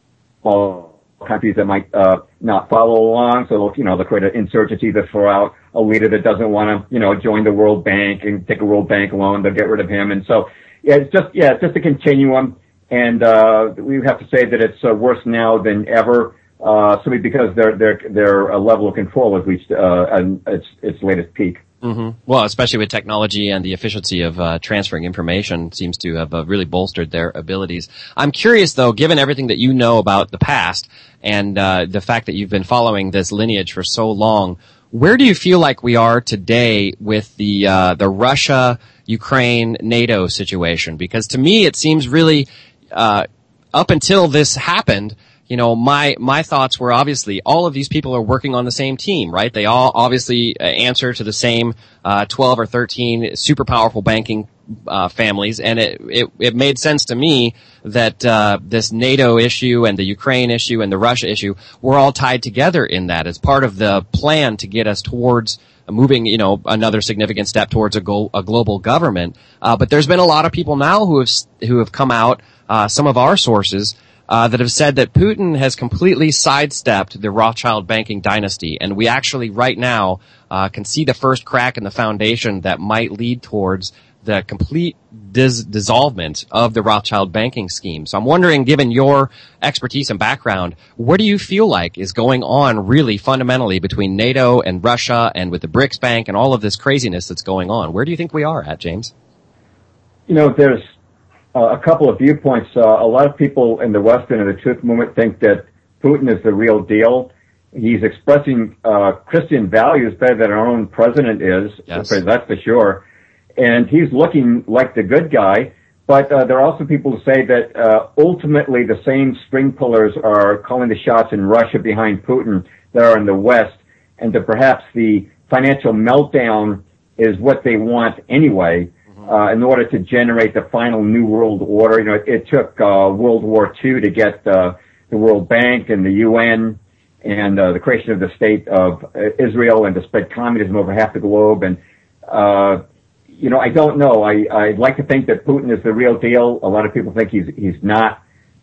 S13: uh, countries that might, uh, not follow along. So, you know, they'll create an insurgency to throw out a leader that doesn't want to, you know, join the World Bank and take a World Bank loan. They'll get rid of him. And so, yeah, it's just, yeah, it's just a continuum. And, uh, we have to say that it's uh, worse now than ever. Uh, simply because their their their uh, level of control has reached uh, an, its its latest peak.
S4: Mm-hmm. Well, especially with technology and the efficiency of uh, transferring information seems to have uh, really bolstered their abilities. I'm curious, though, given everything that you know about the past and uh, the fact that you've been following this lineage for so long, where do you feel like we are today with the uh, the Russia, Ukraine, NATO situation? Because to me, it seems really uh, up until this happened. You know, my, my thoughts were obviously all of these people are working on the same team, right? They all obviously answer to the same, uh, twelve or thirteen super powerful banking, uh, families. And it, it, it made sense to me that, uh, this NATO issue and the Ukraine issue and the Russia issue were all tied together in that as part of the plan to get us towards moving, you know, another significant step towards a, go- a global government. Uh, but there's been a lot of people now who have, who have come out, uh, some of our sources, Uh, that have said that Putin has completely sidestepped the Rothschild banking dynasty, and we actually right now uh, can see the first crack in the foundation that might lead towards the complete dis- dissolvement of the Rothschild banking scheme. So I'm wondering, given your expertise and background, what do you feel like is going on really fundamentally between NATO and Russia and with the BRICS Bank and all of this craziness that's going on? Where do you think we are at, James?
S13: You know, there's Uh, a couple of viewpoints. Uh, a lot of people in the Western and the truth movement think that Putin is the real deal. He's expressing uh, Christian values better than our own president is.
S4: Yes.
S13: That's for sure. And he's looking like the good guy. But uh, there are also people who say that uh, ultimately the same string pullers are calling the shots in Russia behind Putin that are in the West, and that perhaps the financial meltdown is what they want anyway. Uh, in order to generate the final new world order. You know, it, it took uh, World War Two to get uh, the World Bank and the U N and uh, the creation of the state of uh, Israel and to spread communism over half the globe. And, uh, you know, I don't know. I, I'd like to think that Putin is the real deal. A lot of people think he's he's not.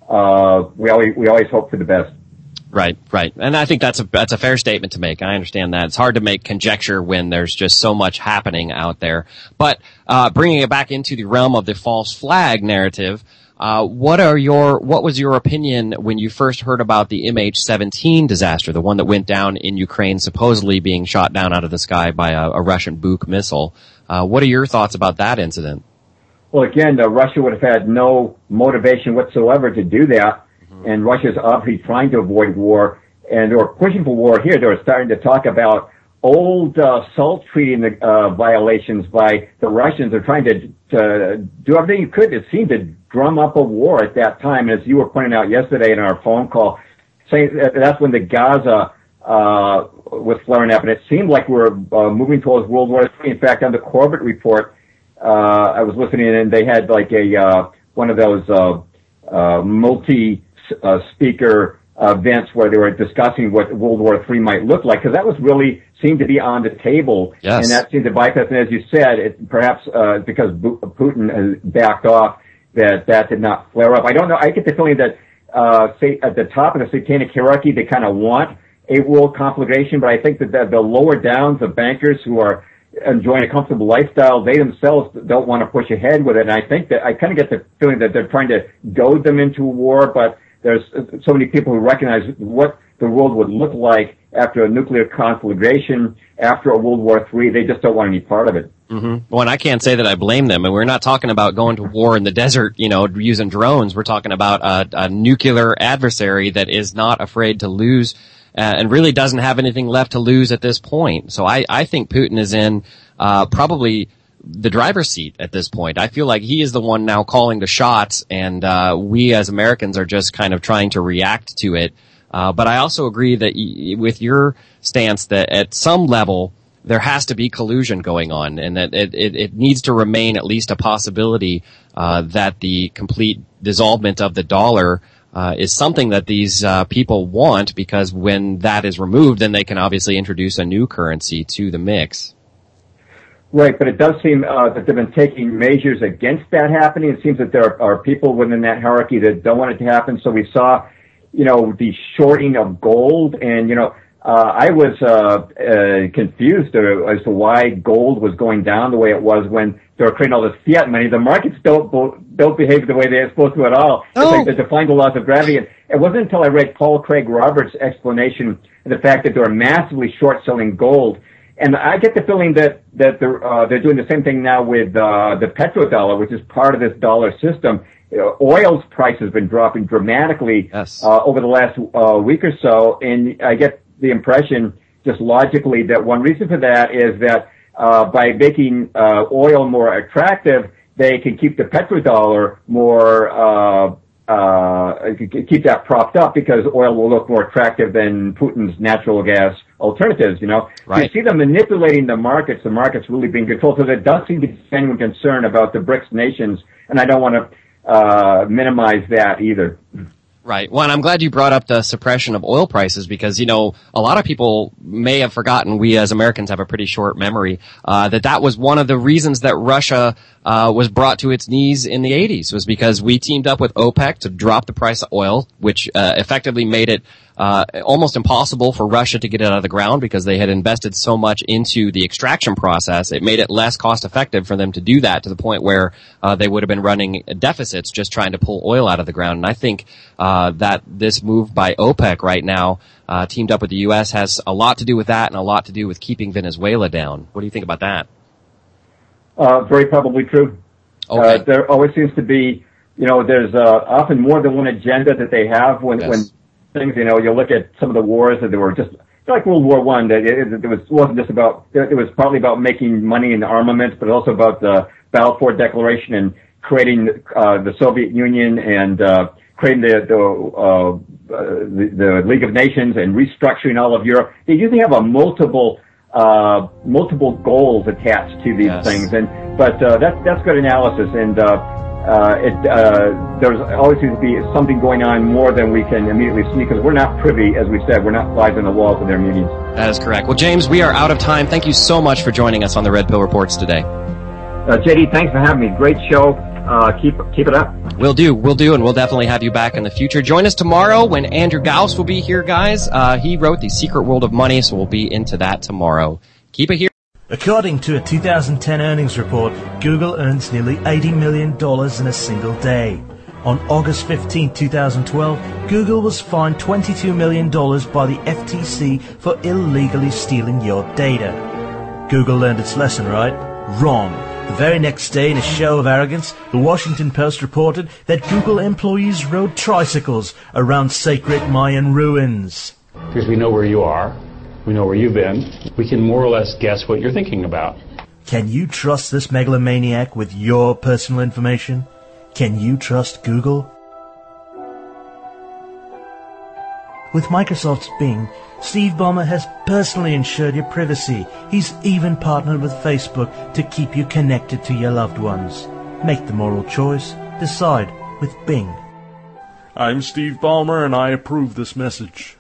S13: Uh, we always we always hope for the best.
S4: Right, right. And I think that's a, that's a fair statement to make. I understand that. It's hard to make conjecture when there's just so much happening out there. But, uh, bringing it back into the realm of the false flag narrative, uh, what are your, what was your opinion when you first heard about the M H seventeen disaster, the one that went down in Ukraine, supposedly being shot down out of the sky by a, a Russian Buk missile? Uh, what are your thoughts about that incident?
S13: Well, again, uh, Russia would have had no motivation whatsoever to do that. And Russia's obviously trying to avoid war, and they were pushing for war here. They were starting to talk about old uh, SALT treaty uh, violations by the Russians. They're trying to, to do everything you could. It seemed to drum up a war at that time. And as you were pointing out yesterday in our phone call, saying that that's when the Gaza uh, was flaring up, and it seemed like we were uh, moving towards World War Three. In fact, on the Corbett report, uh, I was listening, and they had like a uh, one of those uh, uh, multi Uh, speaker uh, events where they were discussing what World War Three might look like, because that was really seemed to be on the table,
S4: yes.
S13: And that seemed to bypass. And as you said, it, perhaps uh, because Bu- Putin has backed off, that that did not flare up. I don't know. I get the feeling that uh, say at the top of the satanic hierarchy, they kind of want a world conflagration, but I think that the, the lower downs, the bankers who are enjoying a comfortable lifestyle, they themselves don't want to push ahead with it. And I think that I kind of get the feeling that they're trying to goad them into war, but there's so many people who recognize what the world would look like after a nuclear conflagration, after a World War Three. They just don't want any part of it.
S4: Mm-hmm. Well, and I can't say that I blame them. And we're not talking about going to war in the desert, you know, using drones. We're talking about a, a nuclear adversary that is not afraid to lose uh, and really doesn't have anything left to lose at this point. So I, I think Putin is in uh, probably the driver's seat at this point. I feel like he is the one now calling the shots, and uh, we as Americans are just kind of trying to react to it. Uh, but I also agree that y- with your stance that at some level there has to be collusion going on, and that it, it, it needs to remain at least a possibility uh, that the complete dissolvement of the dollar uh, is something that these uh, people want, because when that is removed, then they can obviously introduce a new currency to the mix.
S13: Right, but it does seem uh, that they've been taking measures against that happening. It seems that there are people within that hierarchy that don't want it to happen. So we saw, you know, the shorting of gold, and, you know, Uh, I was uh, uh, confused uh, as to why gold was going down the way it was when they were creating all this fiat money. The markets don't don't behave the way they're supposed to at all. Oh. It's like they're defying the laws of gravity. And it wasn't until I read Paul Craig Roberts' explanation of the fact that they were massively short-selling gold. And I get the feeling that that they're, uh, they're doing the same thing now with uh, the petrodollar, which is part of this dollar system. You know, oil's price has been dropping dramatically yes. uh, over the last uh, week or so, and I get the impression, just logically, that one reason for that is that uh, by making uh, oil more attractive, they can keep the petrodollar more, uh, uh, keep that propped up, because oil will look more attractive than Putin's natural gas alternatives, you know. Right. So you see them manipulating the markets, the markets really being controlled. So there does seem to be genuine concern about the BRICS nations, and I don't want to uh, minimize that either.
S4: Right. Well, and I'm glad you brought up the suppression of oil prices, because, you know, a lot of people may have forgotten, we as Americans have a pretty short memory, uh, that that was one of the reasons that Russia uh, was brought to its knees in the eighties, was because we teamed up with OPEC to drop the price of oil, which uh, effectively made it uh almost impossible for Russia to get it out of the ground, because they had invested so much into the extraction process. It made it less cost effective for them to do that, to the point where uh they would have been running deficits just trying to pull oil out of the ground. And I think uh that this move by OPEC right now, uh teamed up with the U S, has a lot to do with that, and a lot to do with keeping Venezuela down. What do you think about that?
S13: Uh very probably true. Okay. Uh, there always seems to be, you know, there's uh often more than one agenda that they have when yes. when things, you know, you look at some of the wars that they were just like World War One. That it, it was wasn't just about. It was partly about making money in armaments, but also about the Balfour Declaration and creating uh, the Soviet Union and uh, creating the the, uh, the the League of Nations and restructuring all of Europe. They usually have a multiple uh, multiple goals attached to these yes. things, and but uh, that's that's good analysis. And uh, Uh, it, uh, there's always seems to be something going on more than we can immediately see, because we're not privy, as we said, we're not flies on the wall for their meetings.
S4: That is correct. Well, James, we are out of time. Thank you so much for joining us on the Red Pill Reports today.
S13: Uh, J D, thanks for having me. Great show. Uh, keep, keep it up.
S4: We'll do, we'll do, and we'll definitely have you back in the future. Join us tomorrow when Andrew Gauss will be here, guys. Uh, he wrote The Secret World of Money, so we'll be into that tomorrow. Keep it here.
S17: According to a two thousand ten earnings report, Google earns nearly eighty million dollars in a single day. On August fifteenth, twenty twelve, Google was fined twenty-two million dollars by the F T C for illegally stealing your data. Google learned its lesson, right? Wrong. The very next day, in a show of arrogance, the Washington Post reported that Google employees rode tricycles around sacred Mayan ruins.
S18: Because we know where you are. We know where you've been. We can more or less guess what you're thinking about.
S17: Can you trust this megalomaniac with your personal information? Can you trust Google? With Microsoft's Bing, Steve Ballmer has personally ensured your privacy. He's even partnered with Facebook to keep you connected to your loved ones. Make the moral choice. Decide with Bing.
S19: I'm Steve Ballmer, and I approve this message.